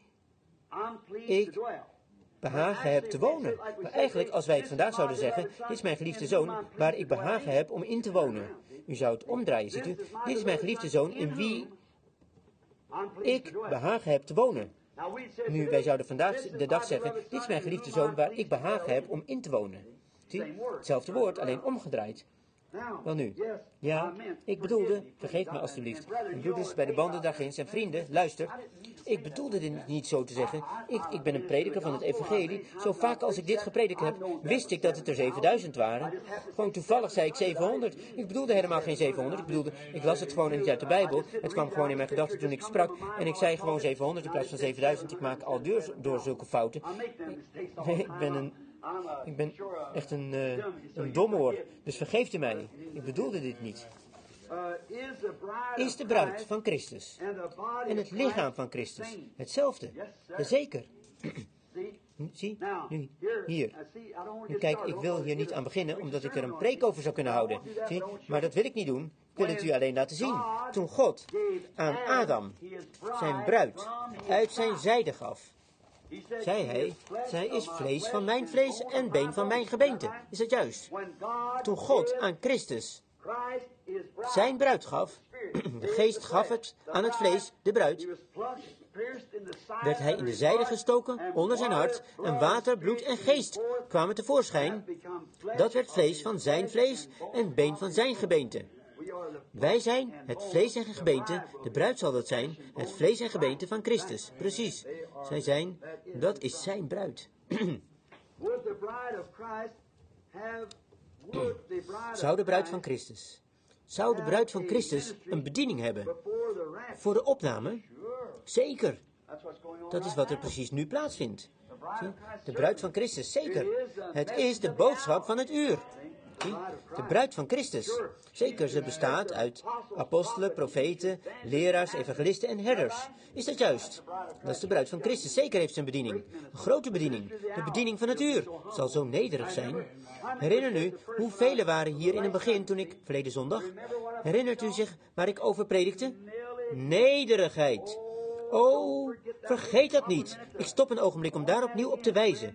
ik behagen heb te wonen. Maar eigenlijk, als wij het vandaag zouden zeggen, dit is mijn geliefde zoon, waar ik behagen heb om in te wonen. U zou het omdraaien, ziet u, dit is mijn geliefde zoon, in wie ik behagen heb te wonen. Nu, wij zouden vandaag de dag zeggen, dit is mijn geliefde zoon waar ik behagen heb om in te wonen. Zie, hetzelfde woord, alleen omgedraaid. Wel nu, ja, ik bedoelde, vergeef me alstublieft, mijn broeders bij de banden daarginds en vrienden, luister, ik bedoelde dit niet zo te zeggen, ik, ik ben een prediker van het evangelie, zo vaak als ik dit gepredikt heb, wist ik dat het er zevenduizend waren. Gewoon toevallig zei ik zevenhonderd, ik bedoelde helemaal geen zevenhonderd, ik bedoelde, ik las het gewoon niet uit de Bijbel, het kwam gewoon in mijn gedachten toen ik sprak, en ik zei gewoon zevenhonderd in plaats van zevenduizend, ik maak al door, door zulke fouten. Ik ben een... Ik ben echt een, uh, een domoor, dus vergeeft u mij. Ik bedoelde dit niet. Is de bruid van Christus en het lichaam van Christus hetzelfde? Jazeker. Zie, nu, hier. Nu kijk, ik wil hier niet aan beginnen, omdat ik er een preek over zou kunnen houden. Zie, maar dat wil ik niet doen. Ik wil het u alleen laten zien. Toen God aan Adam zijn bruid uit zijn zijde gaf, zei hij, zij is vlees van mijn vlees en been van mijn gebeente. Is dat juist? Toen God aan Christus zijn bruid gaf, de geest gaf het aan het vlees, de bruid, werd hij in de zijde gestoken, onder zijn hart, en water, bloed en geest kwamen tevoorschijn. Dat werd vlees van zijn vlees en been van zijn gebeente. Wij zijn het vlees en gebeente, de bruid zal dat zijn, het vlees en gebeente van Christus. Precies. Zij zijn, dat is zijn bruid. Zou de bruid van Christus, zou de bruid van Christus een bediening hebben voor de opname? Zeker. Dat is wat er precies nu plaatsvindt. De bruid van Christus, zeker. Het is de boodschap van het uur. De bruid van Christus. Zeker, ze bestaat uit apostelen, profeten, leraars, evangelisten en herders. Is dat juist? Dat is de bruid van Christus. Zeker heeft ze een bediening. Een grote bediening. De bediening van het uur. Het zal zo nederig zijn. Herinner u, hoeveel waren hier in het begin toen ik, verleden zondag, herinnert u zich waar ik over predikte? Nederigheid. Oh, vergeet dat niet. Ik stop een ogenblik om daar opnieuw op te wijzen.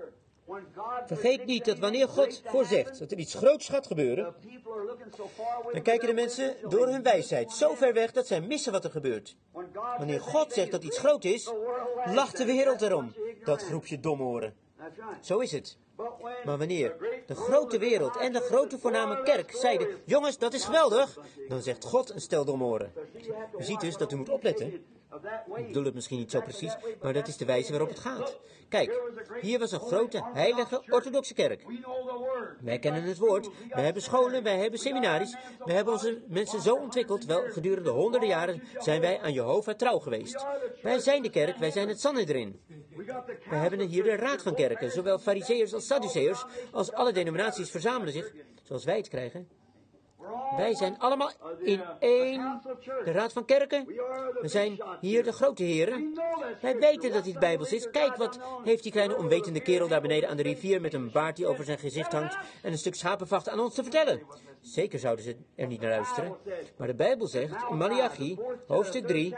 Vergeet niet dat wanneer God voorzegt dat er iets groots gaat gebeuren, dan kijken de mensen door hun wijsheid zo ver weg dat zij missen wat er gebeurt. Wanneer God zegt dat iets groot is, lacht de wereld erom. Dat groepje domoren. Zo is het. Maar wanneer de grote wereld en de grote voorname kerk zeiden, jongens, dat is geweldig, dan zegt God een stel domoren. U ziet dus dat u moet opletten. Ik bedoel het misschien niet zo precies, maar dat is de wijze waarop het gaat. Kijk, hier was een grote, heilige, orthodoxe kerk. Wij kennen het woord, wij hebben scholen, wij hebben seminaries, wij hebben onze mensen zo ontwikkeld, wel gedurende honderden jaren zijn wij aan Jehovah trouw geweest. Wij zijn de kerk, wij zijn het Sanhedrin. We hebben hier de raad van kerken, zowel fariseërs als sadduceërs, als alle denominaties verzamelen zich, zoals wij het krijgen. Wij zijn allemaal in één, de raad van kerken. We zijn hier de grote heren. Wij weten dat dit Bijbels is. Kijk, wat heeft die kleine onwetende kerel daar beneden aan de rivier met een baard die over zijn gezicht hangt en een stuk schapenvacht aan ons te vertellen. Zeker zouden ze er niet naar luisteren. Maar de Bijbel zegt in Maleachi, hoofdstuk drie,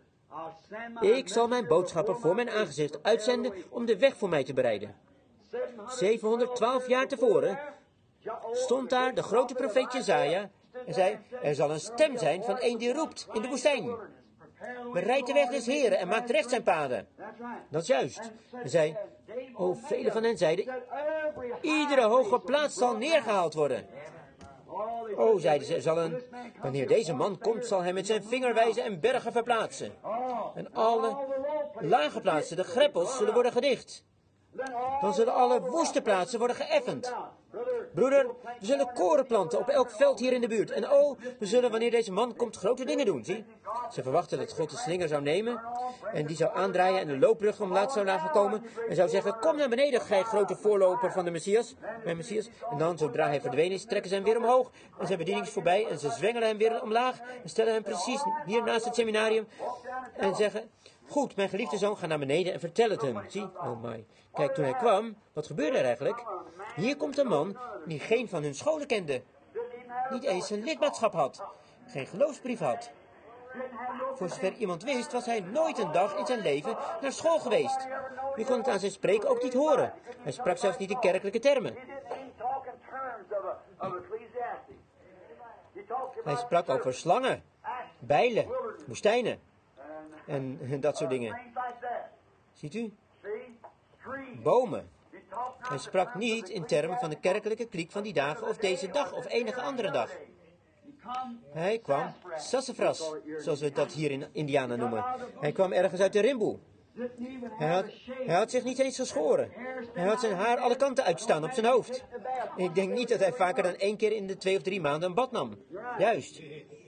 ik zal mijn boodschappen voor mijn aangezicht uitzenden om de weg voor mij te bereiden. zevenhonderdtwaalf jaar tevoren stond daar de grote profeet Jesaja en zei, er zal een stem zijn van een die roept in de woestijn. Bereid de weg des Heren en maakt recht zijn paden. Dat is juist. En zei, o, velen van hen zeiden, iedere hoge plaats zal neergehaald worden. O, zeiden ze, er zal een, wanneer deze man komt, zal hij met zijn vinger wijzen en bergen verplaatsen. En alle lage plaatsen, de greppels, zullen worden gedicht. Dan zullen alle woeste plaatsen worden geëffend. Broeder, we zullen koren planten op elk veld hier in de buurt. En oh, we zullen wanneer deze man komt grote dingen doen, zie. Ze verwachten dat God de slinger zou nemen en die zou aandraaien en de loopbrug omlaag zou laten komen. En zou zeggen, kom naar beneden, gij grote voorloper van de Messias. Mijn Messias. En dan, zodra hij verdwenen is, trekken ze hem weer omhoog. En zijn bediening is voorbij en ze zwengelen hem weer omlaag. En stellen hem precies hier naast het seminarium. En zeggen, goed, mijn geliefde zoon, ga naar beneden en vertel het hem. Zie, oh my. Kijk, toen hij kwam, wat gebeurde er eigenlijk? Hier komt een man die geen van hun scholen kende. Niet eens een lidmaatschap had. Geen geloofsbrief had. Voor zover iemand wist, was hij nooit een dag in zijn leven naar school geweest. U kon het aan zijn spreken ook niet horen. Hij sprak zelfs niet in kerkelijke termen. Hij sprak over slangen, bijlen, woestijnen en, en dat soort dingen. Ziet u? Bomen. Hij sprak niet in termen van de kerkelijke kliek van die dagen of deze dag of enige andere dag. Hij kwam sassafras, zoals we dat hier in Indiana noemen. Hij kwam ergens uit de rimboe. Hij had, hij had zich niet eens geschoren. Hij had zijn haar alle kanten uitstaan op zijn hoofd. Ik denk niet dat hij vaker dan één keer in de twee of drie maanden een bad nam. Juist.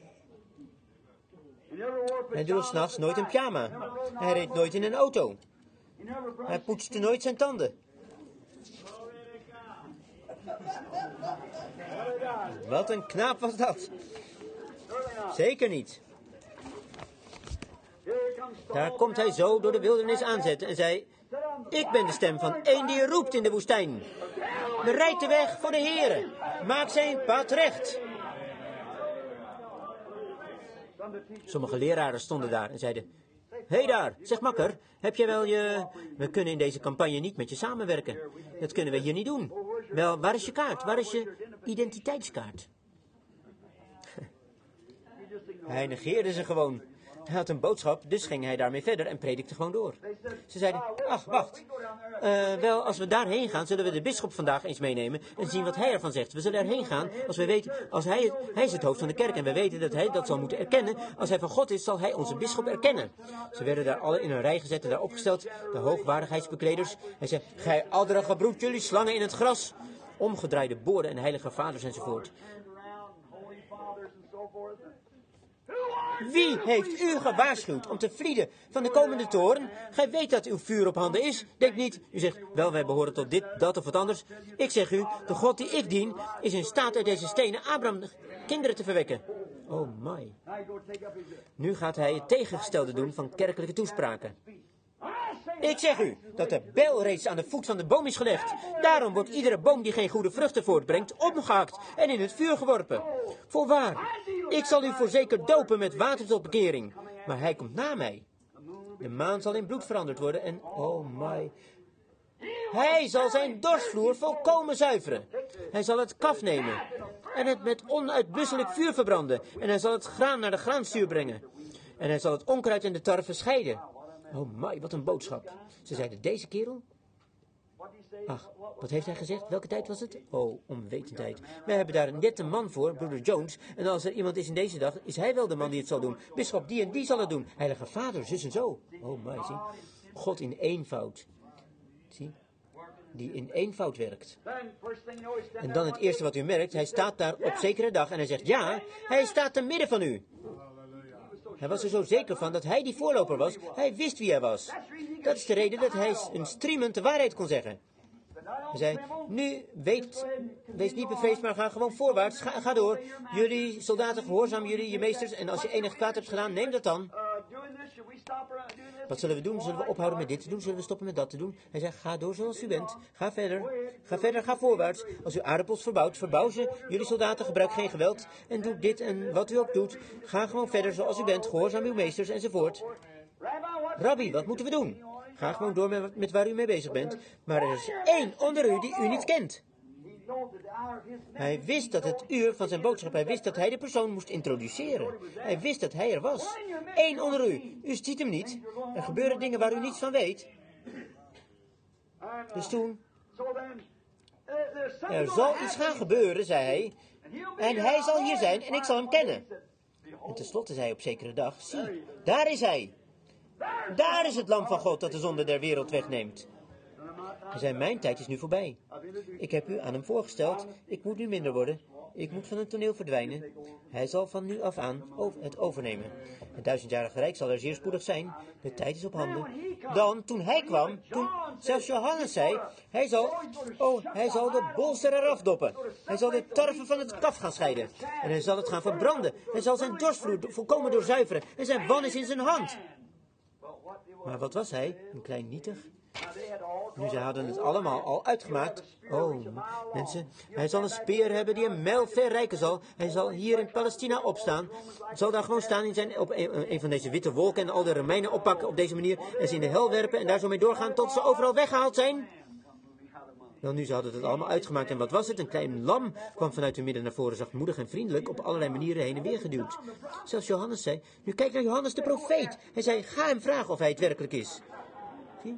Hij droeg 's nachts nooit een pyjama. Hij reed nooit in een auto. Hij poetste nooit zijn tanden. Wat een knaap was dat. Zeker niet. Daar komt hij zo door de wildernis aanzetten en zei, ik ben de stem van één die roept in de woestijn. Bereid de weg voor de Heere. Maak zijn pad recht. Sommige leraren stonden daar en zeiden, hé hey daar, zeg makker, heb jij wel je... We kunnen in deze campagne niet met je samenwerken. Dat kunnen we hier niet doen. Wel, waar is je kaart? Waar is je identiteitskaart? Hij negeerde ze gewoon. Hij had een boodschap, dus ging hij daarmee verder en predikte gewoon door. Ze zeiden, ach, wacht. Uh, wel, als we daarheen gaan, zullen we de bisschop vandaag eens meenemen en zien wat hij ervan zegt. We zullen erheen gaan als we weten, als hij, het, hij is het hoofd van de kerk en we weten dat hij dat zal moeten erkennen. Als hij van God is, zal hij onze bisschop erkennen. Ze werden daar alle in een rij gezet en daar opgesteld, de hoogwaardigheidsbekleders. Hij zei, gij adderige broed, jullie slangen in het gras. Omgedraaide boorden en heilige vaders enzovoort. Wie heeft u gewaarschuwd om te vlieden van de komende toren? Gij weet dat uw vuur op handen is. Denk niet, u zegt, wel wij behoren tot dit, dat of wat anders. Ik zeg u, de God die ik dien, is in staat uit deze stenen Abraham kinderen te verwekken. Oh my. Nu gaat hij het tegengestelde doen van kerkelijke toespraken. Ik zeg u, dat de bijl reeds aan de voet van de boom is gelegd. Daarom wordt iedere boom die geen goede vruchten voortbrengt, omgehakt en in het vuur geworpen. Voorwaar, ik zal u voorzeker dopen met water tot bekering. Maar hij komt na mij. De maan zal in bloed veranderd worden en, oh my... Hij zal zijn dorstvloer volkomen zuiveren. Hij zal het kaf nemen en het met onuitblusselijk vuur verbranden. En hij zal het graan naar de graanstuur brengen. En hij zal het onkruid en de tarwe scheiden. Oh my, wat een boodschap. Ze zeiden, deze kerel? Ach, wat heeft hij gezegd? Welke tijd was het? Oh, onwetendheid. Wij hebben daar net een man voor, broeder Jones. En als er iemand is in deze dag, is hij wel de man die het zal doen. Bisschop die en die zal het doen. Heilige Vader, zus en zo. Oh my, zie. God in eenvoud. Zie. Die in eenvoud werkt. En dan het eerste wat u merkt, hij staat daar op zekere dag en hij zegt, ja, hij staat te midden van u. Hij was er zo zeker van dat hij die voorloper was. Hij wist wie hij was. Dat is de reden dat hij een streamend de waarheid kon zeggen. Hij zei, nu, weet, wees niet bevreesd, maar ga gewoon voorwaarts. Ga, ga door. Jullie soldaten, gehoorzaam jullie, je meesters. En als je enig kwaad hebt gedaan, neem dat dan. Wat zullen we doen? Zullen we ophouden met dit te doen? Zullen we stoppen met dat te doen? Hij zei, ga door zoals u bent. Ga verder. Ga verder, ga voorwaarts. Als u aardappels verbouwt, verbouw ze. Jullie soldaten, gebruik geen geweld. En doe dit en wat u ook doet. Ga gewoon verder zoals u bent. Gehoorzaam uw meesters enzovoort. Rabbi, wat moeten we doen? Ga gewoon door met, met waar u mee bezig bent. Maar er is één onder u die u niet kent. Hij wist dat het uur van zijn boodschap, hij wist dat hij de persoon moest introduceren. Hij wist dat hij er was. Eén onder u. U ziet hem niet. Er gebeuren dingen waar u niets van weet. Dus toen, er zal iets gaan gebeuren, zei hij. En hij zal hier zijn en ik zal hem kennen. En tenslotte zei hij op zekere dag, zie, daar is hij. Daar is het lam van God dat de zonde der wereld wegneemt. Hij zei, mijn tijd is nu voorbij. Ik heb u aan hem voorgesteld, ik moet nu minder worden. Ik moet van het toneel verdwijnen. Hij zal van nu af aan het overnemen. Het duizendjarige rijk zal er zeer spoedig zijn. De tijd is op handen. Dan, toen hij kwam, toen zelfs Johannes zei, hij zal, oh, hij zal de bolster eraf doppen. Hij zal de tarwe van het kaf gaan scheiden. En hij zal het gaan verbranden. Hij zal zijn dorstvloer volkomen doorzuiveren. En zijn wan is in zijn hand. Maar wat was hij? Een klein nietig? Nu, ze hadden het allemaal al uitgemaakt. Oh, mensen, hij zal een speer hebben die een mijl ver reiken zal. Hij zal hier in Palestina opstaan. Zal daar gewoon staan in zijn, op een, een van deze witte wolken en al de Romeinen oppakken op deze manier. En ze in de hel werpen en daar zo mee doorgaan tot ze overal weggehaald zijn. Wel nu, ze hadden het allemaal uitgemaakt. En wat was het? Een klein lam kwam vanuit hun midden naar voren, zachtmoedig en vriendelijk, op allerlei manieren heen en weer geduwd. Zelfs Johannes zei, nu kijk naar Johannes de profeet. Hij zei, ga hem vragen of hij het werkelijk is. Zie?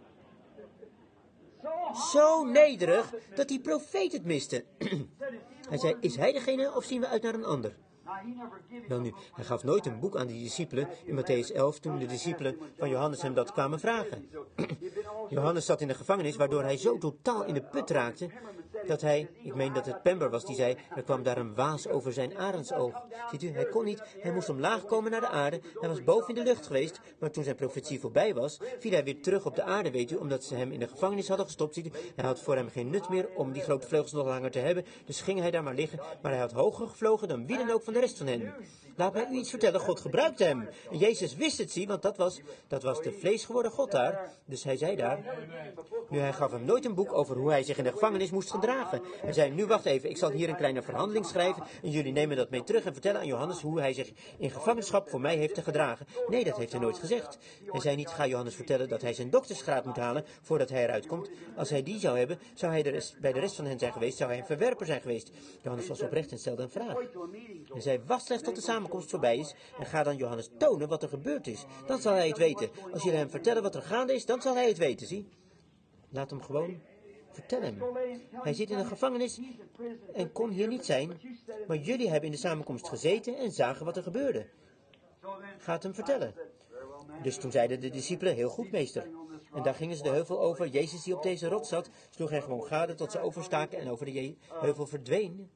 Zo nederig dat die profeet het miste. Hij zei, is hij degene of zien we uit naar een ander? Wel nu, hij gaf nooit een boek aan de discipelen in Matthäus elf toen de discipelen van Johannes hem dat kwamen vragen. Johannes zat in de gevangenis waardoor hij zo totaal in de put raakte dat hij, ik meen dat het Pember was die zei, er kwam daar een waas over zijn arendsoog. Ziet u, hij kon niet, hij moest omlaag komen naar de aarde, hij was boven in de lucht geweest, maar toen zijn profetie voorbij was, viel hij weer terug op de aarde, weet u, omdat ze hem in de gevangenis hadden gestopt, ziet u. Hij had voor hem geen nut meer om die grote vleugels nog langer te hebben, dus ging hij daar maar liggen, maar hij had hoger gevlogen dan wie dan ook van de rest van hen. Laat mij u iets vertellen, God gebruikte hem. En Jezus wist het, zie, want dat was, dat was de vleesgeworden God daar. Dus hij zei daar, nu hij gaf hem nooit een boek over hoe hij zich in de gevangenis moest gedragen. Hij zei, nu wacht even, ik zal hier een kleine verhandeling schrijven en jullie nemen dat mee terug en vertellen aan Johannes hoe hij zich in gevangenschap voor mij heeft te gedragen. Nee, dat heeft hij nooit gezegd. Hij zei niet, ga Johannes vertellen dat hij zijn doktersgraad moet halen voordat hij eruit komt. Als hij die zou hebben, zou hij de rest, bij de rest van hen zijn geweest, zou hij een verwerper zijn geweest. Johannes was oprecht en stelde een vraag. Hij zei, wacht slechts tot de samenkomst voorbij is en ga dan Johannes tonen wat er gebeurd is. Dan zal hij het weten. Als jullie hem vertellen wat er gaande is, dan zal hij het weten, zie. Laat hem gewoon, vertel hem. Hij zit in een gevangenis en kon hier niet zijn, maar jullie hebben in de samenkomst gezeten en zagen wat er gebeurde. Ga het hem vertellen. Dus toen zeiden de discipelen, heel goed, meester. En daar gingen ze de heuvel over. Jezus die op deze rots zat, sloeg hen gewoon gade tot ze overstaken en over de heuvel verdween.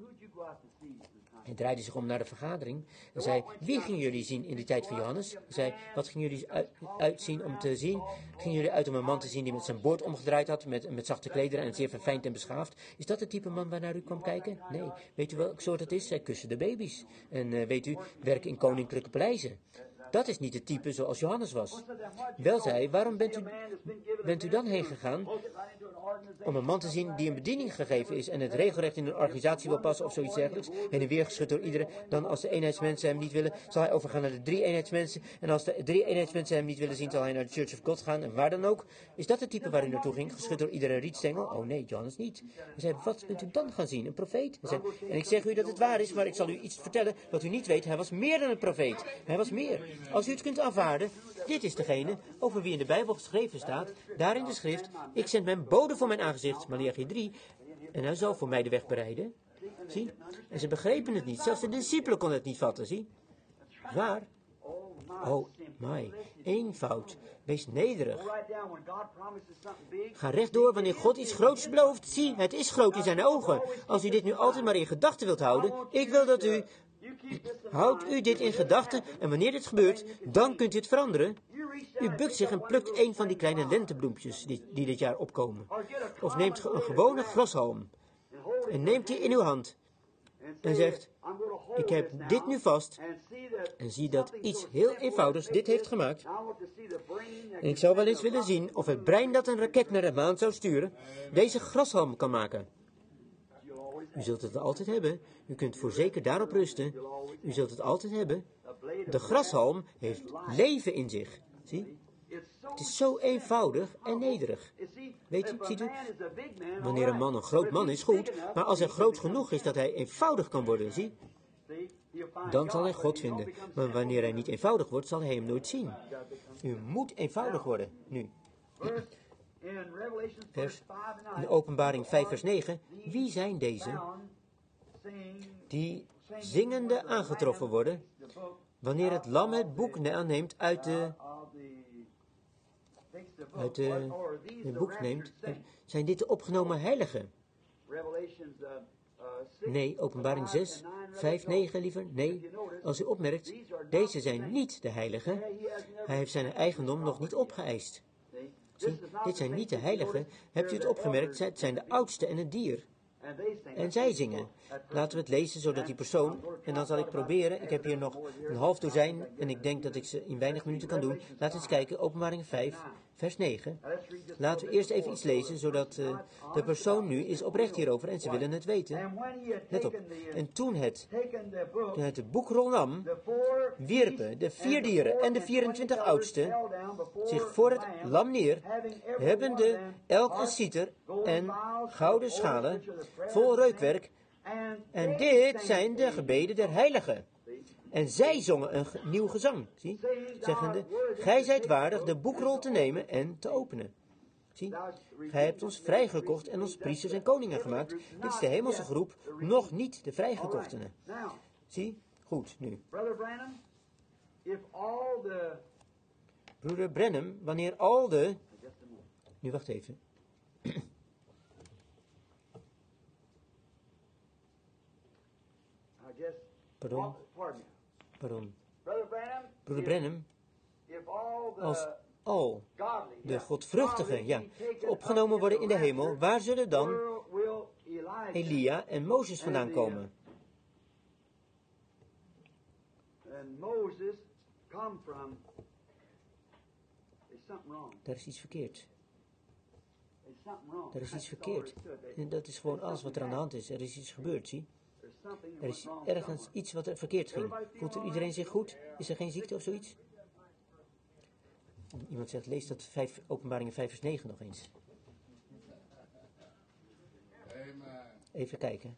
Hij draaide zich om naar de vergadering en zei, wie gingen jullie zien in de tijd van Johannes? Hij zei, wat gingen jullie uit, uitzien om te zien? Gingen jullie uit om een man te zien die met zijn boord omgedraaid had, met, met zachte klederen en zeer verfijnd en beschaafd? Is dat het type man waarnaar u kwam kijken? Nee. Weet u welk soort het is? Zij kussen de baby's. En uh, weet u, werken in koninklijke paleizen. Dat is niet het type zoals Johannes was. Wel, zei hij, waarom bent u, bent u dan heen gegaan? Om een man te zien die een bediening gegeven is en het regelrecht in een organisatie wil passen of zoiets dergelijks, heen en weer geschud door iedereen, dan als de eenheidsmensen hem niet willen, zal hij overgaan naar de drie eenheidsmensen, en als de drie eenheidsmensen hem niet willen zien, zal hij naar de Church of God gaan, en waar dan ook. Is dat het type waar u naartoe ging, geschud door iedere rietstengel? Oh nee, Johannes niet. Hij zei, wat bent u dan gaan zien? Een profeet? Hij zei, en ik zeg u dat het waar is, maar ik zal u iets vertellen wat u niet weet. Hij was meer dan een profeet. Hij was meer. Als u het kunt aanvaarden, dit is degene over wie in de Bijbel geschreven staat, daar in de schrift, ik zend mijn bode voor mijn aangezicht, Maleachi drie, en hij zal voor mij de weg bereiden. Zie? En ze begrepen het niet. Zelfs de discipelen konden het niet vatten, zie? Waar? Oh, my. Eenvoud. Wees nederig. Ga rechtdoor wanneer God iets groots belooft. Zie, het is groot in zijn ogen. Als u dit nu altijd maar in gedachten wilt houden, ik wil dat u... Houdt u dit in gedachten en wanneer dit gebeurt, dan kunt u het veranderen. U bukt zich en plukt een van die kleine lentebloempjes die, die dit jaar opkomen. Of neemt een gewone grashalm en neemt die in uw hand en zegt, ik heb dit nu vast en zie dat iets heel eenvoudigs dit heeft gemaakt. En ik zou wel eens willen zien of het brein dat een raket naar de maan zou sturen, deze grashalm kan maken. U zult het altijd hebben. U kunt voorzeker daarop rusten. U zult het altijd hebben. De grashalm heeft leven in zich. Zie? Het is zo eenvoudig en nederig. Weet u, ziet u? Wanneer een man een groot man is, goed. Maar als hij groot genoeg is dat hij eenvoudig kan worden, zie, dan zal hij God vinden. Maar wanneer hij niet eenvoudig wordt, zal hij hem nooit zien. U moet eenvoudig worden, nu. Vers, in de Openbaring vijf vers negen. Wie zijn deze die zingende aangetroffen worden wanneer het lam het boek aanneemt uit de... uit de... het boek neemt? Zijn dit de opgenomen heiligen? Nee, Openbaring zes, vijf, negen liever. Nee, als u opmerkt, deze zijn niet de heiligen. Hij heeft zijn eigendom nog niet opgeëist. Zie, dit zijn niet de heiligen. Hebt u het opgemerkt? Het zijn de oudste en het dier. En zij zingen. Laten we het lezen, zodat die persoon... En dan zal ik proberen, ik heb hier nog een half dozijn... en ik denk dat ik ze in weinig minuten kan doen. Laten we eens kijken, Openbaring vijf, vers negen. Laten we eerst even iets lezen, zodat uh, de persoon nu is oprecht hierover... en ze willen het weten. Let op. En toen het, toen het de boekrol nam... wierpen de vier dieren en de vierentwintig oudsten... zich voor het lam neer... hebbende elk een citer en gouden schalen... vol reukwerk, en dit zijn de gebeden der heiligen. En zij zongen een ge- nieuw gezang, zie, zeggende, gij zijt waardig de boekrol te nemen en te openen. Zie, gij hebt ons vrijgekocht en ons priesters en koningen gemaakt. Dit is de hemelse groep, nog niet de vrijgekochtenen. Zie, goed, nu. Broeder Branham, wanneer al de... Nu, wacht even. Pardon, pardon. Broeder Branham, als al de godvruchtigen, ja, opgenomen worden in de hemel, waar zullen dan Elia en Mozes vandaan komen? Daar is iets verkeerd. Er is iets verkeerd. En dat is gewoon alles wat er aan de hand is. Er is iets gebeurd, zie. Er is ergens iets wat er verkeerd ging. Voelt er iedereen zich goed? Is er geen ziekte of zoiets? Iemand zegt, lees dat vijf, Openbaringen vijf vers negen nog eens. Even kijken.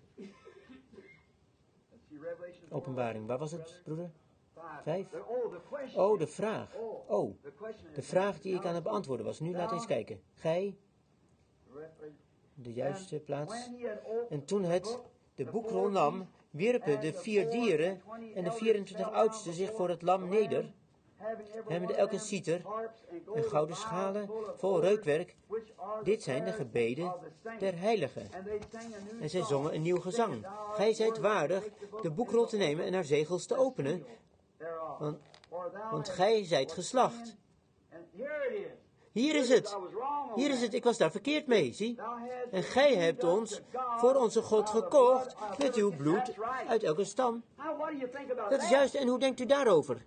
Openbaring, waar was het, broeder? Vijf? Oh, de vraag. Oh, de vraag die ik aan het beantwoorden was. Nu laat eens kijken. Gij, de juiste plaats. En toen het de boekrol nam, wierpen de vier dieren en de vierentwintig oudsten zich voor het lam neder, hebbende elk een citer en gouden schalen vol reukwerk. Dit zijn de gebeden der heiligen. En zij zongen een nieuw gezang. Gij zijt waardig de boekrol te nemen en haar zegels te openen, want, want gij zijt geslacht. Hier is het. Hier is het. Ik was daar verkeerd mee, zie. En gij hebt ons voor onze God gekocht met uw bloed uit elke stam. Dat is juist. En hoe denkt u daarover?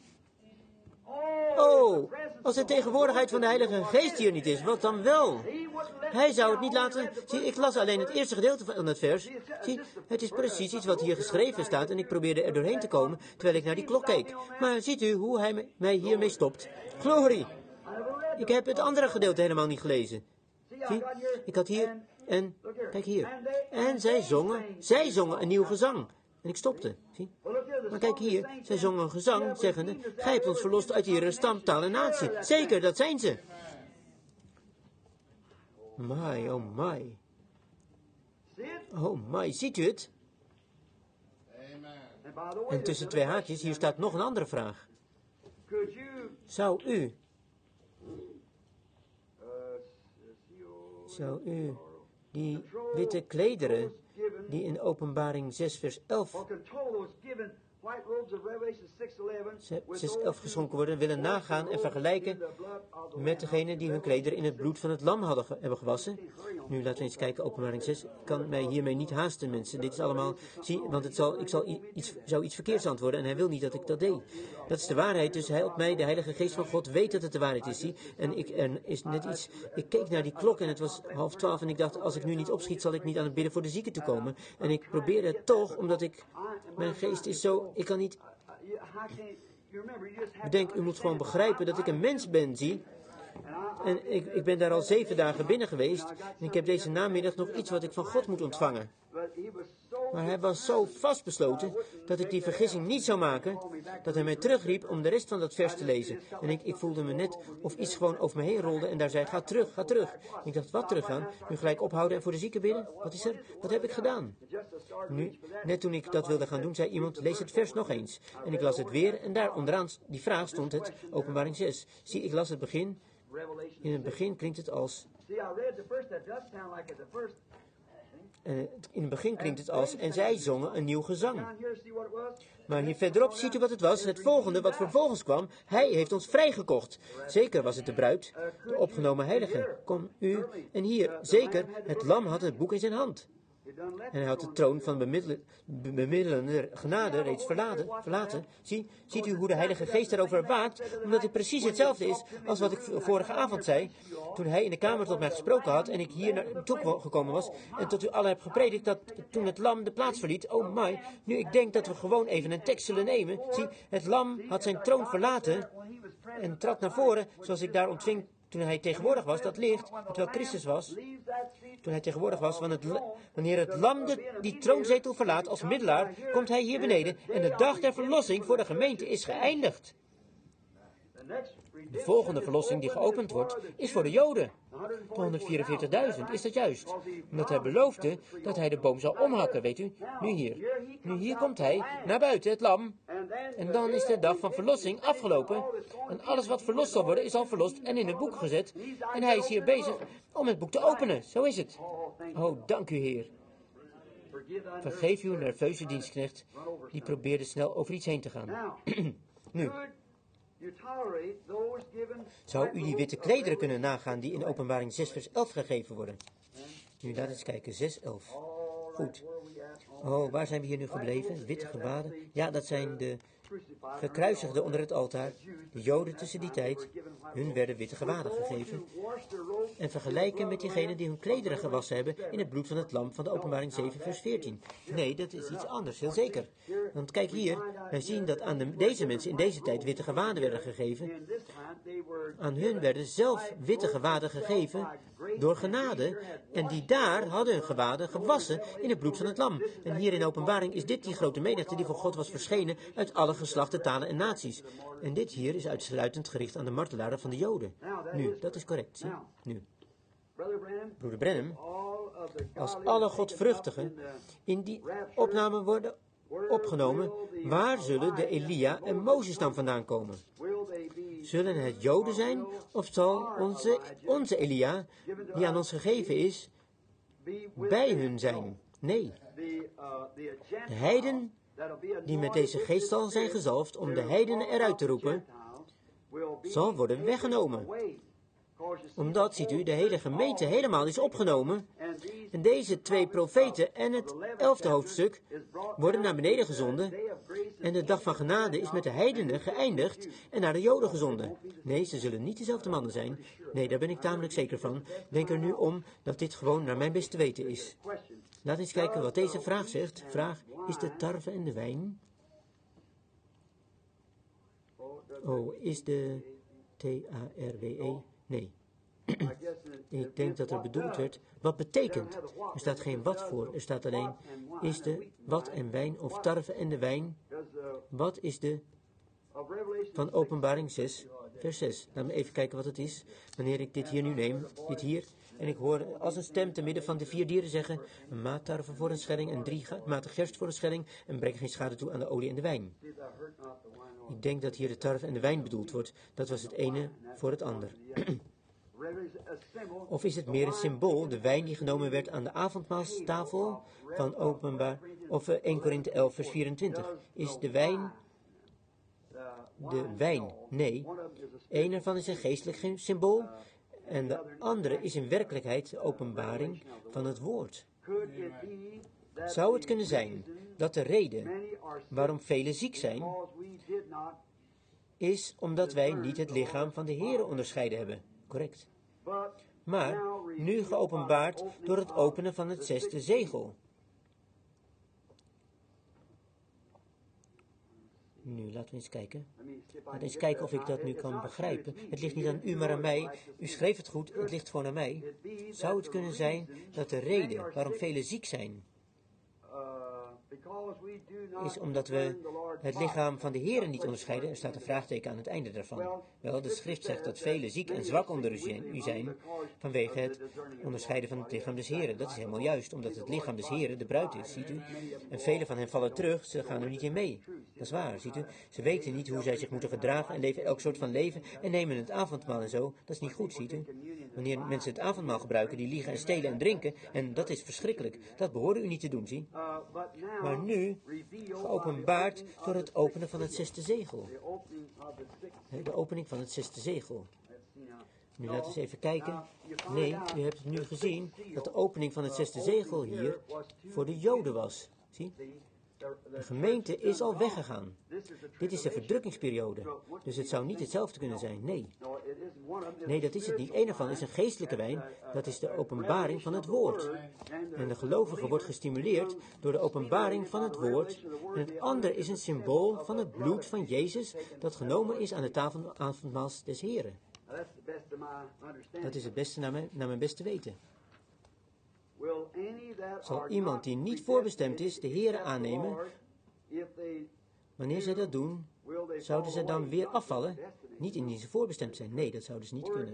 Oh, als de tegenwoordigheid van de Heilige Geest hier niet is, wat dan wel? Hij zou het niet laten... Zie, ik las alleen het eerste gedeelte van het vers. Zie, het is precies iets wat hier geschreven staat en ik probeerde er doorheen te komen terwijl ik naar die klok keek. Maar ziet u hoe hij mij hiermee stopt? Glorie! Ik heb het andere gedeelte helemaal niet gelezen. Zie, ik had hier... En, kijk hier. En zij zongen, zij zongen een nieuw gezang. En ik stopte, zie. Maar kijk hier, zij zongen een gezang, zeggende, gij hebt ons verlost uit iedere stam, taal en natie. Zeker, dat zijn ze. My, oh my. Oh my, ziet u het? En tussen twee haakjes, hier staat nog een andere vraag. Zou u... Zou u die witte klederen die in Openbaring zes vers elf zes elf geschonken worden, willen nagaan en vergelijken met degene die hun klederen in het bloed van het lam hadden ge hebben gewassen. Nu laten we eens kijken, Openbaring zes. Ik kan mij hiermee niet haasten, mensen. Dit is allemaal, zie, want het zal, ik zal iets, zou iets verkeerds antwoorden en hij wil niet dat ik dat deed. Dat is de waarheid, dus hij op mij, de Heilige Geest van God, weet dat het de waarheid is, zie. En ik, er is net iets, ik keek naar die klok en het was half twaalf en ik dacht, als ik nu niet opschiet, zal ik niet aan het bidden voor de zieken te komen. En ik probeerde het toch, omdat ik, mijn geest is zo, ik kan niet... Bedenk, u moet gewoon begrijpen dat ik een mens ben, zie. En ik, ik ben daar al zeven dagen binnen geweest. En ik heb deze namiddag nog iets wat ik van God moet ontvangen. Maar hij was zo vastbesloten dat ik die vergissing niet zou maken, dat hij mij terugriep om de rest van dat vers te lezen. En ik, ik voelde me net of iets gewoon over me heen rolde en daar zei, ga terug, ga terug. En ik dacht, wat teruggaan? Nu gelijk ophouden en voor de zieken bidden? Wat is er? Wat heb ik gedaan? Nu, net toen ik dat wilde gaan doen, zei iemand, lees het vers nog eens. En ik las het weer en daar onderaan die vraag stond het, Openbaring zes. Zie, ik las het begin. In het begin klinkt het als... En in het begin klinkt het als, en zij zongen een nieuw gezang. Maar hier verderop ziet u wat het was, het volgende wat vervolgens kwam. Hij heeft ons vrijgekocht. Zeker was het de bruid, de opgenomen heilige. Kom u, en hier, zeker, het lam had het boek in zijn hand. En hij had de troon van bemiddel- bemiddelende genade reeds verlaten, verlaten. Zie, ziet u hoe de Heilige Geest daarover waakt? Omdat het precies hetzelfde is als wat ik vorige avond zei. Toen hij in de kamer tot mij gesproken had en ik hier naartoe gekomen was. En tot u allen heb gepredikt dat toen het lam de plaats verliet. Oh my, nu ik denk dat we gewoon even een tekst zullen nemen. Zie, het lam had zijn troon verlaten en trad naar voren zoals ik daar ontving. Toen hij tegenwoordig was, dat licht, terwijl Christus was, toen hij tegenwoordig was, want het, wanneer het lam de, die troonzetel verlaat als middelaar, komt hij hier beneden en de dag der verlossing voor de gemeente is geëindigd. De volgende verlossing die geopend wordt, is voor de Joden. honderdvierenveertigduizend, is dat juist? Omdat hij beloofde dat hij de boom zou omhakken, weet u? Nu hier. Nu hier komt hij, naar buiten, het lam. En dan is de dag van verlossing afgelopen. En alles wat verlost zal worden, is al verlost en in het boek gezet. En hij is hier bezig om het boek te openen. Zo is het. Oh, dank u, Heer. Vergeef uw nerveuze dienstknecht. Die probeerde snel over iets heen te gaan. Nu. Zou u die witte klederen kunnen nagaan die in Openbaring zes vers elf gegeven worden? Nu, laat eens kijken, zes elf. Goed. Oh, waar zijn we hier nu gebleven? Witte gewaden? Ja, dat zijn de gekruisigden onder het altaar. De Joden tussen die tijd. Hun werden witte gewaden gegeven. En vergelijken met diegenen die hun klederen gewassen hebben in het bloed van het lam van de Openbaring zeven vers veertien. Nee, dat is iets anders, heel zeker. Want kijk hier, wij zien dat aan de, deze mensen in deze tijd witte gewaden werden gegeven. Aan hun werden zelf witte gewaden gegeven door genade. En die daar hadden hun gewaden gewassen in het bloed van het lam. En hier in Openbaring is dit die grote menigte die voor God was verschenen uit alle geslachten, talen en naties. En dit hier is uitsluitend gericht aan de martelaren van de Joden. Nu, dat is correct, zie? Nu. Broeder Branham, als alle godvruchtigen in die opname worden opgenomen, waar zullen de Elia en Mozes dan vandaan komen? Zullen het Joden zijn, of zal onze, onze Elia, die aan ons gegeven is, bij hun zijn? Nee. De heiden die met deze geest zal zijn gezalfd om de heidenen eruit te roepen, zal worden weggenomen. Omdat, ziet u, de hele gemeente helemaal is opgenomen. En deze twee profeten en het elfde hoofdstuk worden naar beneden gezonden. En de dag van genade is met de heidenen geëindigd en naar de Joden gezonden. Nee, ze zullen niet dezelfde mannen zijn. Nee, daar ben ik tamelijk zeker van. Denk er nu om dat dit gewoon naar mijn best te weten is. Laat eens kijken wat deze vraag zegt. Vraag, is de tarwe en de wijn? Oh, is de T A R W E? Nee. Ik denk dat er bedoeld werd, wat betekent? Er staat geen wat voor, er staat alleen, is de wat en wijn of tarwe en de wijn? Wat is de van Openbaring zes, vers zes? Laten we even kijken wat het is, wanneer ik dit hier nu neem, dit hier, en ik hoor als een stem te midden van de vier dieren zeggen, een maat tarwe voor een schelling en drie maten gerst voor een schelling, en breng geen schade toe aan de olie en de wijn. Ik denk dat hier de tarwe en de wijn bedoeld wordt, dat was het ene voor het ander. Of is het meer een symbool, de wijn die genomen werd aan de avondmaalstafel van Openbaar, of één Korinthe elf vers vierentwintig. Is de wijn de wijn? Nee. Eén ervan is een geestelijk symbool en de andere is in werkelijkheid de openbaring van het woord. Zou het kunnen zijn dat de reden waarom velen ziek zijn, is omdat wij niet het lichaam van de Heere onderscheiden hebben? Correct. Maar nu geopenbaard door het openen van het zesde zegel. Nu, laten we eens kijken. Laten we eens kijken of ik dat nu kan begrijpen. Het ligt niet aan u, maar aan mij. U schreef het goed, het ligt gewoon aan mij. Zou het kunnen zijn dat de reden waarom velen ziek zijn, is omdat we het lichaam van de Heer niet onderscheiden? Er staat een vraagteken aan het einde daarvan. Wel, de schrift zegt dat velen ziek en zwak onder u zijn vanwege het onderscheiden van het lichaam des Heren. Dat is helemaal juist, omdat het lichaam des Heren de bruid is, ziet u. En velen van hen vallen terug, ze gaan er niet in mee. Dat is waar, ziet u. Ze weten niet hoe zij zich moeten gedragen en leven elk soort van leven en nemen het avondmaal en zo. Dat is niet goed, ziet u. Wanneer mensen het avondmaal gebruiken, die liegen en stelen en drinken, en dat is verschrikkelijk. Dat behoorde u niet te doen, zie. Maar nu, geopenbaard door het openen van het zesde zegel. De opening van het zesde zegel. Nu laten we eens even kijken. Nee, u hebt het nu gezien dat de opening van het zesde zegel hier voor de Joden was. Zie? De gemeente is al weggegaan. Dit is de verdrukkingsperiode. Dus het zou niet hetzelfde kunnen zijn. Nee. Nee, dat is het niet. Eén ervan is een geestelijke wijn. Dat is de openbaring van het woord. En de gelovige wordt gestimuleerd door de openbaring van het woord. En het andere is een symbool van het bloed van Jezus dat genomen is aan de tafel avondmaals des Heren. Dat is het beste naar mijn, naar mijn beste weten. Zal iemand die niet voorbestemd is de Heere aannemen? Wanneer zij dat doen, zouden zij dan weer afvallen? Niet indien ze voorbestemd zijn. Nee, dat zouden ze niet kunnen.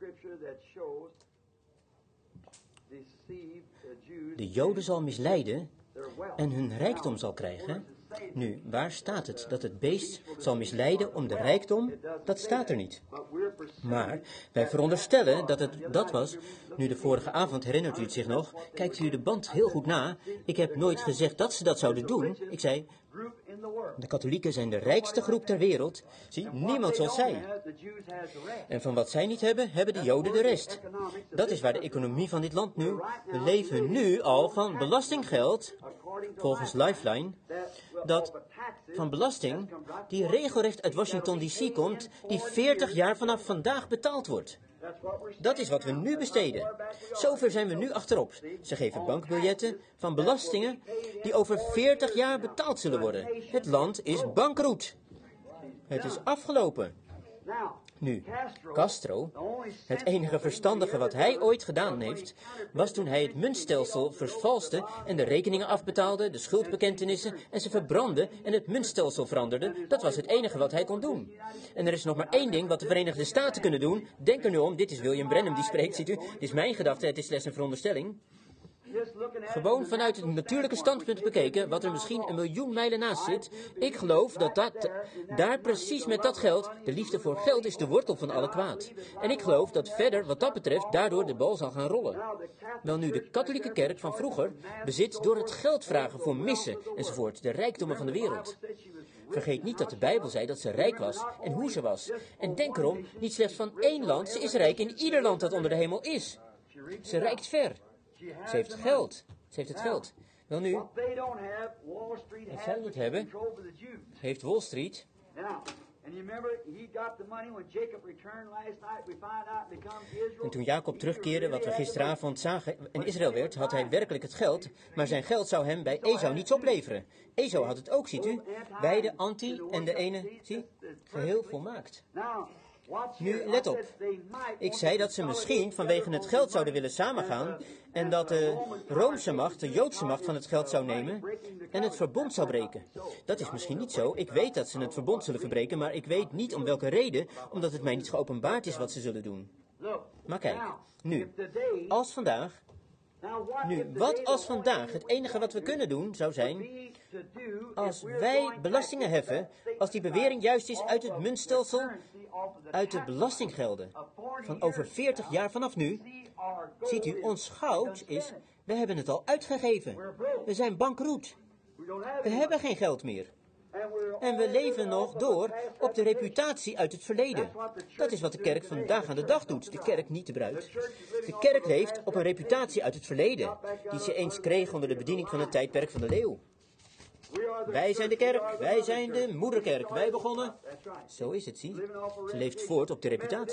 De Joden zal misleiden en hun rijkdom zal krijgen. Nu, waar staat het dat het beest zal misleiden om de rijkdom? Dat staat er niet. Maar wij veronderstellen dat het dat was. Nu de vorige avond, herinnert u het zich nog, kijkt u de band heel goed na. Ik heb nooit gezegd dat ze dat zouden doen. Ik zei, de katholieken zijn de rijkste groep ter wereld. Zie, niemand zoals zij. En van wat zij niet hebben, hebben de Joden de rest. Dat is waar de economie van dit land nu, we leven nu al van belastinggeld, volgens Lifeline, dat van belasting die regelrecht uit Washington D C komt, die veertig jaar vanaf vandaag betaald wordt. Dat is wat we nu besteden. Zover zijn we nu achterop. Ze geven bankbiljetten van belastingen die over veertig jaar betaald zullen worden. Het land is bankroet. Het is afgelopen. Nu, Castro, het enige verstandige wat hij ooit gedaan heeft, was toen hij het muntstelsel vervalste en de rekeningen afbetaalde, de schuldbekentenissen en ze verbrandde en het muntstelsel veranderde. Dat was het enige wat hij kon doen. En er is nog maar één ding wat de Verenigde Staten kunnen doen. Denk er nu om, dit is William Branham die spreekt, ziet u. Dit is mijn gedachte, het is slechts een veronderstelling. Gewoon vanuit het natuurlijke standpunt bekeken, wat er misschien een miljoen mijlen naast zit. Ik geloof dat, dat daar precies met dat geld, de liefde voor geld is de wortel van alle kwaad. En ik geloof dat verder, wat dat betreft, daardoor de bal zal gaan rollen. Wel nu, de katholieke kerk van vroeger bezit door het geld vragen voor missen enzovoort, de rijkdommen van de wereld. Vergeet niet dat de Bijbel zei dat ze rijk was en hoe ze was. En denk erom, niet slechts van één land, ze is rijk in ieder land dat onder de hemel is. Ze reikt ver. Ze heeft geld. Ze heeft het geld. Wel nu, wat zij niet hebben, heeft Wall Street. En toen Jacob terugkeerde, wat we gisteravond zagen, en Israël werd, had hij werkelijk het geld, maar zijn geld zou hem bij Esau niets opleveren. Esau had het ook, ziet u. Beide anti en de ene, zie, geheel volmaakt. Nu, let op. Ik zei dat ze misschien vanwege het geld zouden willen samengaan en dat de Roomse macht, de Joodse macht van het geld zou nemen en het verbond zou breken. Dat is misschien niet zo. Ik weet dat ze het verbond zullen verbreken, maar ik weet niet om welke reden, omdat het mij niet geopenbaard is wat ze zullen doen. Maar kijk, nu, als vandaag... Nu, wat als vandaag het enige wat we kunnen doen zou zijn, als wij belastingen heffen, als die bewering juist is uit het muntstelsel, uit de belastinggelden, van over veertig jaar vanaf nu, ziet u, ons goud is, we hebben het al uitgegeven. We zijn bankroet. We hebben geen geld meer. En we leven nog door op de reputatie uit het verleden. Dat is wat de kerk vandaag aan de dag doet. De kerk, niet de bruid. De kerk leeft op een reputatie uit het verleden, die ze eens kreeg onder de bediening van het tijdperk van de leeuw. Wij zijn de kerk, wij zijn de moederkerk. Wij begonnen. Zo is het, zie. Ze leeft voort op de reputatie.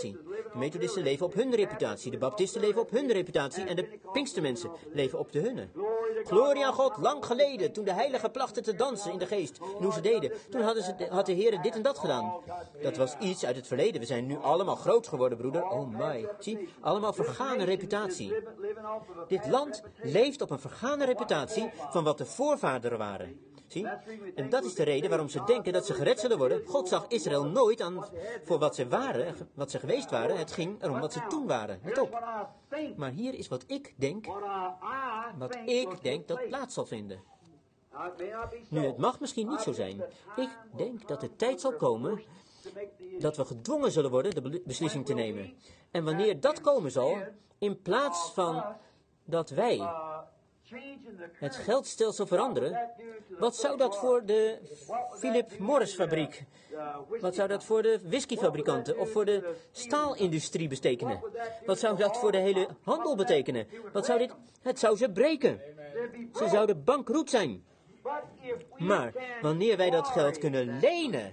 De methodisten leven op hun reputatie, de baptisten leven op hun reputatie en de pinkstermensen leven op de hunne. Glorie aan God, lang geleden, toen de heiligen plachten te dansen in de geest. En hoe ze deden, toen hadden ze, had de Heer dit en dat gedaan. Dat was iets uit het verleden. We zijn nu allemaal groot geworden, broeder. Oh my. Zie, allemaal vergane reputatie. Dit land leeft op een vergane reputatie van wat de voorvaderen waren. Zie? En dat is de reden waarom ze denken dat ze gered zullen worden. God zag Israël nooit aan voor wat ze waren, wat ze geweest waren. Het ging erom wat ze toen waren. Let op. Maar hier is wat ik denk, wat ik denk dat plaats zal vinden. Nu, het mag misschien niet zo zijn. Ik denk dat de tijd zal komen dat we gedwongen zullen worden de beslissing te nemen. En wanneer dat komen zal, in plaats van dat wij het geldstelsel veranderen, wat zou dat voor de Philip Morris fabriek, wat zou dat voor de whiskyfabrikanten of voor de staalindustrie betekenen? Wat zou dat voor de hele handel betekenen? Wat zou dit? Het zou ze breken. Ze zouden bankroet zijn. Maar wanneer wij dat geld kunnen lenen,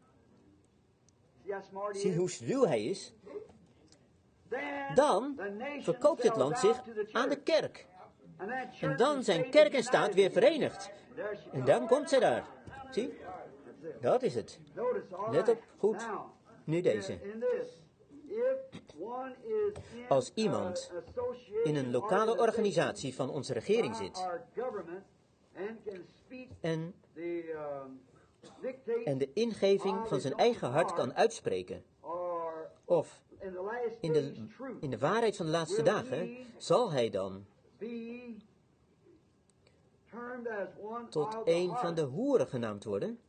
zie hoe sluw hij is, dan verkoopt het land zich aan de kerk. En dan zijn kerk en staat weer verenigd. En dan komt zij daar. Zie? Dat is het. Let op, goed. Nu deze. Als iemand in een lokale organisatie van onze regering zit en, en de ingeving van zijn eigen hart kan uitspreken, of in de, in de waarheid van de laatste dagen, zal hij dan tot een van de hoeren genaamd worden?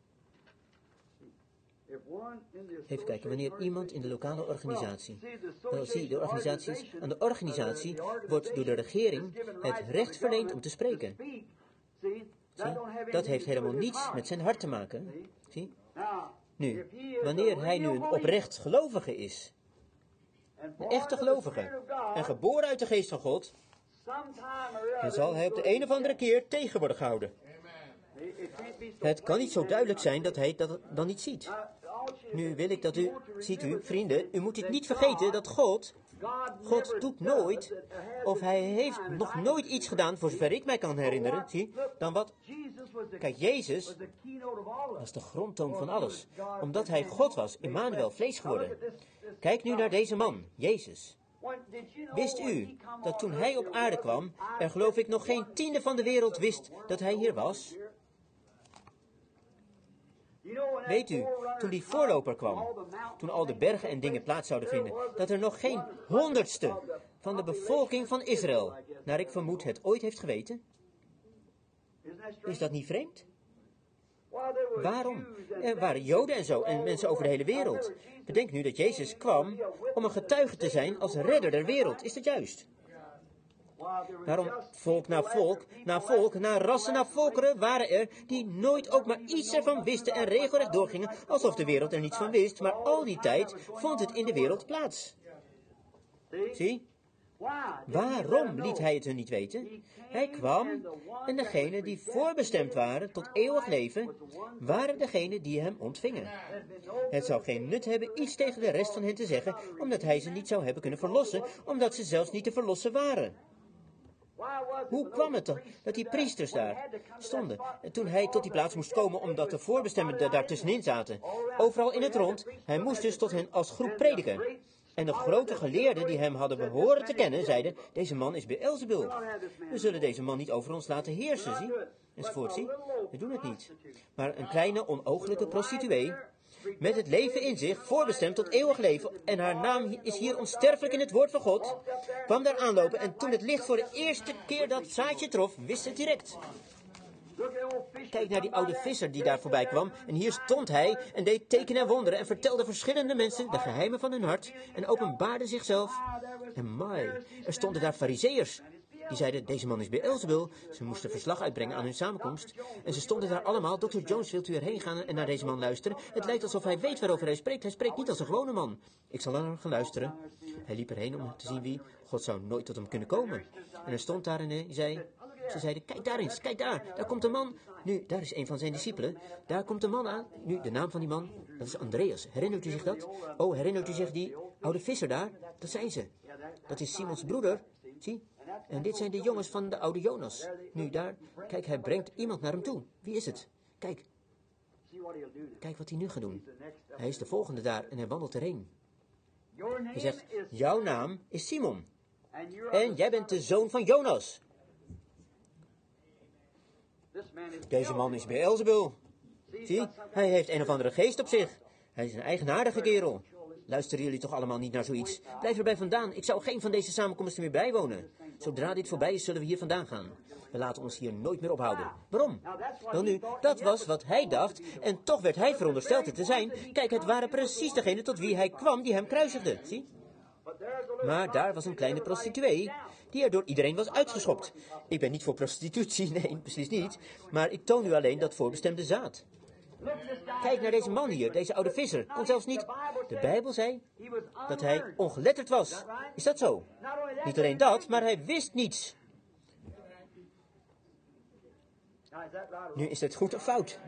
Even kijken, wanneer iemand in de lokale organisatie, wel zie, de organisaties, aan de organisatie wordt door de regering het recht verleend om te spreken. Zie, dat heeft helemaal niets met zijn hart te maken. Zie? Nu, wanneer hij nu een oprecht gelovige is, een echte gelovige, en geboren uit de geest van God, dan zal hij op de een of andere keer tegen worden gehouden. Het kan niet zo duidelijk zijn dat hij dat dan niet ziet. Nu wil ik dat u, ziet u, vrienden, u moet dit niet vergeten dat God, God doet nooit, of hij heeft nog nooit iets gedaan, voor zover ik mij kan herinneren, zie, dan wat? Kijk, Jezus was de grondtoon van alles, omdat hij God was, Immanuel, vlees geworden. Kijk nu naar deze man, Jezus. Wist u dat toen hij op aarde kwam, er geloof ik nog geen tiende van de wereld wist dat hij hier was? Weet u, toen die voorloper kwam, toen al de bergen en dingen plaats zouden vinden, dat er nog geen honderdste van de bevolking van Israël, naar ik vermoed, het ooit heeft geweten? Is dat niet vreemd? Waarom? Er waren Joden en zo, en mensen over de hele wereld. Bedenk nu dat Jezus kwam om een getuige te zijn als redder der wereld. Is dat juist? Waarom volk na volk, na volk, na rassen, na volkeren waren er die nooit ook maar iets ervan wisten en regelrecht doorgingen alsof de wereld er niets van wist, maar al die tijd vond het in de wereld plaats. Zie? Waarom liet hij het hun niet weten? Hij kwam en degenen die voorbestemd waren tot eeuwig leven, waren degenen die hem ontvingen. Het zou geen nut hebben iets tegen de rest van hen te zeggen, omdat hij ze niet zou hebben kunnen verlossen, omdat ze zelfs niet te verlossen waren. Hoe kwam het dan dat die priesters daar stonden, en toen hij tot die plaats moest komen, omdat de voorbestemden daar tussenin zaten, overal in het rond, hij moest dus tot hen als groep prediken. En de grote geleerden die hem hadden behoren te kennen, zeiden, deze man is Beelzebul. We zullen deze man niet over ons laten heersen, zie. Enzovoort, zie. We doen het niet. Maar een kleine, onooglijke prostituee, met het leven in zich, voorbestemd tot eeuwig leven, en haar naam is hier onsterfelijk in het woord van God, kwam daar aanlopen, en toen het licht voor de eerste keer dat zaadje trof, wist het direct. Kijk naar die oude visser die daar voorbij kwam. En hier stond hij en deed tekenen en wonderen en vertelde verschillende mensen de geheimen van hun hart en openbaarde zichzelf. En my, er stonden daar farizeeërs. Die zeiden, deze man is Beelzebul. Ze moesten verslag uitbrengen aan hun samenkomst. En ze stonden daar allemaal. dokter Jones, wilt u erheen gaan en naar deze man luisteren? Het lijkt alsof hij weet waarover hij spreekt. Hij spreekt niet als een gewone man. Ik zal naar hem gaan luisteren. Hij liep erheen om te zien wie. God zou nooit tot hem kunnen komen. En er stond daar en hij zei... Ze zeiden, kijk daar eens, kijk daar, daar komt een man. Nu, daar is een van zijn discipelen. Daar komt een man aan. Nu, de naam van die man, dat is Andreas. Herinnert u zich dat? Oh, herinnert u zich die oude visser daar, dat zijn ze. Dat is Simons broeder, zie. En dit zijn de jongens van de oude Jonas. Nu daar, kijk, hij brengt iemand naar hem toe. Wie is het? Kijk. Kijk wat hij nu gaat doen. Hij is de volgende daar en hij wandelt erheen. Hij zegt, jouw naam is Simon. En jij bent de zoon van Jonas. Deze man is Beelzebul. Zie, hij heeft een of andere geest op zich. Hij is een eigenaardige kerel. Luisteren jullie toch allemaal niet naar zoiets? Blijf erbij vandaan. Ik zou geen van deze samenkomsten meer bijwonen. Zodra dit voorbij is, zullen we hier vandaan gaan. We laten ons hier nooit meer ophouden. Waarom? Wel nu, dat was wat hij dacht. En toch werd hij verondersteld het te zijn. Kijk, het waren precies degenen tot wie hij kwam die hem kruisigde. Zie? Maar daar was een kleine prostituee, die er door iedereen was uitgeschopt. Ik ben niet voor prostitutie, nee, precies niet. Maar ik toon u alleen dat voorbestemde zaad. Kijk naar deze man hier, deze oude visser. Kon zelfs niet. De Bijbel zei dat hij ongeletterd was. Is dat zo? Niet alleen dat, maar hij wist niets. Nu is het goed of fout?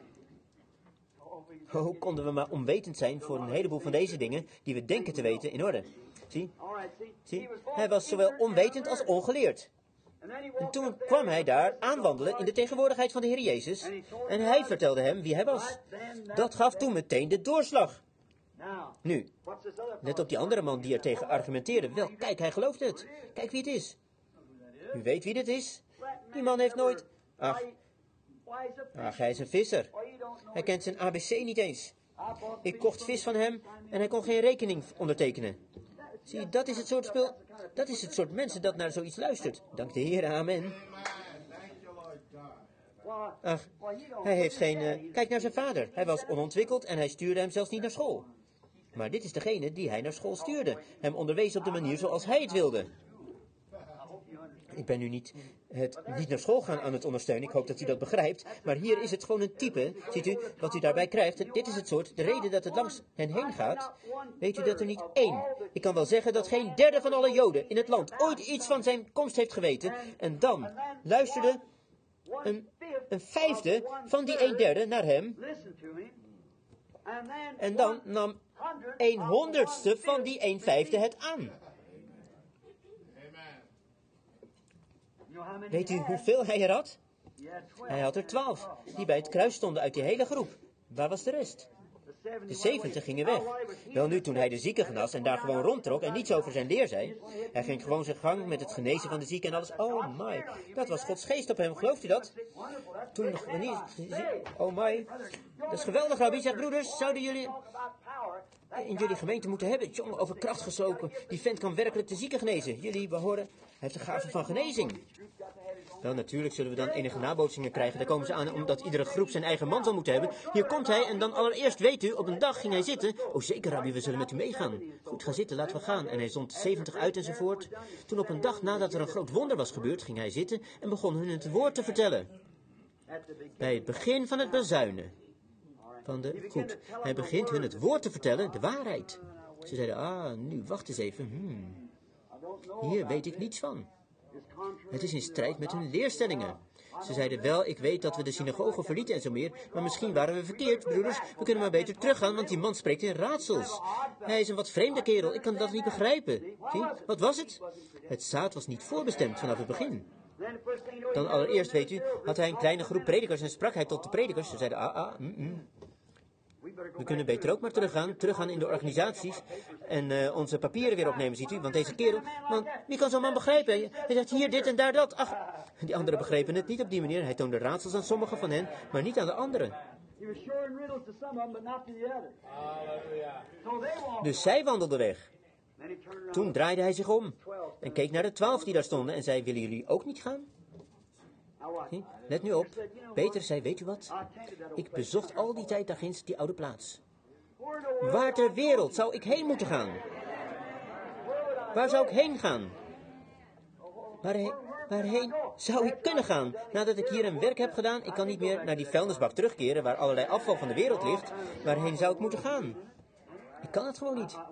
Hoe konden we maar onwetend zijn voor een heleboel van deze dingen die we denken te weten in orde? Zie, zie, hij was zowel onwetend als ongeleerd. En toen kwam hij daar aanwandelen in de tegenwoordigheid van de Heer Jezus. En hij vertelde hem wie hij was. Dat gaf toen meteen de doorslag. Nu, let op die andere man die er tegen argumenteerde. Wel, kijk, hij geloofde het. Kijk wie het is. U weet wie dit is? Die man heeft nooit... Ach, ach, hij is een visser. Hij kent zijn A B C niet eens. Ik kocht vis van hem en hij kon geen rekening ondertekenen. Zie, dat is het soort spul, dat is het soort mensen dat naar zoiets luistert. Dank de Heer, amen. Ach, hij heeft geen... Uh, kijk naar zijn vader. Hij was onontwikkeld en hij stuurde hem zelfs niet naar school. Maar dit is degene die hij naar school stuurde. Hem onderwees op de manier zoals hij het wilde. Ik ben nu niet het niet naar school gaan aan het ondersteunen. Ik hoop dat u dat begrijpt. Maar hier is het gewoon een type. Ziet u wat u daarbij krijgt? Dit is het soort. De reden dat het langs hen heen gaat. Weet u dat er niet één. Ik kan wel zeggen dat geen derde van alle Joden in het land ooit iets van zijn komst heeft geweten. En dan luisterde een, een vijfde van die een derde naar hem. En dan nam een honderdste van die een vijfde het aan. Weet u hoeveel hij er had? Hij had er twaalf, die bij het kruis stonden uit die hele groep. Waar was de rest? De zeventig gingen weg. Wel nu, toen hij de zieken genas en daar gewoon rondtrok en niets over zijn leer zei. Hij ging gewoon zijn gang met het genezen van de zieken en alles. Oh my, dat was Gods geest op hem, gelooft u dat? Toen nog wanneer... Oh my, dat is geweldig, Rabbi. Zeg, broeders, zouden jullie in jullie gemeente moeten hebben? Jongen, over kracht geslopen. Die vent kan werkelijk de zieken genezen. Jullie behoren... Hij heeft de gave van genezing. Wel, natuurlijk zullen we dan enige nabootsingen krijgen. Daar komen ze aan omdat iedere groep zijn eigen man zal moeten hebben. Hier komt hij en dan allereerst weet u, op een dag ging hij zitten. Oh zeker, Rabbi, we zullen met u meegaan. Goed, ga zitten, laten we gaan. En hij zond zeventig uit enzovoort. Toen op een dag nadat er een groot wonder was gebeurd, ging hij zitten en begon hun het woord te vertellen. Bij het begin van het bezuinen. Van de, goed, hij begint hun het woord te vertellen, de waarheid. Ze zeiden, ah, nu, wacht eens even. Hmm. Hier weet ik niets van. Het is in strijd met hun leerstellingen. Ze zeiden wel, ik weet dat we de synagoge verlieten en zo meer, maar misschien waren we verkeerd, broeders. We kunnen maar beter teruggaan, want die man spreekt in raadsels. Hij is een wat vreemde kerel, ik kan dat niet begrijpen. Zie, wat was het? Het zaad was niet voorbestemd vanaf het begin. Dan allereerst, weet u, had hij een kleine groep predikers en sprak hij tot de predikers. Ze zeiden, ah, ah, mm, mm. We kunnen beter ook maar teruggaan, teruggaan in de organisaties en uh, onze papieren weer opnemen, ziet u. Want deze kerel, man, wie kan zo'n man begrijpen? Hij zegt hier dit en daar dat. Ach, die anderen begrepen het niet op die manier. Hij toonde raadsels aan sommigen van hen, maar niet aan de anderen. Dus zij wandelden weg. Toen draaide hij zich om en keek naar de twaalf die daar stonden en zei, willen jullie ook niet gaan? Zie, let nu op. Peter zei, weet u wat? Ik bezocht al die tijd daarginds die oude plaats. Waar ter wereld zou ik heen moeten gaan? Waar zou ik heen gaan? Waarheen, waarheen zou ik kunnen gaan? Nadat ik hier een werk heb gedaan, ik kan niet meer naar die vuilnisbak terugkeren waar allerlei afval van de wereld ligt. Waarheen zou ik moeten gaan? Ik kan het gewoon niet.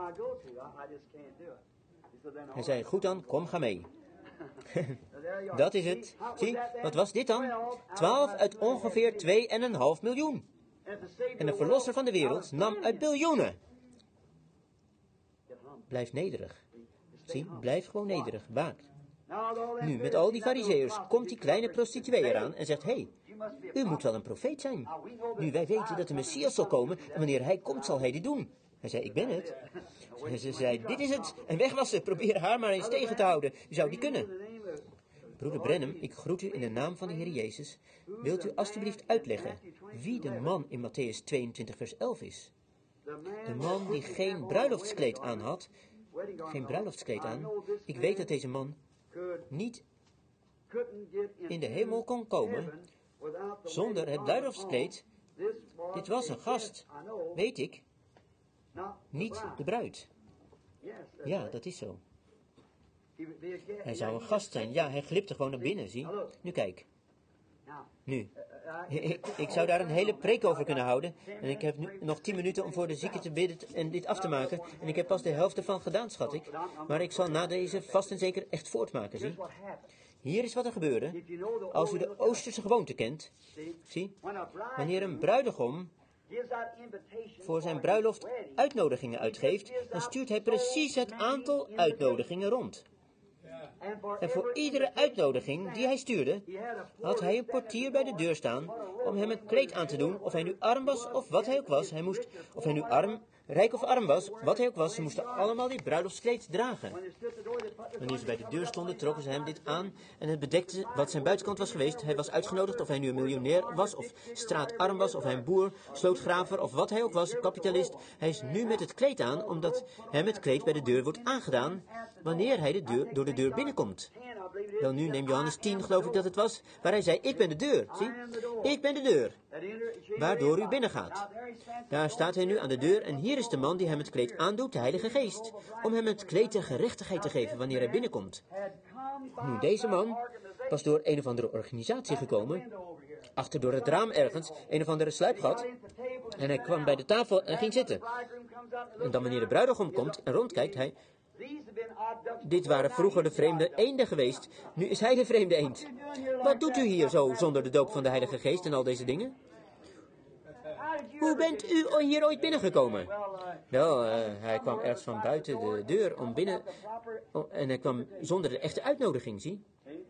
Hij zei, goed dan, kom, ga mee. Dat is het. Zie, wat was dit dan? Twaalf uit ongeveer twee en een half miljoen. En de verlosser van de wereld nam uit biljoenen. blijf nederig. Zie, blijf gewoon nederig, waak. Nu, met al die farizeeërs komt die kleine prostituee eraan en zegt, hé, hey, u moet wel een profeet zijn. Nu, wij weten dat de Messias zal komen en wanneer hij komt zal hij dit doen. Hij zei, ik ben het. En ze zei, dit is het. En weg was ze. Probeer haar maar eens tegen te houden. U zou die kunnen. Broeder Branham, ik groet u in de naam van de Heer Jezus. Wilt u alstublieft uitleggen wie de man in Matthäus tweeëntwintig vers elf is? De man die geen bruiloftskleed aan had. Geen bruiloftskleed aan. Ik weet dat deze man niet in de hemel kon komen zonder het bruiloftskleed. Dit was een gast, weet ik, niet de bruid. Ja, dat is zo. Hij zou een gast zijn. Ja, hij glipte gewoon naar binnen, zie. Nu kijk. Nu. Ik, ik zou daar een hele preek over kunnen houden. En ik heb nu nog tien minuten om voor de zieken te bidden en dit af te maken. En ik heb pas de helft ervan gedaan, schat ik. Maar ik zal na deze vast en zeker echt voortmaken, zie. Hier is wat er gebeurde. Als u de Oosterse gewoonte kent, zie, wanneer een bruidegom voor zijn bruiloft uitnodigingen uitgeeft, dan stuurt hij precies het aantal uitnodigingen rond. En voor iedere uitnodiging die hij stuurde, had hij een portier bij de deur staan om hem een kleed aan te doen, of hij nu arm was of wat hij ook was. Hij moest, of hij nu arm, rijk of arm was, wat hij ook was, ze moesten allemaal dit bruiloftskleed dragen. Wanneer ze bij de deur stonden, trokken ze hem dit aan en het bedekte wat zijn buitenkant was geweest. Hij was uitgenodigd of hij nu een miljonair was, of straatarm was, of hij een boer, slootgraver, of wat hij ook was, kapitalist. Hij is nu met het kleed aan, omdat hem het kleed bij de deur wordt aangedaan, wanneer hij de deur, door de deur binnenkomt. Wel nu, neem Johannes tien, geloof ik dat het was, waar hij zei, ik ben de deur, zie, ik ben de deur, waardoor u binnengaat. Daar staat hij nu aan de deur en hier is de man die hem het kleed aandoet, de Heilige Geest, om hem het kleed der gerechtigheid te geven wanneer hij binnenkomt. Nu, deze man was door een of andere organisatie gekomen, achter door het raam ergens, een of andere sluipgat, en hij kwam bij de tafel en ging zitten. En dan wanneer de bruidegom komt en rondkijkt, hij... Dit waren vroeger de vreemde eenden geweest, nu is hij de vreemde eend. Wat doet u hier zo zonder de doop van de Heilige Geest en al deze dingen? Hoe bent u hier ooit binnengekomen? Wel, uh, hij kwam ergens van buiten de deur om binnen, oh, en hij kwam zonder de echte uitnodiging, zie.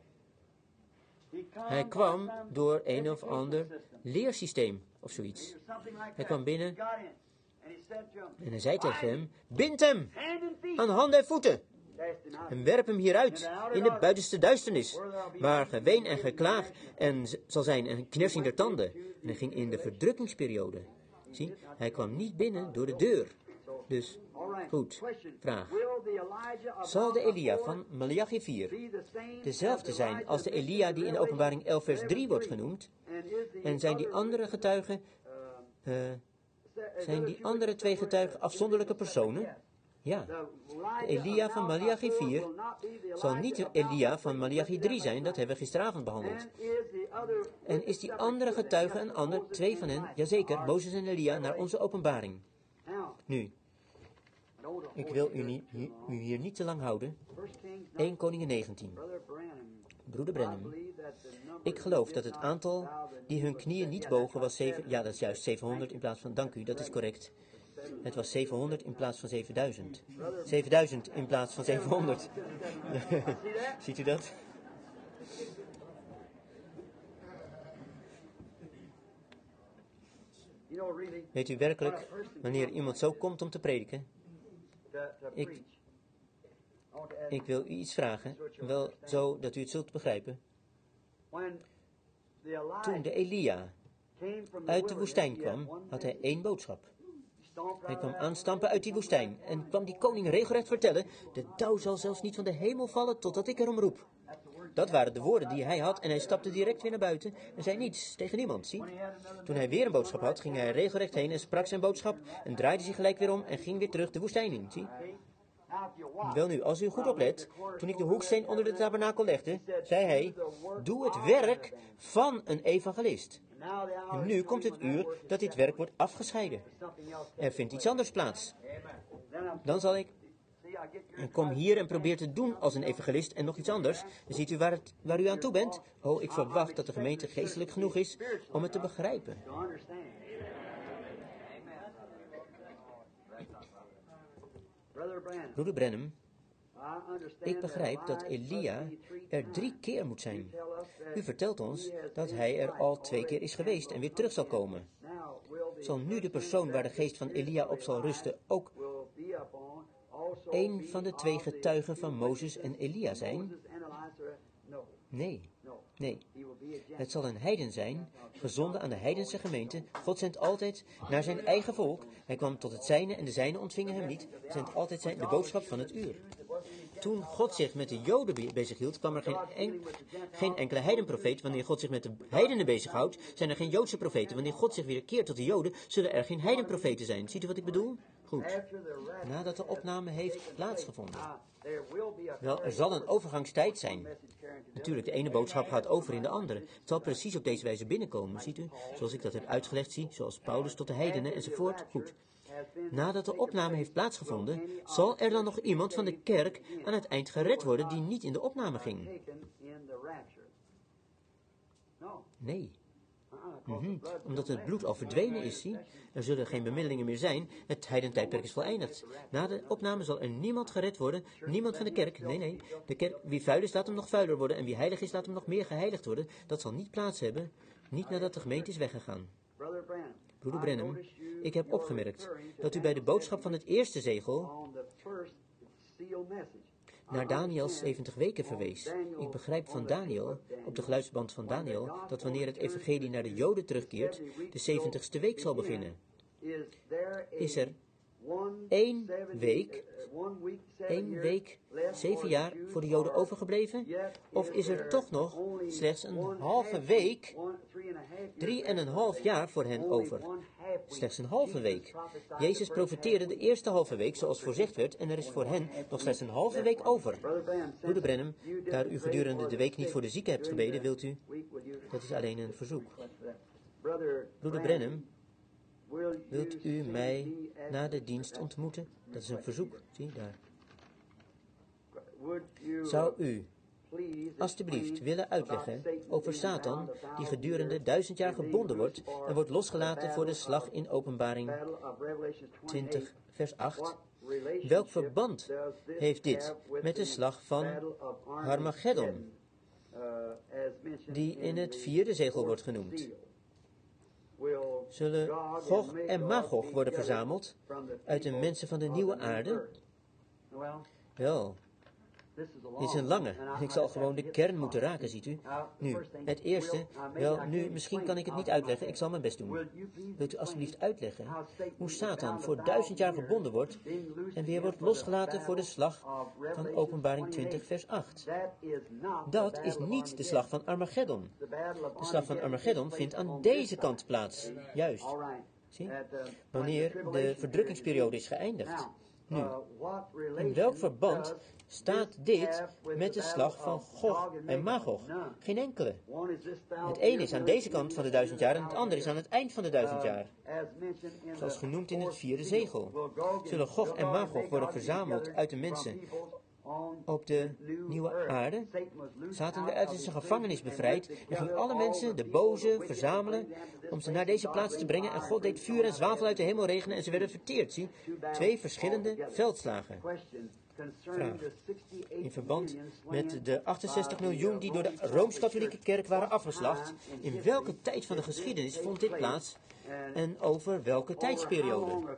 Hij kwam door een of ander leersysteem of zoiets. Hij kwam binnen en hij zei tegen hem, bind hem aan handen en voeten en werp hem hieruit in de buitenste duisternis, waar geween en geklaag en zal zijn en knersing der tanden. En hij ging in de verdrukkingsperiode. Zie, hij kwam niet binnen door de deur. Dus, goed, vraag. Zal de Elia van Maleachi vier dezelfde zijn als de Elia die in Openbaring elf vers drie wordt genoemd? En zijn die andere getuigen, uh, zijn die andere twee getuigen afzonderlijke personen? Ja, de Elia van Maleachi vier zal niet de Elia van Maleachi drie zijn, dat hebben we gisteravond behandeld. En is die andere getuige een ander, twee van hen, jazeker, Mozes en Elia, naar onze openbaring. Nu, ik wil u, niet, u hier niet te lang houden. Eerste Koningen negentien. Broeder Branham, ik geloof dat het aantal die hun knieën niet bogen was zeven, ja dat is juist zevenhonderd in plaats van, dank u, dat is correct. Het was zevenhonderd in plaats van zevenduizend. zevenduizend in plaats van zevenhonderd. Ziet u dat? Weet u werkelijk, wanneer iemand zo komt om te prediken, ik, ik wil u iets vragen, wel zo dat u het zult begrijpen. Toen de Elia uit de woestijn kwam, had hij één boodschap. Hij kwam aanstampen uit die woestijn en kwam die koning regelrecht vertellen, de dauw zal zelfs niet van de hemel vallen totdat ik erom roep. Dat waren de woorden die hij had en hij stapte direct weer naar buiten en zei niets tegen niemand, zie. Toen hij weer een boodschap had, ging hij regelrecht heen en sprak zijn boodschap en draaide zich gelijk weer om en ging weer terug de woestijn in, zie. Wel nu, als u goed oplet, toen ik de hoeksteen onder de tabernakel legde, zei hij, doe het werk van een evangelist. En nu komt het uur dat dit werk wordt afgescheiden. Er vindt iets anders plaats. Dan zal ik... En kom hier en probeer te doen als een evangelist en nog iets anders. Dan ziet u waar, het, waar u aan toe bent. Oh, ik verwacht dat de gemeente geestelijk genoeg is om het te begrijpen. Broeder Branham, ik begrijp dat Elia er drie keer moet zijn. U vertelt ons dat hij er al twee keer is geweest en weer terug zal komen. Zal nu de persoon waar de geest van Elia op zal rusten ook een van de twee getuigen van Mozes en Elia zijn? Nee, nee. Het zal een heiden zijn, gezonden aan de heidense gemeente. God zendt altijd naar zijn eigen volk. Hij kwam tot het zijne en de zijne ontvingen hem niet. Hij zendt altijd zijn, de boodschap van het uur. Toen God zich met de Joden be- bezighield, kwam er geen, en, geen enkele heidenprofeet. Wanneer God zich met de heidenen bezighoudt, zijn er geen Joodse profeten. Wanneer God zich weer keert tot de Joden, zullen er geen heidenprofeten zijn. Ziet u wat ik bedoel? Goed. Nadat de opname heeft plaatsgevonden. Wel, er zal een overgangstijd zijn. Natuurlijk, de ene boodschap gaat over in de andere. Het zal precies op deze wijze binnenkomen, ziet u? Zoals ik dat heb uitgelegd zie, zoals Paulus tot de heidenen enzovoort. Goed. Nadat de opname heeft plaatsgevonden, zal er dan nog iemand van de kerk aan het eind gered worden die niet in de opname ging? Nee. Mm-hmm. Omdat het bloed al verdwenen is, zie. Er zullen geen bemiddelingen meer zijn. Het heidentijdperk is voleindigd. Na de opname zal er niemand gered worden. Niemand van de kerk. Nee, nee. De kerk, wie vuil is, laat hem nog vuiler worden. En wie heilig is, laat hem nog meer geheiligd worden. Dat zal niet plaats hebben. Niet nadat de gemeente is weggegaan. Broeder Branham, ik heb opgemerkt dat u bij de boodschap van het eerste zegel naar Daniels zeventig weken verwees. Ik begrijp van Daniel, op de geluidsband van Daniel, dat wanneer het evangelie naar de Joden terugkeert, de zeventigste week zal beginnen. Is er één week, één week, zeven jaar voor de Joden overgebleven? Of is er toch nog slechts een halve week, drie en een half jaar voor hen over? Slechts een halve week. Jezus profeteerde de eerste halve week zoals voorzegd werd en er is voor hen nog slechts een halve week over. Broeder Branham, daar u gedurende de week niet voor de zieken hebt gebeden, wilt u? Dat is alleen een verzoek. Broeder Branham, wilt u mij na de dienst ontmoeten? Dat is een verzoek, zie daar. Zou u alstublieft willen uitleggen over Satan, die gedurende duizend jaar gebonden wordt en wordt losgelaten voor de slag in Openbaring twintig, vers acht. Welk verband heeft dit met de slag van Armageddon, die in het vierde zegel wordt genoemd? Zullen Gog en Magog worden verzameld uit de mensen van de nieuwe aarde? Wel, dit is een lange. Ik zal gewoon de kern moeten raken, ziet u. Nu, het eerste, wel, nu, misschien kan ik het niet uitleggen, ik zal mijn best doen. Wilt u alsjeblieft uitleggen hoe Satan voor duizend jaar verbonden wordt en weer wordt losgelaten voor de slag van Openbaring twintig, vers acht? Dat is niet de slag van Armageddon. De slag van Armageddon vindt aan deze kant plaats. Juist. Zie? Wanneer de verdrukkingsperiode is geëindigd. Nu, in welk verband staat dit met de slag van Gog en Magog? Geen enkele. Het een is aan deze kant van de duizend jaar en het andere is aan het eind van de duizend jaar. Zoals genoemd in het vierde zegel. Zullen Gog en Magog worden verzameld uit de mensen op de nieuwe aarde? Satan werd uit zijn gevangenis bevrijd en ging alle mensen, de boze, verzamelen om ze naar deze plaats te brengen. En God deed vuur en zwavel uit de hemel regenen en ze werden verteerd. Zie, twee verschillende veldslagen. Vraag. In verband met de achtenzestig miljoen die door de Rooms-Katholieke Kerk waren afgeslacht, in welke tijd van de geschiedenis vond dit plaats en over welke tijdsperiode?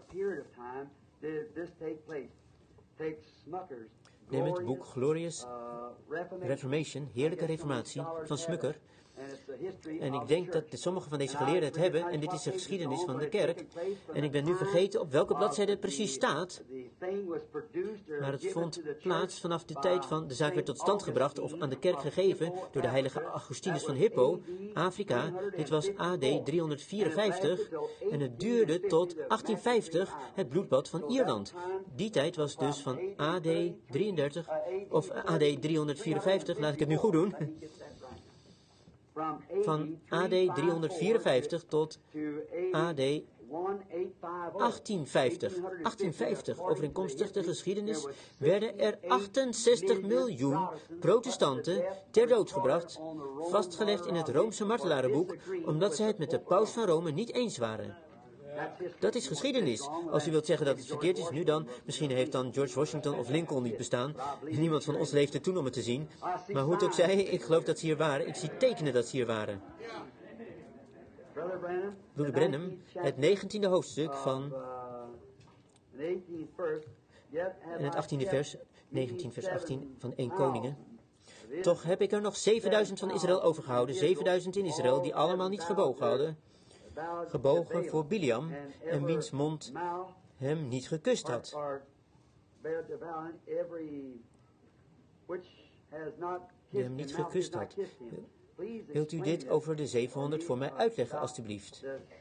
Neem het boek Glorious Reformation, Heerlijke Reformatie, van Smucker. En ik denk dat de sommigen van deze geleerden het hebben, en dit is de geschiedenis van de kerk. En ik ben nu vergeten op welke bladzijde het precies staat. Maar het vond plaats vanaf de tijd van de zaak werd tot stand gebracht of aan de kerk gegeven door de heilige Augustinus van Hippo, Afrika. Dit was A D driehonderdvierenvijftig en het duurde tot achttienvijftig, het bloedbad van Ierland. Die tijd was dus van A D drieëndertig of A D driehonderdvierenvijftig, laat ik het nu goed doen. Van A D driehonderdvierenvijftig tot A D achttienvijftig. achttienvijftig, overeenkomstig de geschiedenis, werden er achtenzestig miljoen protestanten ter dood gebracht, vastgelegd in het Roomse martelarenboek, omdat zij het met de paus van Rome niet eens waren. Dat is geschiedenis. Als u wilt zeggen dat het verkeerd is, nu dan. Misschien heeft dan George Washington of Lincoln niet bestaan. Niemand van ons leefde toen om het te zien. Maar hoe het ook zij, ik geloof dat ze hier waren. Ik zie tekenen dat ze hier waren. Broeder Branham, het negentiende hoofdstuk van... En het achttiende vers, negentien vers achttien van één Koningen. Toch heb ik er nog zevenduizend van Israël overgehouden, zevenduizend in Israël, die allemaal niet gebogen hadden. Gebogen voor Biliam, en wiens mond hem niet gekust had. Die hem niet gekust had. Wilt u dit over de zevenhonderd voor mij uitleggen, alstublieft?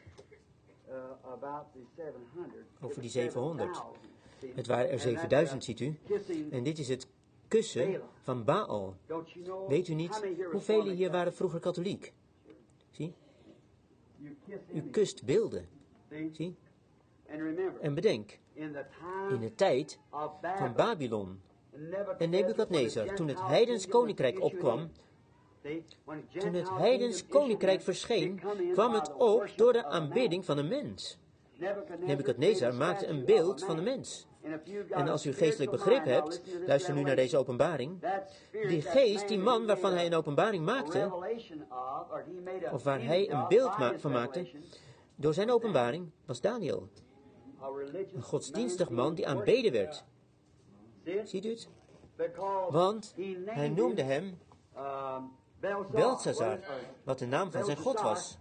Over die zevenhonderd. Het waren er zevenduizend, ziet u. En dit is het kussen van Baal. Weet u niet hoeveel hier waren vroeger katholiek? Zie? U kust beelden. Zie? En bedenk, in de tijd van Babylon en Nebukadnezar, toen het heidens koninkrijk opkwam, toen het heidens koninkrijk verscheen, kwam het op door de aanbidding van een mens. Nebukadnezar maakte een beeld van de mens. En als u geestelijk begrip hebt, luister nu naar deze openbaring. Die geest, die man waarvan hij een openbaring maakte, of waar hij een beeld ma- van maakte, door zijn openbaring was Daniel. Een godsdienstig man die aanbeden werd. Ziet u het? Want hij noemde hem Belshazzar, wat de naam van zijn God was.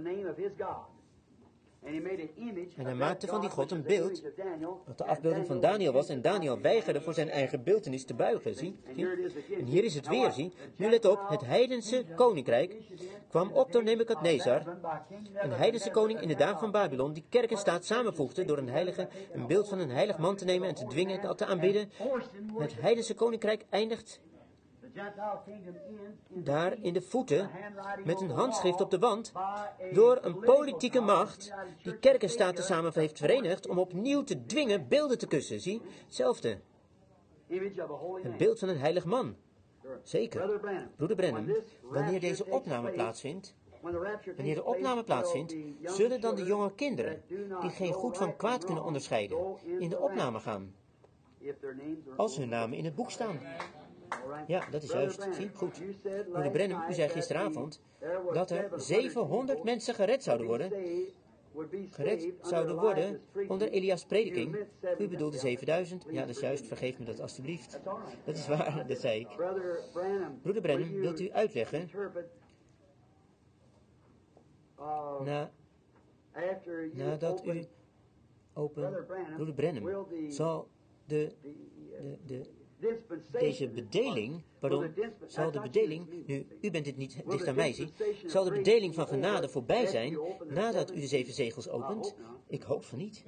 En hij maakte van die God een beeld, wat de afbeelding van Daniel was. En Daniel weigerde voor zijn eigen beeltenis te buigen, zie? zie? En hier is het weer, zie? Nu let op, het heidense koninkrijk kwam op door Nebukadnezar, een heidense koning in de dagen van Babylon, die kerk en staat samenvoegde door een heilige, een beeld van een heilig man te nemen en te dwingen en te aanbidden. Het heidense koninkrijk eindigt daar in de voeten, met een handschrift op de wand, door een politieke macht, die kerk en staat samen heeft verenigd, om opnieuw te dwingen beelden te kussen. Zie, hetzelfde. Het beeld van een heilig man. Zeker. Broeder Branham, wanneer deze opname plaatsvindt, wanneer de opname plaatsvindt, zullen dan de jonge kinderen, die geen goed van kwaad kunnen onderscheiden, in de opname gaan, als hun namen in het boek staan. Ja, dat is juist. Zie, goed. Broeder Branham, u zei gisteravond dat er zevenhonderd mensen gered zouden worden. Gered zouden worden onder Elia's prediking. U bedoelde zevenduizend. Ja, dat is juist. Vergeef me dat alstublieft. Dat is waar, dat zei ik. Broeder Branham, wilt u uitleggen? Na, nadat u open... Broeder Branham, zal de... de, de Deze bedeling, pardon, zal de bedeling, nu, u bent dit niet dicht aan mij, zie, zal de bedeling van genade voorbij zijn nadat u de zeven zegels opent? Ik hoop van niet.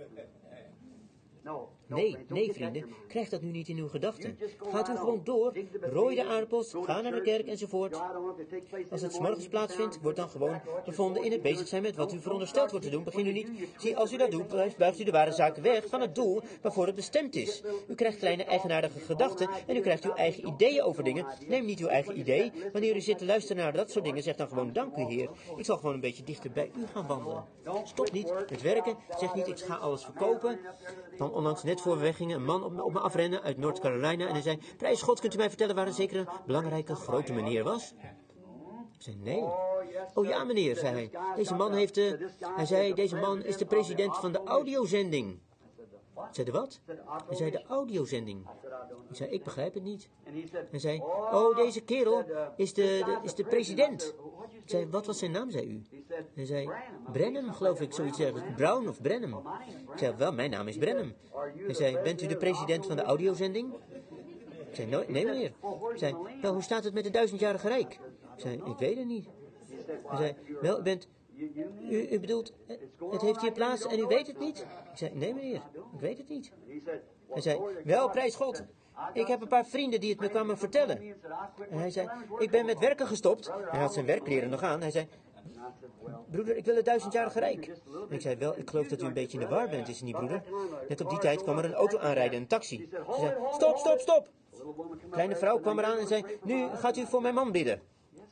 Nee, nee vrienden, krijg dat nu niet in uw gedachten. Gaat u gewoon door, rooi de aardappels, ga naar de kerk enzovoort. Als het 's morgens plaatsvindt, wordt dan gewoon bevonden in het bezig zijn met wat u verondersteld wordt te doen. Begin u niet. Zie, als u dat doet, buigt u de ware zaken weg van het doel waarvoor het bestemd is. U krijgt kleine eigenaardige gedachten en u krijgt uw eigen ideeën over dingen. Neem niet uw eigen idee. Wanneer u zit te luisteren naar dat soort dingen, zeg dan gewoon dank u Heer. Ik zal gewoon een beetje dichter bij u gaan wandelen. Stop niet met werken. Zeg niet, ik ga alles verkopen. Dan onlangs net voor we weggingen een man op, op me afrennen uit North Carolina en hij zei, prijs God, kunt u mij vertellen waar een zekere belangrijke grote meneer was? Ik zei, nee. Oh ja meneer, zei hij. Deze man heeft de... Hij zei, deze man is de president van de audiozending. Ik zei, de wat? Hij zei, de audiozending. Ik zei, ik begrijp het niet. Hij zei, oh, deze kerel is de, de, is de president. Ik zei, wat was zijn naam, zei u? Hij zei, Branham, geloof ik, zoiets zeggen. Brown of Branham. Ik zei, wel, mijn naam is Branham. Hij zei, bent u de president van de audiozending? Ik zei, no, nee meneer. Ik zei, wel, hoe staat het met het duizendjarige rijk? Ik zei, ik weet het niet. Hij zei, wel, u bent... U, u bedoelt, het heeft hier plaats en u weet het niet? Ik zei, nee meneer, ik weet het niet. Hij zei, wel, prijs God. Ik heb een paar vrienden die het me kwamen vertellen. En hij zei, ik ben met werken gestopt. Hij had zijn werkkleren nog aan. Hij zei, broeder, ik wil het duizendjarige rijk. En ik zei, wel, ik geloof dat u een beetje in de war bent, is het niet, broeder? Net op die tijd kwam er een auto aanrijden, een taxi. Ze zei, stop, stop, stop. Kleine vrouw kwam eraan en zei, nu gaat u voor mijn man bidden.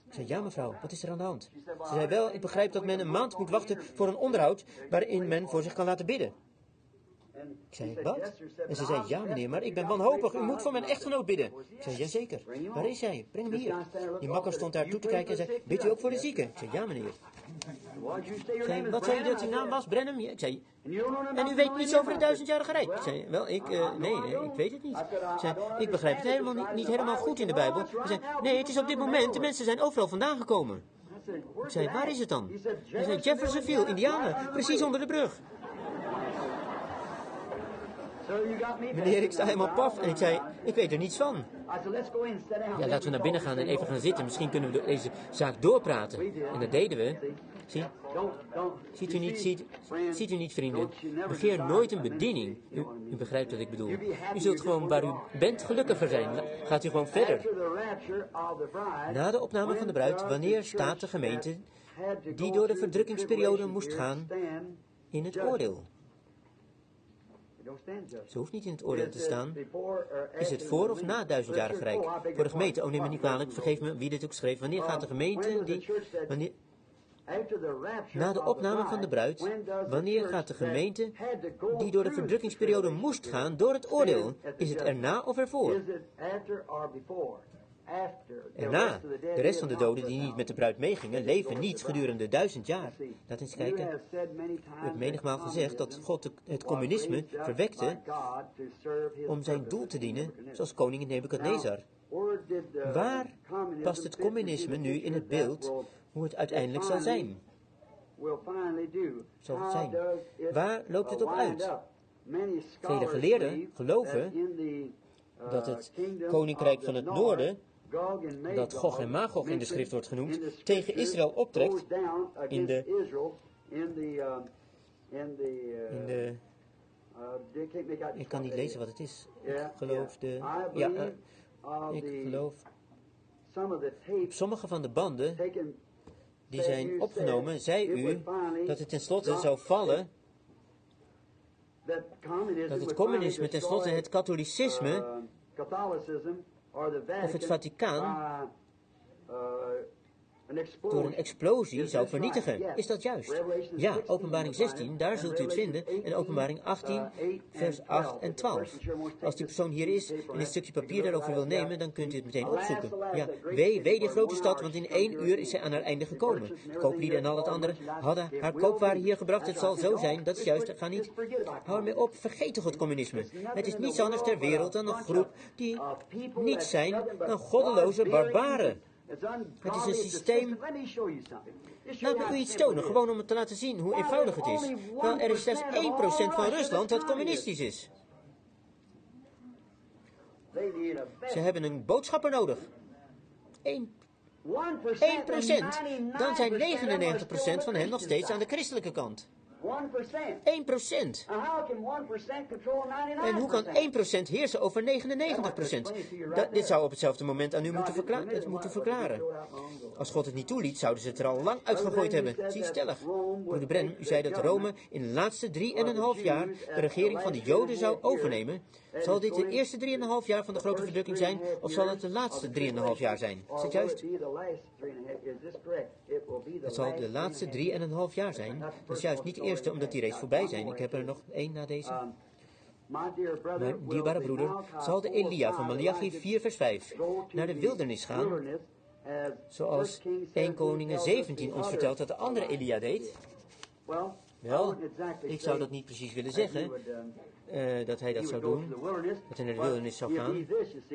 Ik zei, ja mevrouw, wat is er aan de hand? Ze zei, wel, ik begrijp dat men een maand moet wachten voor een onderhoud waarin men voor zich kan laten bidden. Ik zei, wat? En ze zei, ja meneer, maar ik ben wanhopig, u moet voor mijn echtgenoot bidden. Ik zei, jazeker. Waar is hij? Breng hem hier. Die makker stond daar toe te kijken en zei, bidt u ook voor de zieke? Ik zei, ja meneer. Ik zei, wat zei u dat zijn naam was? Brenham? Ik zei, en u weet niets over het duizendjarige rijk? Ik zei, wel, ik, uh, nee, nee, ik weet het niet. Ik zei, ik begrijp het helemaal niet, niet helemaal goed in de Bijbel. Hij zei, nee, het is op dit moment, de mensen zijn overal vandaan gekomen. Ik zei, waar is het dan? Hij zei, Jeffersonville, Indiana, precies onder de brug. Meneer, ik sta helemaal paf en ik zei, ik weet er niets van. Ja, laten we naar binnen gaan en even gaan zitten. Misschien kunnen we deze zaak doorpraten. En dat deden we. Zie? Ziet u niet, ziet, ziet u niet, vrienden? Begeer nooit een bediening. U, u begrijpt wat ik bedoel. U zult gewoon waar u bent gelukkiger zijn. Gaat u gewoon verder. Na de opname van de bruid, wanneer staat de gemeente die door de verdrukkingsperiode moest gaan in het oordeel? Ze hoeft niet in het oordeel te staan. Is het voor of na het duizendjarige rijk? Voor de gemeente, oh neem me niet kwalijk, vergeef me wie dit ook schreef. Wanneer gaat de gemeente die... Wanneer, na de opname van de bruid, wanneer gaat de gemeente die door de verdrukkingsperiode moest gaan door het oordeel? Is het erna of ervoor? Erna, de rest van de doden die niet met de bruid meegingen, leven niet gedurende duizend jaar. Laat eens kijken. U hebt menigmaal gezegd dat God het communisme verwekte om zijn doel te dienen, zoals koning Nebukadnezar. Waar past het communisme nu in het beeld hoe het uiteindelijk zal zijn? Zal het zijn? Waar loopt het op uit? Vele geleerden geloven dat het koninkrijk van het noorden, dat Gog en Magog in de schrift wordt genoemd, tegen Israël optrekt in de, in de, ik kan niet lezen wat het is. Ik geloof de, ja, uh, ik geloof, sommige van de banden die zijn opgenomen, zei u dat het tenslotte zou vallen, dat het communisme tenslotte het katholicisme of het Vaticaan door een explosie zou vernietigen. Is dat juist? Ja, Openbaring zestien, daar zult u het vinden. En Openbaring achttien, vers acht en twaalf. Als die persoon hier is en een stukje papier daarover wil nemen, dan kunt u het meteen opzoeken. Ja, wee, wee die grote stad, want in één uur is zij aan haar einde gekomen. De kooplieden en al het andere hadden haar koopwaren hier gebracht. Het zal zo zijn, dat is juist, ga niet. Hou ermee op, vergeet toch het communisme. Het is niets anders ter wereld dan een groep die niets zijn dan goddeloze barbaren. Het is een systeem. Laat me u iets tonen, gewoon om het te laten zien hoe eenvoudig het is. Wel, er is slechts één procent van Rusland dat communistisch is. Ze hebben een boodschapper nodig. één procent. Dan zijn negenennegentig procent van hen nog steeds aan de christelijke kant. één procent. En hoe kan één procent heersen over negenennegentig procent? Dat, dit zou op hetzelfde moment aan u moeten, verkla het moeten verklaren. Als God het niet toeliet, zouden ze het er al lang uitgegooid hebben. Zie stellig. Broeder Brennan, u zei dat Rome in de laatste drie en een half jaar de regering van de Joden zou overnemen. Zal dit de eerste drie en een half jaar van de grote verdrukking zijn, of zal het de laatste drie en een half jaar zijn? Is dat juist? Het zal de laatste drie en een half jaar zijn. Dat is juist niet de eerste, omdat die reeds voorbij zijn. Ik heb er nog één na deze. Mijn dierbare broeder, zal de Elia van Malachi vier vers vijf naar de wildernis gaan, zoals Eerste Koningen zeventien ons vertelt dat de andere Elia deed? Wel, ik zou dat niet precies willen zeggen, uh, dat hij dat zou doen, dat hij naar de wildernis zou gaan.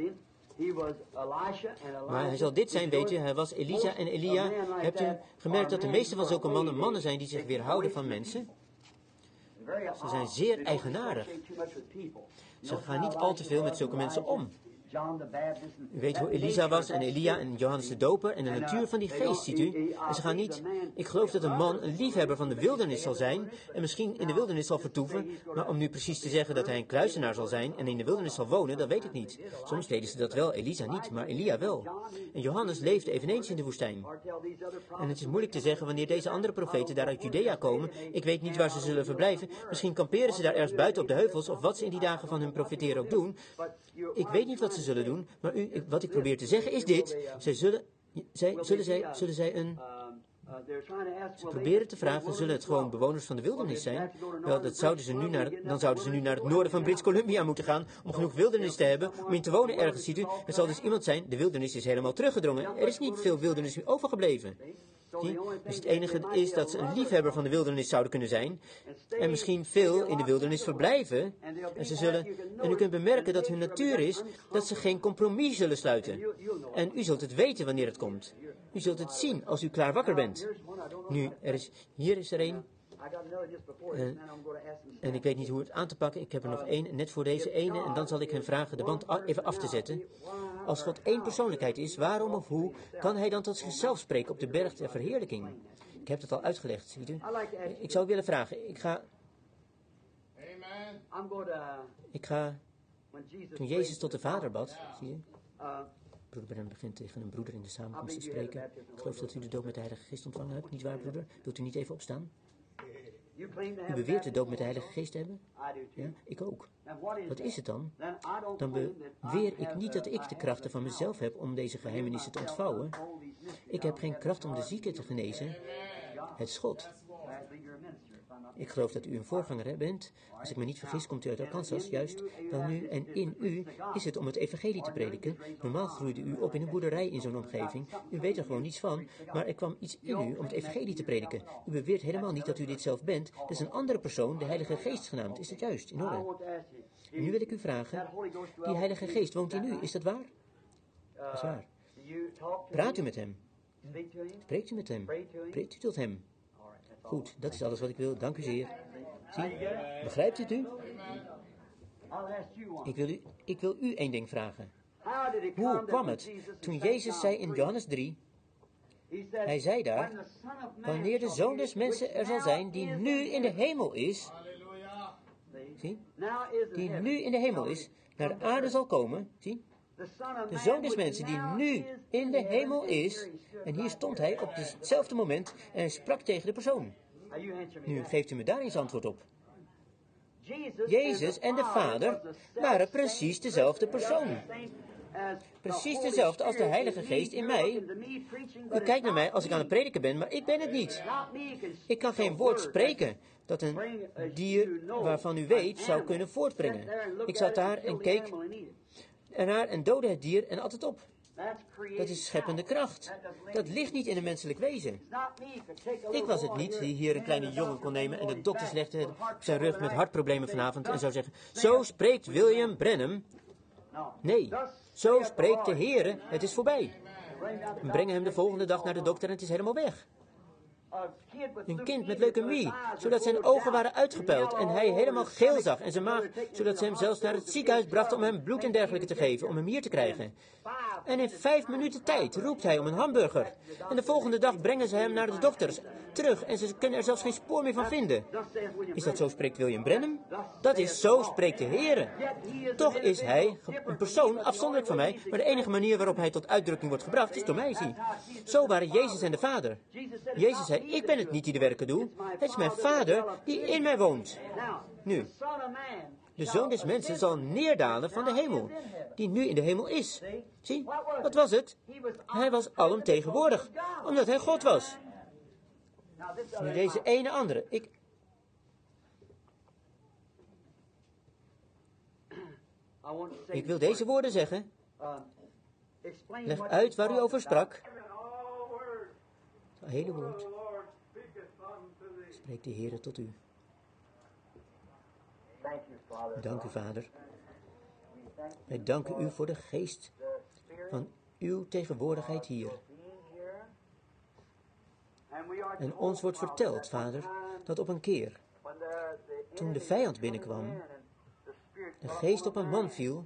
Maar hij zal dit zijn, weet je, hij was Elisa en Elia. Hebt u gemerkt dat de meeste van zulke mannen mannen zijn die zich weerhouden van mensen? Ze zijn zeer eigenaardig. Ze gaan niet al te veel met zulke mensen om. U weet hoe Elisa was en Elia en Johannes de Doper en de natuur van die geest, ziet u. En ze gaan niet... Ik geloof dat een man een liefhebber van de wildernis zal zijn en misschien in de wildernis zal vertoeven, maar om nu precies te zeggen dat hij een kluizenaar zal zijn en in de wildernis zal wonen, dat weet ik niet. Soms deden ze dat wel, Elisa niet, maar Elia wel. En Johannes leefde eveneens in de woestijn. En het is moeilijk te zeggen wanneer deze andere profeten daar uit Judea komen. Ik weet niet waar ze zullen verblijven. Misschien kamperen ze daar ergens buiten op de heuvels of wat ze in die dagen van hun profeteren ook doen. Ik weet niet wat ze zullen doen, maar u, wat ik probeer te zeggen is dit. Ze zullen Zij, zullen, zij, zullen zij een... Ze proberen te vragen, zullen het gewoon bewoners van de wildernis zijn? Wel, dat zouden ze nu naar, dan zouden ze nu naar het noorden van British Columbia moeten gaan om genoeg wildernis te hebben om in te wonen ergens. Ziet u, het zal dus iemand zijn, de wildernis is helemaal teruggedrongen. Er is niet veel wildernis meer overgebleven. Zie? Dus het enige is dat ze een liefhebber van de wildernis zouden kunnen zijn en misschien veel in de wildernis verblijven. En ze zullen, en u kunt bemerken dat hun natuur is dat ze geen compromis zullen sluiten. En u zult het weten wanneer het komt. U zult het zien als u klaar wakker bent. Nu, er is, hier is er een. En, en ik weet niet hoe het aan te pakken. Ik heb er nog één, net voor deze ene. En dan zal ik hen vragen de band a- even af te zetten. Als God één persoonlijkheid is, waarom of hoe kan hij dan tot zichzelf spreken op de berg der verheerlijking? Ik heb het al uitgelegd, ziet u. Ik zou willen vragen. Ik ga... Ik ga... Toen Jezus tot de Vader bad, zie je... Broeder Branham begint tegen een broeder in de samenkomst te spreken. Ik geloof dat u de doop met de Heilige Geest ontvangen hebt, niet waar, broeder? Wilt u niet even opstaan? U beweert de doop met de Heilige Geest te hebben? Ja, ik ook. Wat is het dan? Dan beweer ik niet dat ik de krachten van mezelf heb om deze geheimenissen te ontvouwen. Ik heb geen kracht om de zieken te genezen. Het is God. Ik geloof dat u een voorganger bent. Als ik me niet vergis, komt u uit Arkansas, juist. Wel nu, en in u is het om het evangelie te prediken. Normaal groeide u op in een boerderij in zo'n omgeving. U weet er gewoon niets van, maar er kwam iets in u om het evangelie te prediken. U beweert helemaal niet dat u dit zelf bent. Dat is een andere persoon, de Heilige Geest genaamd. Is dat juist? In orde. En nu wil ik u vragen, die Heilige Geest woont in u, is dat waar? Dat is waar. Praat u met hem. Spreekt u met hem. Spreekt u tot hem. Goed, dat is alles wat ik wil. Dank u zeer. Zie, begrijpt u het u? Ik wil u, ik wil u één ding vragen. Hoe kwam het toen Jezus zei in Johannes drie, hij zei daar, wanneer de Zoon des Mensen er zal zijn die nu in de hemel is, zie, die nu in de hemel is, naar de aarde zal komen, zie, de Zoon des Mensen die nu in de hemel is, en hier stond hij op hetzelfde moment en hij sprak tegen de persoon. Nu geeft u me daar eens antwoord op. Jezus en de Vader waren precies dezelfde persoon. Precies dezelfde als de Heilige Geest in mij. U kijkt naar mij als ik aan het prediken ben, maar ik ben het niet. Ik kan geen woord spreken dat een dier waarvan u weet zou kunnen voortbrengen. Ik zat daar en keek ernaar en doodde het dier en at het op. Dat is scheppende kracht. Dat ligt niet in een menselijk wezen. Ik was het niet die hier een kleine jongen kon nemen en de dokter legde op zijn rug met hartproblemen vanavond en zou zeggen, zo spreekt William Branham. Nee, zo spreekt de Heere, het is voorbij. En brengen hem de volgende dag naar de dokter en het is helemaal weg. Een kind met leukemie, zodat zijn ogen waren uitgepeld en hij helemaal geel zag en zijn maag, zodat ze hem zelfs naar het ziekenhuis brachten om hem bloed en dergelijke te geven, om hem hier te krijgen. En in vijf minuten tijd roept hij om een hamburger. En de volgende dag brengen ze hem naar de dokters terug en ze kunnen er zelfs geen spoor meer van vinden. Is dat zo spreekt William Branham? Dat is zo spreekt de Heere. Toch is hij een persoon afzonderlijk van mij, maar de enige manier waarop hij tot uitdrukking wordt gebracht is door mij, zie. Zo waren Jezus en de Vader. Jezus zei, ik ben het niet die de werken doe, het is mijn Vader die in mij woont. Nu, de Zoon des Mensen zal neerdalen van de hemel, die nu in de hemel is. Zie, wat was het? Hij was alomtegenwoordig, omdat hij God was. Nu deze ene andere. Ik... Ik wil deze woorden zeggen. Leg uit waar u over sprak. Het hele woord. Spreekt de Heere tot u. Dank u, Vader. Wij danken u voor de geest van uw tegenwoordigheid hier. En ons wordt verteld, Vader, dat op een keer, toen de vijand binnenkwam, de geest op een man viel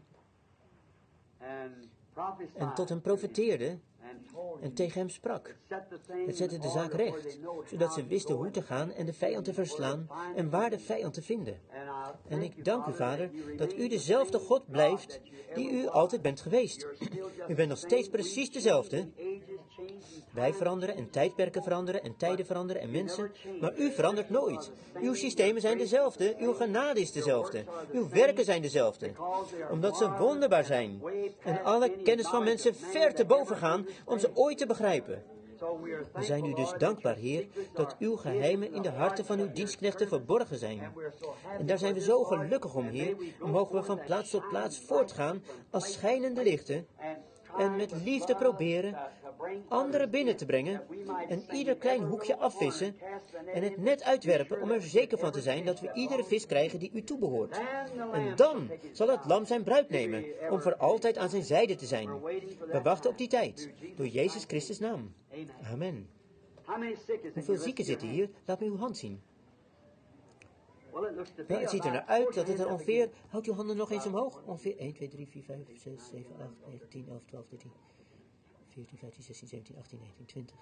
en tot hem profeteerde en tegen hem sprak. Het zette de zaak recht, zodat ze wisten hoe te gaan en de vijand te verslaan en waar de vijand te vinden. En ik dank u, Vader, dat u dezelfde God blijft die u altijd bent geweest. U bent nog steeds precies dezelfde. Wij veranderen en tijdperken veranderen en tijden veranderen en mensen, maar u verandert nooit. Uw systemen zijn dezelfde, uw genade is dezelfde, uw werken zijn dezelfde. Omdat ze wonderbaar zijn en alle kennis van mensen ver te boven gaan om ze ooit te begrijpen. We zijn u dus dankbaar, Heer, dat uw geheimen in de harten van uw dienstknechten verborgen zijn. En daar zijn we zo gelukkig om, Heer, en mogen we van plaats tot plaats voortgaan als schijnende lichten en met liefde proberen anderen binnen te brengen en ieder klein hoekje afvissen en het net uitwerpen om er zeker van te zijn dat we iedere vis krijgen die u toebehoort. En dan zal het lam zijn bruid nemen om voor altijd aan zijn zijde te zijn. We wachten op die tijd, door Jezus Christus' naam. Amen. Hoeveel zieken zitten hier? Laat me uw hand zien. Nou, het ziet er naar uit dat het er ongeveer... Houd uw handen nog eens omhoog. Ongeveer één, twee, drie, vier, vijf, zes, zeven, acht, negen, tien, elf, twaalf, dertien, veertien, vijftien, zestien, zeventien, achttien, negentien, twintig.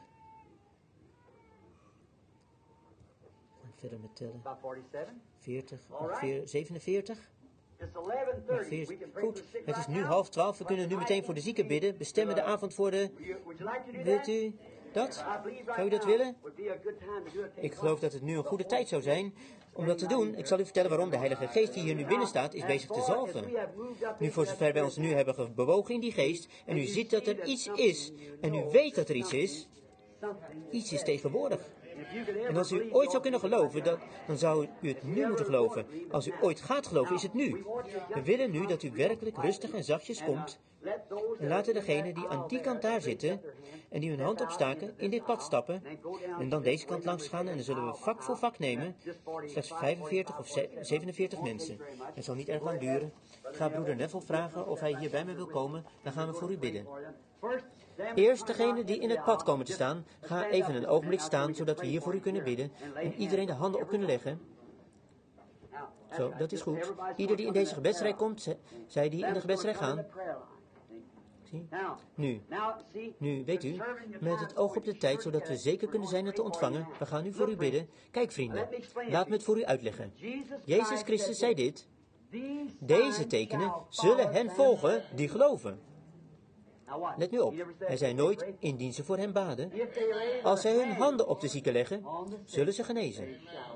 En verder met tellen. veertig, ongeveer zevenenveertig. veertig. Goed, het is nu half twaalf. We kunnen nu meteen voor de zieken bidden. Bestemmen de avond voor de... Wilt u dat? Zou u dat willen? Ik geloof dat het nu een goede tijd zou zijn om dat te doen. Ik zal u vertellen waarom. De Heilige Geest die hier nu binnen staat is bezig te zalven. Nu voor zover wij ons nu hebben bewogen in die geest en u ziet dat er iets is en u weet dat er iets is, iets is tegenwoordig. En als u ooit zou kunnen geloven, dat, dan zou u het nu moeten geloven. Als u ooit gaat geloven, is het nu. We willen nu dat u werkelijk rustig en zachtjes komt. En laten degenen die aan die kant daar zitten en die hun hand opstaken, in dit pad stappen en dan deze kant langs gaan en dan zullen we vak voor vak nemen. Slechts vijfenveertig of zevenenveertig mensen. Het zal niet erg lang duren. Ik ga broeder Neville vragen of hij hier bij mij wil komen. Dan gaan we voor u bidden. Eerst degene die in het pad komen te staan, ga even een ogenblik staan, zodat we hier voor u kunnen bidden en iedereen de handen op kunnen leggen. Zo, dat is goed. Ieder die in deze gebedsrij komt, zij die in de gebedsrij gaan. Zie? Nu, nu, weet u, met het oog op de tijd, zodat we zeker kunnen zijn het te ontvangen, we gaan nu voor u bidden. Kijk vrienden, laat me het voor u uitleggen. Jezus Christus zei dit: deze tekenen zullen hen volgen die geloven. Let nu op, hij zei nooit, indien ze voor hem baden. Als zij hun handen op de zieken leggen, zullen ze genezen.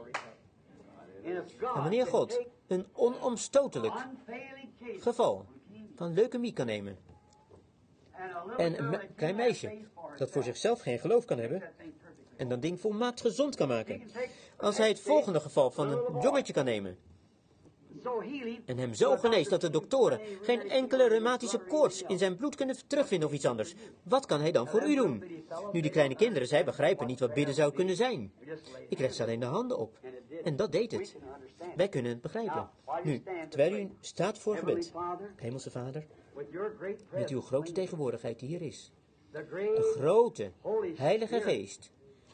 En wanneer God een onomstotelijk geval van leukemie kan nemen, en een me- klein meisje dat voor zichzelf geen geloof kan hebben, en dat ding volmaakt gezond kan maken, als hij het volgende geval van een jongetje kan nemen, en hem zo geneest dat de doktoren geen enkele reumatische koorts in zijn bloed kunnen terugvinden of iets anders, wat kan hij dan voor u doen? Nu, die kleine kinderen, zij begrijpen niet wat bidden zou kunnen zijn. Ik leg ze alleen de handen op. En dat deed het. Wij kunnen het begrijpen. Nu, terwijl u staat voor gebed, Hemelse Vader, met uw grote tegenwoordigheid die hier is, de grote Heilige Geest,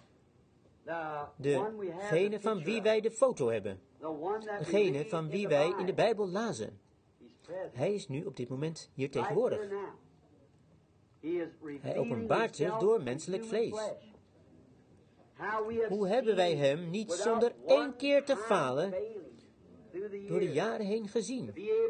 degene van wie wij de foto hebben, degene van wie wij in de Bijbel lazen. Hij is nu op dit moment hier tegenwoordig. Hij openbaart zich door menselijk vlees. Hoe hebben wij hem niet zonder één keer te falen door de jaren heen gezien?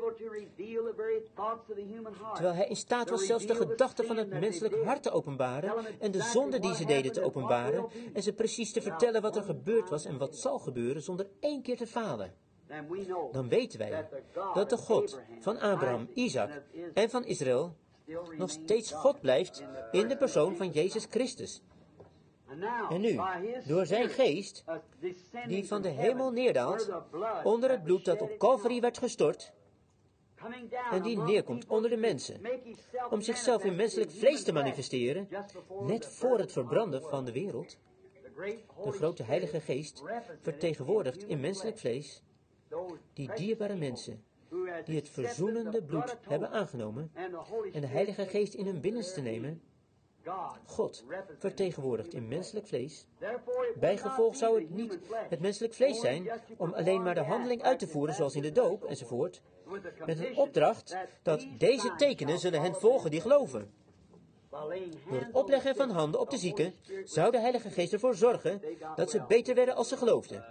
Terwijl hij in staat was zelfs de gedachten van het menselijk hart te openbaren en de zonden die ze deden te openbaren en ze precies te vertellen wat er gebeurd was en wat zal gebeuren zonder één keer te falen. Dan weten wij dat de God van Abraham, Isaac en van Israël nog steeds God blijft in de persoon van Jezus Christus. En nu, door zijn geest, die van de hemel neerdaalt, onder het bloed dat op Calvary werd gestort, en die neerkomt onder de mensen, om zichzelf in menselijk vlees te manifesteren, net voor het verbranden van de wereld. De grote Heilige Geest vertegenwoordigt in menselijk vlees die dierbare mensen, die het verzoenende bloed hebben aangenomen en de Heilige Geest in hun binnenste nemen. God vertegenwoordigt in menselijk vlees. Bijgevolg zou het niet het menselijk vlees zijn om alleen maar de handeling uit te voeren zoals in de doop enzovoort, met een opdracht dat deze tekenen zullen hen volgen die geloven. Door het opleggen van handen op de zieken zou de Heilige Geest ervoor zorgen dat ze beter werden als ze geloofden.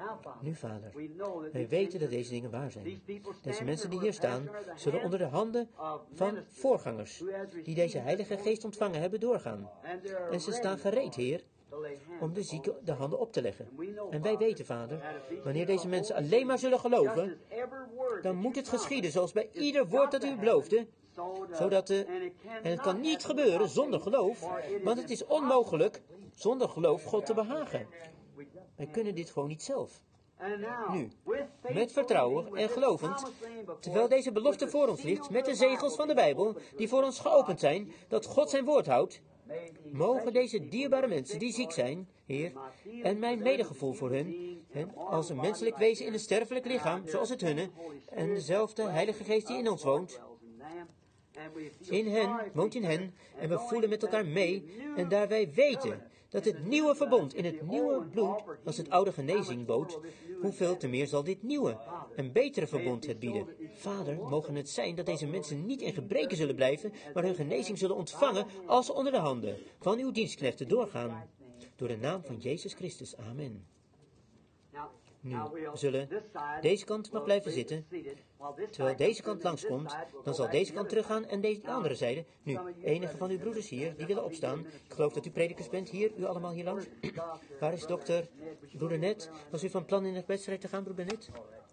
Nu, Vader, wij weten dat deze dingen waar zijn. Deze mensen die hier staan, zullen onder de handen van voorgangers, die deze Heilige Geest ontvangen hebben, doorgaan. En ze staan gereed, Heer, om de zieken de handen op te leggen. En wij weten, Vader, wanneer deze mensen alleen maar zullen geloven, dan moet het geschieden zoals bij ieder woord dat u beloofde, zodat de, en het kan niet gebeuren zonder geloof, want het is onmogelijk zonder geloof God te behagen. Wij kunnen dit gewoon niet zelf. Nu, met vertrouwen en gelovend, terwijl deze belofte voor ons ligt, met de zegels van de Bijbel, die voor ons geopend zijn, dat God zijn woord houdt, mogen deze dierbare mensen die ziek zijn, Heer, en mijn medegevoel voor hen, hen als een menselijk wezen in een sterfelijk lichaam, zoals het hunne, en dezelfde Heilige Geest die in ons woont, in hen, woont in hen, en we voelen met elkaar mee, en daar wij weten dat het nieuwe verbond in het nieuwe bloed, als het oude genezing bood, hoeveel te meer zal dit nieuwe, een betere verbond het bieden. Vader, mogen het zijn dat deze mensen niet in gebreken zullen blijven, maar hun genezing zullen ontvangen als ze onder de handen van uw dienstknechten doorgaan. Door de naam van Jezus Christus. Amen. Nu, we zullen deze kant mag blijven zitten. Terwijl deze kant langskomt, dan zal deze kant teruggaan en deze andere zijde. Nu, enige van uw broeders hier, die willen opstaan. Ik geloof dat u predikers bent hier, u allemaal hier langs. Waar is dokter broeder Net? Was u van plan in de wedstrijd te gaan, broeder Net?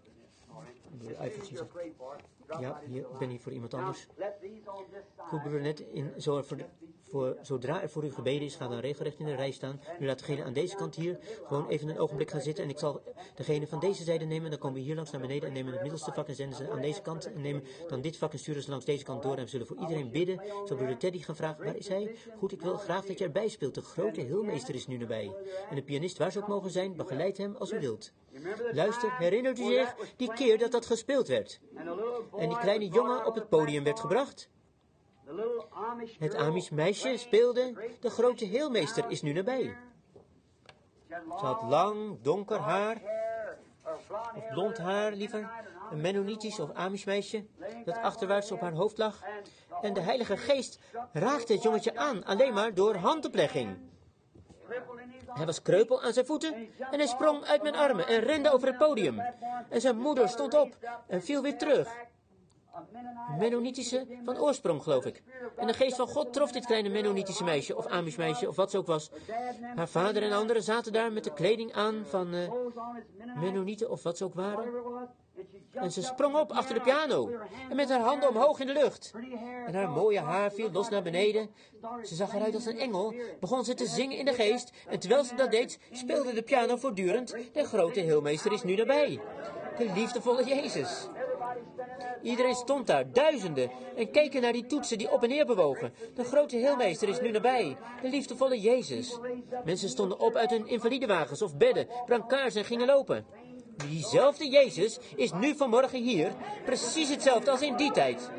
Ja, hier, ik ben hier voor iemand anders. Goed, broeder Net, in, zo voor, voor, zodra er voor u gebeden is, ga dan regelrecht in de rij staan. Nu laat degene aan deze kant hier gewoon even een ogenblik gaan zitten. En ik zal degene van deze zijde nemen. En dan komen we hier langs naar beneden en nemen het middelste vak en zenden ze aan deze kant. En nemen dan dit vak en sturen ze langs deze kant door. En we zullen voor iedereen bidden. Ik zal broeder Teddy gaan vragen, waar is hij? Goed, ik wil graag dat je erbij speelt. De grote heelmeester is nu nabij. En de pianist, waar ze ook mogen zijn, begeleid hem als u wilt. Luister, herinnert u zich die keer dat dat gespeeld werd? En die kleine jongen op het podium werd gebracht? Het Amish meisje speelde, de grote heelmeester is nu nabij. Ze had lang, donker haar, of blond haar liever, een Mennonitisch of Amish meisje, dat achterwaarts op haar hoofd lag. En de Heilige Geest raakte het jongetje aan, alleen maar door handoplegging. Hij was kreupel aan zijn voeten en hij sprong uit mijn armen en rende over het podium. En zijn moeder stond op en viel weer terug. Een Mennonitische van oorsprong, geloof ik. En de geest van God trof dit kleine Mennonitische meisje, of Amish meisje, of wat ze ook was. Haar vader en anderen zaten daar met de kleding aan van uh, Mennonieten, of wat ze ook waren. En ze sprong op achter de piano. En met haar handen omhoog in de lucht. En haar mooie haar viel los naar beneden. Ze zag eruit als een engel. Begon ze te zingen in de geest. En terwijl ze dat deed, speelde de piano voortdurend. De grote heelmeester is nu nabij. De liefdevolle Jezus. Iedereen stond daar, duizenden, en keken naar die toetsen die op en neer bewogen. De grote heelmeester is nu nabij. De liefdevolle Jezus. Mensen stonden op uit hun invalidewagens of bedden, brancards en gingen lopen. Diezelfde Jezus is nu vanmorgen hier, precies hetzelfde als in die tijd.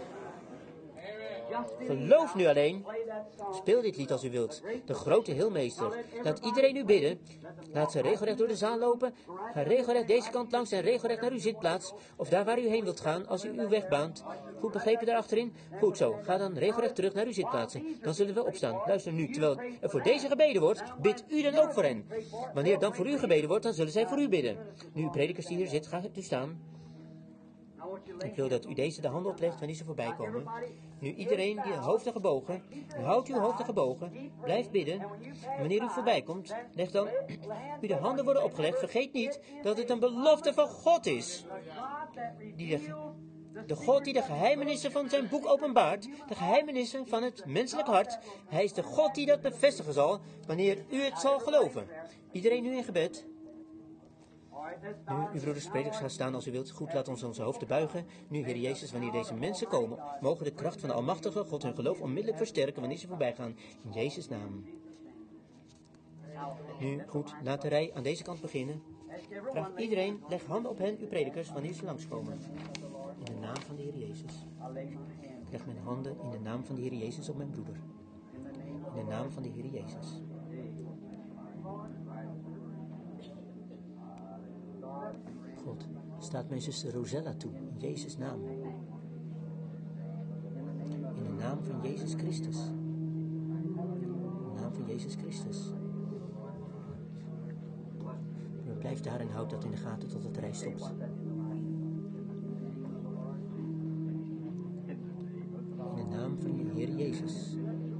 Geloof nu alleen. Speel dit lied als u wilt. De grote heelmeester. Laat iedereen u bidden. Laat ze regelrecht door de zaal lopen. Ga regelrecht deze kant langs en regelrecht naar uw zitplaats. Of daar waar u heen wilt gaan, als u uw weg baant. Goed begrepen daar achterin? Goed zo. Ga dan regelrecht terug naar uw zitplaatsen. Dan zullen we opstaan. Luister nu. Terwijl er voor deze gebeden wordt, bidt u dan ook voor hen. Wanneer dan voor u gebeden wordt, dan zullen zij voor u bidden. Nu, uw predikers die hier zit, gaat u staan. Ik wil dat u deze de handen oplegt wanneer ze voorbij komen. Nu iedereen die hoofden gebogen, houdt uw hoofden gebogen, blijf bidden. Wanneer u voorbij komt, leg dan u de handen worden opgelegd. Vergeet niet dat het een belofte van God is. Die de, de God die de geheimenissen van zijn boek openbaart, de geheimenissen van het menselijk hart. Hij is de God die dat bevestigen zal, wanneer u het zal geloven. Iedereen nu in gebed. Nu, uw broeders predikers gaan staan als u wilt. Goed, laat ons onze hoofden buigen. Nu, Heer Jezus, wanneer deze mensen komen, mogen de kracht van de Almachtige God hun geloof onmiddellijk versterken wanneer ze voorbij gaan. In Jezus' naam. Nu, goed, laat de rij aan deze kant beginnen. Vraag iedereen, leg handen op hen, uw predikers, wanneer ze langskomen. In de naam van de Heer Jezus. Ik leg mijn handen in de naam van de Heer Jezus op mijn broeder. In de naam van de Heer Jezus. God, staat mijn zuster Rosella toe, in Jezus' naam. In de naam van Jezus Christus. In de naam van Jezus Christus. Blijf daar en houd dat in de gaten tot het reis stopt. In de naam van je Heer Jezus.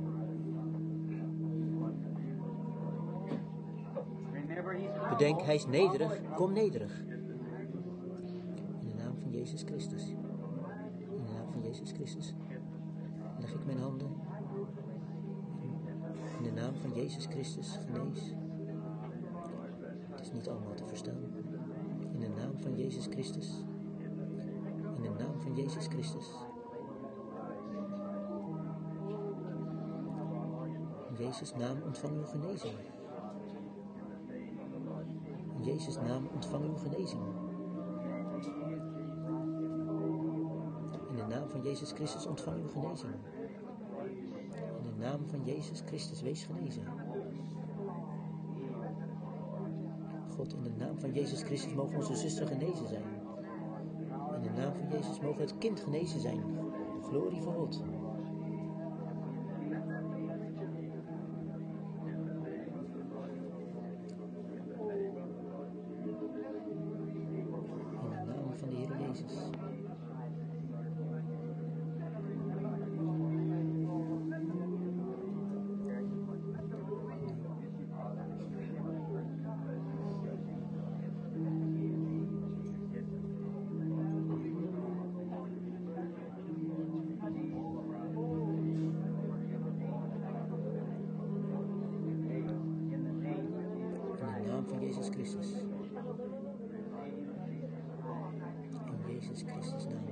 Bedenk, hij is nederig, kom nederig. In de naam van Jezus Christus. In de naam van Jezus Christus. Leg ik mijn handen. In de naam van Jezus Christus, genees. Het is niet allemaal te verstaan. In de naam van Jezus Christus. In de naam van Jezus Christus. In Jezus' naam ontvang uw genezing. In Jezus' naam ontvang uw genezing. In de naam van Jezus Christus ontvang uw genezing. In de naam van Jezus Christus wees genezen. God, in de naam van Jezus Christus mogen onze zuster genezen zijn. In de naam van Jezus mogen het kind genezen zijn. Glorie voor God. In de naam van de Heer Jezus. Van Jezus Christus. In Jezus Christus naam.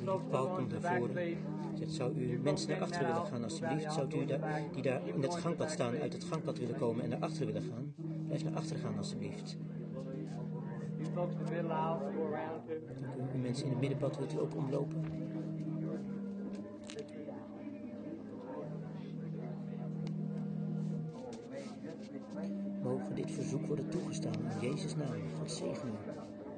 Paul komt naar voren. Zegt, zou u mensen naar achteren willen gaan alsjeblieft? Zou u daar, die daar in het gangpad staan, uit het gangpad willen komen en naar achteren willen gaan? Blijf naar achteren gaan alsjeblieft. U mensen in het middenpad wilt u ook omlopen? Mogen dit verzoek worden toegestaan in Jezus' naam. God zegen u.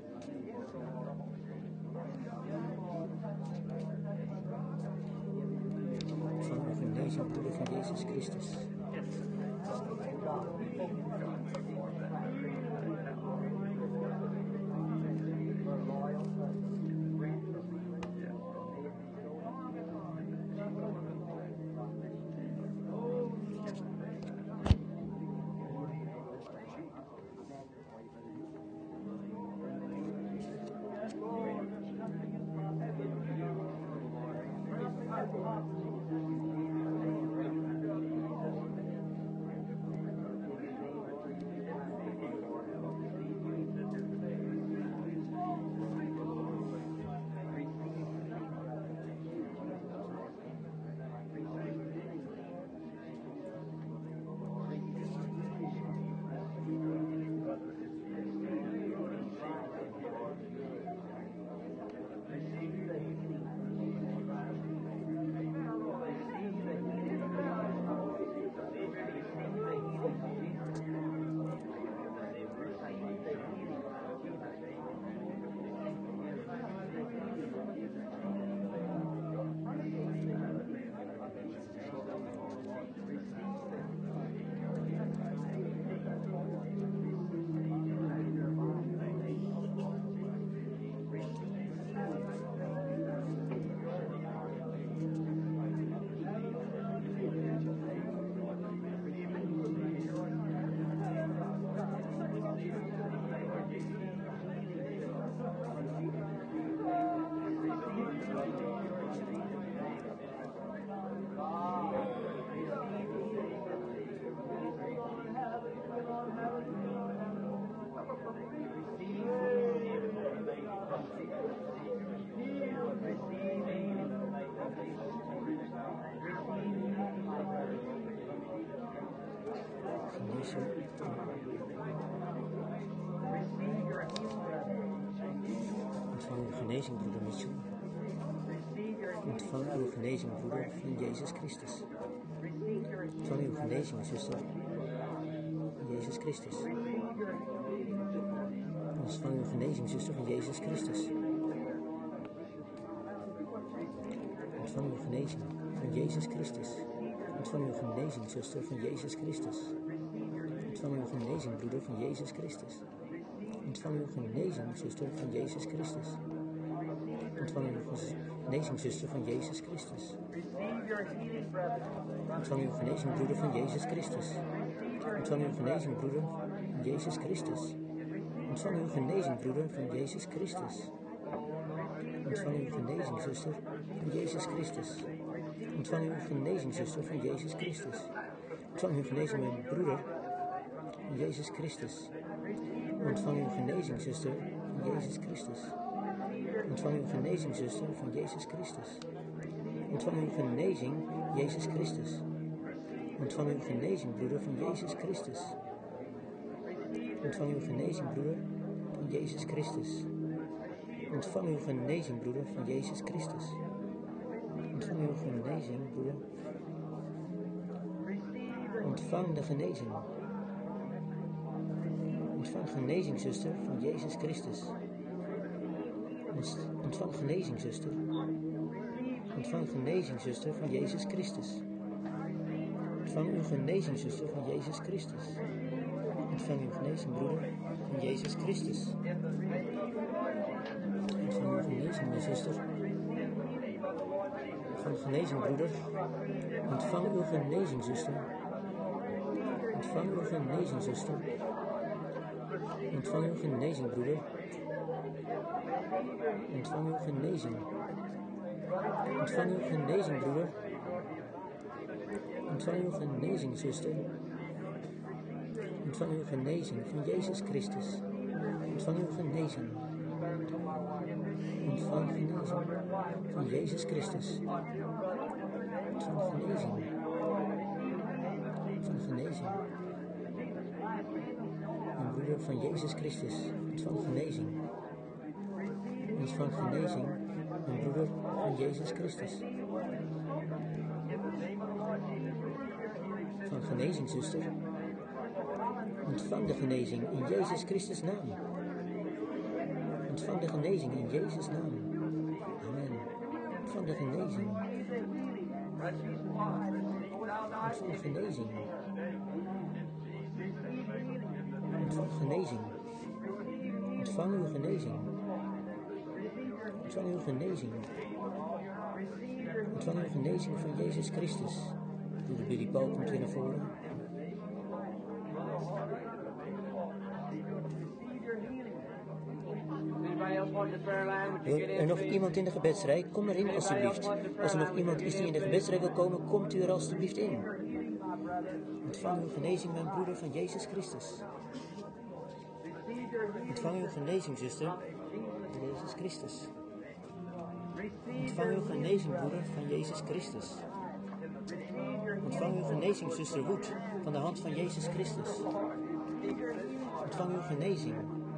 Van uw genezing, broeder van Jezus Christus. Ontvang uw genezing, broeder Mitchell. Ontvang uw genezing, broeder van Jezus Christus. Ontvang uw genezing, zuster van Jezus Christus. Ontvang uw genezing, zuster van Jezus Christus. Ontvang uw genezing van Jezus Christus. Ontvang uw genezing, zuster van Jezus Christus. Ontvang uw genezing, broeder van Jezus Christus. Ontvang uw genezing, zuster van Jezus Christus. Ontvang uw genezing, zuster van Jezus Christus. Ontvang uw genezing, broeder van Jezus Christus. Ontvang uw genezing, broeder van Jezus Christus. Ontvang uw genezing, broeder van Jezus Christus. Ontvang uw genezing, zuster van Jezus Christus. Ontvang uw genezing, zuster van Jezus Christus. Ontvang uw genezing, mijn broeder van Jezus Christus. Ontvang uw genezing, zuster van Jezus Christus. Ontvang uw genezing, zuster van Jezus Christus. Ontvang uw genezing, Jezus Christus. Ontvang uw genezing, broeder van Jezus Christus. Ontvang uw genezing, broeder van Jezus Christus. Ontvang uw genezing, broeder van Jezus Christus. Ontvang uw genezing, broeder. Ontvang de genezing. Ontvang genezing, zuster van Jezus Christus. Ontvang genezing, zuster. Ontvang genezing, zuster van Jezus Christus. Ontvang uw genezing, zuster van Jezus Christus. Ontvang uw genezing, broeder van Jezus Christus. Ontvang uw genezing, mijn zuster. Ontvang genezing, broeder. Ontvang uw genezing, zuster. Ontvang uw genezing, zuster. Ontvang uw genezing, broeder. Ontvang uw genezing. Ontvang uw genezing, broeder. Ontvang uw genezing, zuster. Ontvang uw genezing van Jezus Christus. Ontvang uw genezing. Ontvang genezing. genezing van Jezus Christus. Ontvang genezing. Ontvang genezing. Mijn broeder van Jezus Christus. Ontvang genezing. Ontvang genezing. Mijn broeder van Jezus Christus. Ontvang genezing, zuster. Ontvang de genezing in Jezus Christus' naam. Ontvang de genezing in Jezus' naam. Amen. Ontvang de genezing. Ontvang genezing. Ontvang genezing. Ontvang uw genezing. Ontvang uw genezing. Ontvang uw genezing van Jezus Christus. Broeder Billy Paul komt weer naar voren. Wil er nog iemand in de gebedsrij? Kom erin alstublieft. Als er nog iemand is die in de gebedsrij wil komen, komt u er alstublieft in. Ontvang uw genezing, mijn broeder van Jezus Christus. Ontvang uw genezing, zuster, van Jezus Christus. Ontvang uw genezing, broeder van Jezus Christus. Ontvang uw genezing, zuster Woed, van de hand van Jezus Christus. Ontvang uw genezing.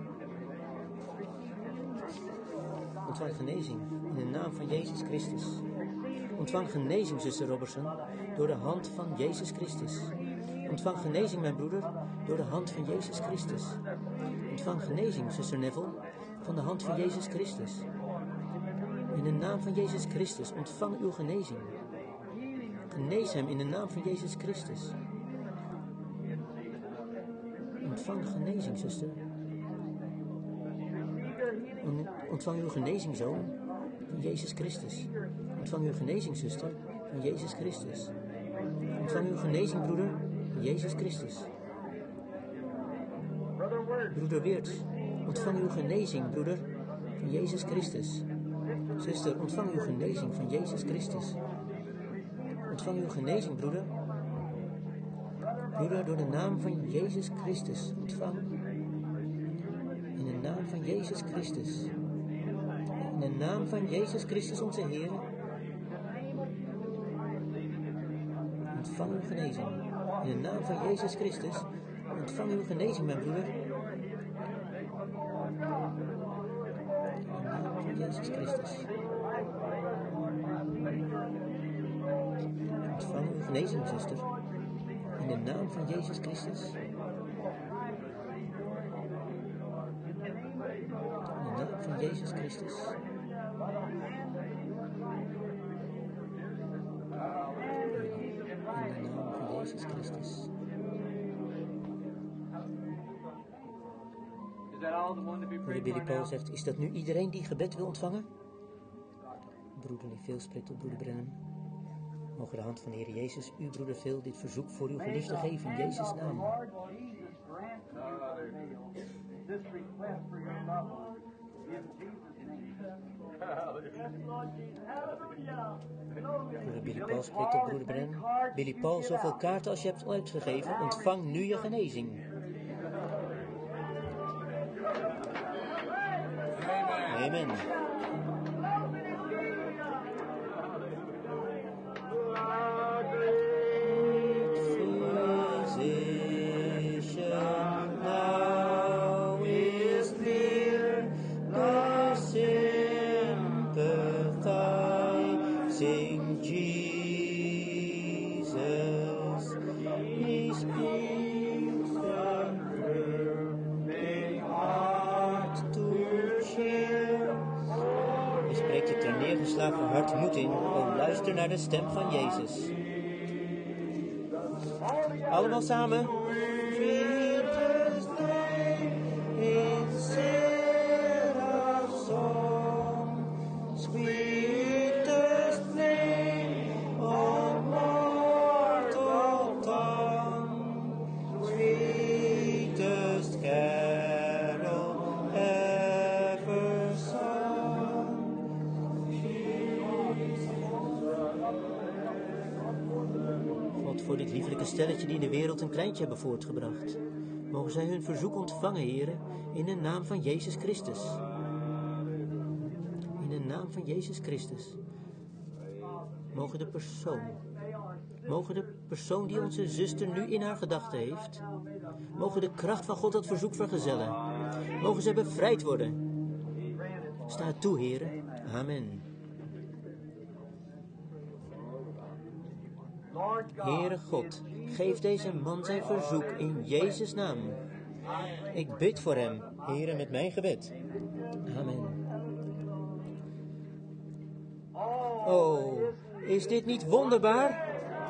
Ontvang genezing in de naam van Jezus Christus. Ontvang genezing, zuster Robertson, door de hand van Jezus Christus. Ontvang genezing, mijn broeder, door de hand van Jezus Christus. Ontvang genezing, zuster Neville, van de hand van Jezus Christus. In de naam van Jezus Christus, ontvang uw genezing. Genees hem in de naam van Jezus Christus. Ontvang genezing, zuster. Ontvang uw genezing, zoon, van Jezus Christus. Ontvang uw genezing, zuster, van Jezus Christus. Ontvang uw genezing, broeder, van Jezus Christus. Broeder Weert, ontvang uw genezing, broeder, van Jezus Christus. Zuster, ontvang uw genezing van Jezus Christus. Ontvang uw genezing, broeder. Broeder, door de naam van Jezus Christus. Ontvang. In de naam van Jezus Christus. In de naam van Jezus Christus, onze Heer. Ontvang uw genezing. In de naam van Jezus Christus. Ontvang uw genezing, mijn broeder. In de naam van Jezus Christus. Ontvang uw genezing, zuster. In de naam van Jezus Christus. In de naam van Jezus Christus. In de naam van Jezus Christus. Broeder Billy Paul zegt, is dat nu iedereen die gebed wil ontvangen? Broeder Phil spreekt tot broeder Brennan. Mogen de hand van de Heer Jezus, uw broeder Phil, dit verzoek voor uw geliefde geven in Jezus' naam. Broeder Billy Paul spreekt tot broeder Brennan. Billy Paul, zoveel kaarten als je hebt uitgegeven, ontvang nu je genezing. Amen. Neergeslagen hart moed in, o luister naar de stem van Jezus. Allemaal samen. Voor dit liefelijke stelletje die in de wereld een kleintje hebben voortgebracht. Mogen zij hun verzoek ontvangen, heren, in de naam van Jezus Christus. In de naam van Jezus Christus. Mogen de persoon, mogen de persoon die onze zuster nu in haar gedachten heeft, mogen de kracht van God dat verzoek vergezellen. Mogen zij bevrijd worden. Sta het toe, heren. Amen. Heere God, geef deze man zijn verzoek in Jezus' naam. Ik bid voor hem, Heere, met mijn gebed. Amen. Oh, is dit niet wonderbaar?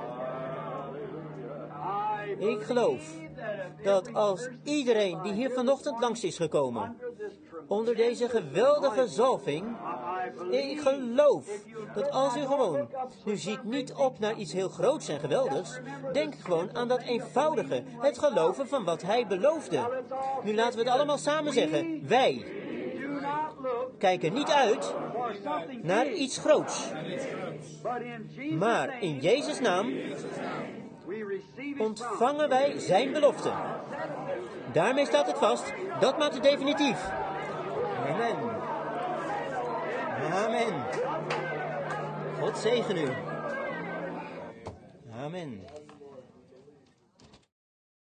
Ik geloof dat als iedereen die hier vanochtend langs is gekomen, onder deze geweldige zalving, ik geloof dat als u gewoon, u ziet niet op naar iets heel groots en geweldigs, denk gewoon aan dat eenvoudige, het geloven van wat hij beloofde. Nu laten we het allemaal samen zeggen, wij kijken niet uit naar iets groots, maar in Jezus' naam ontvangen wij zijn belofte. Daarmee staat het vast, dat maakt het definitief. Amen. Amen. God zegen u. Amen.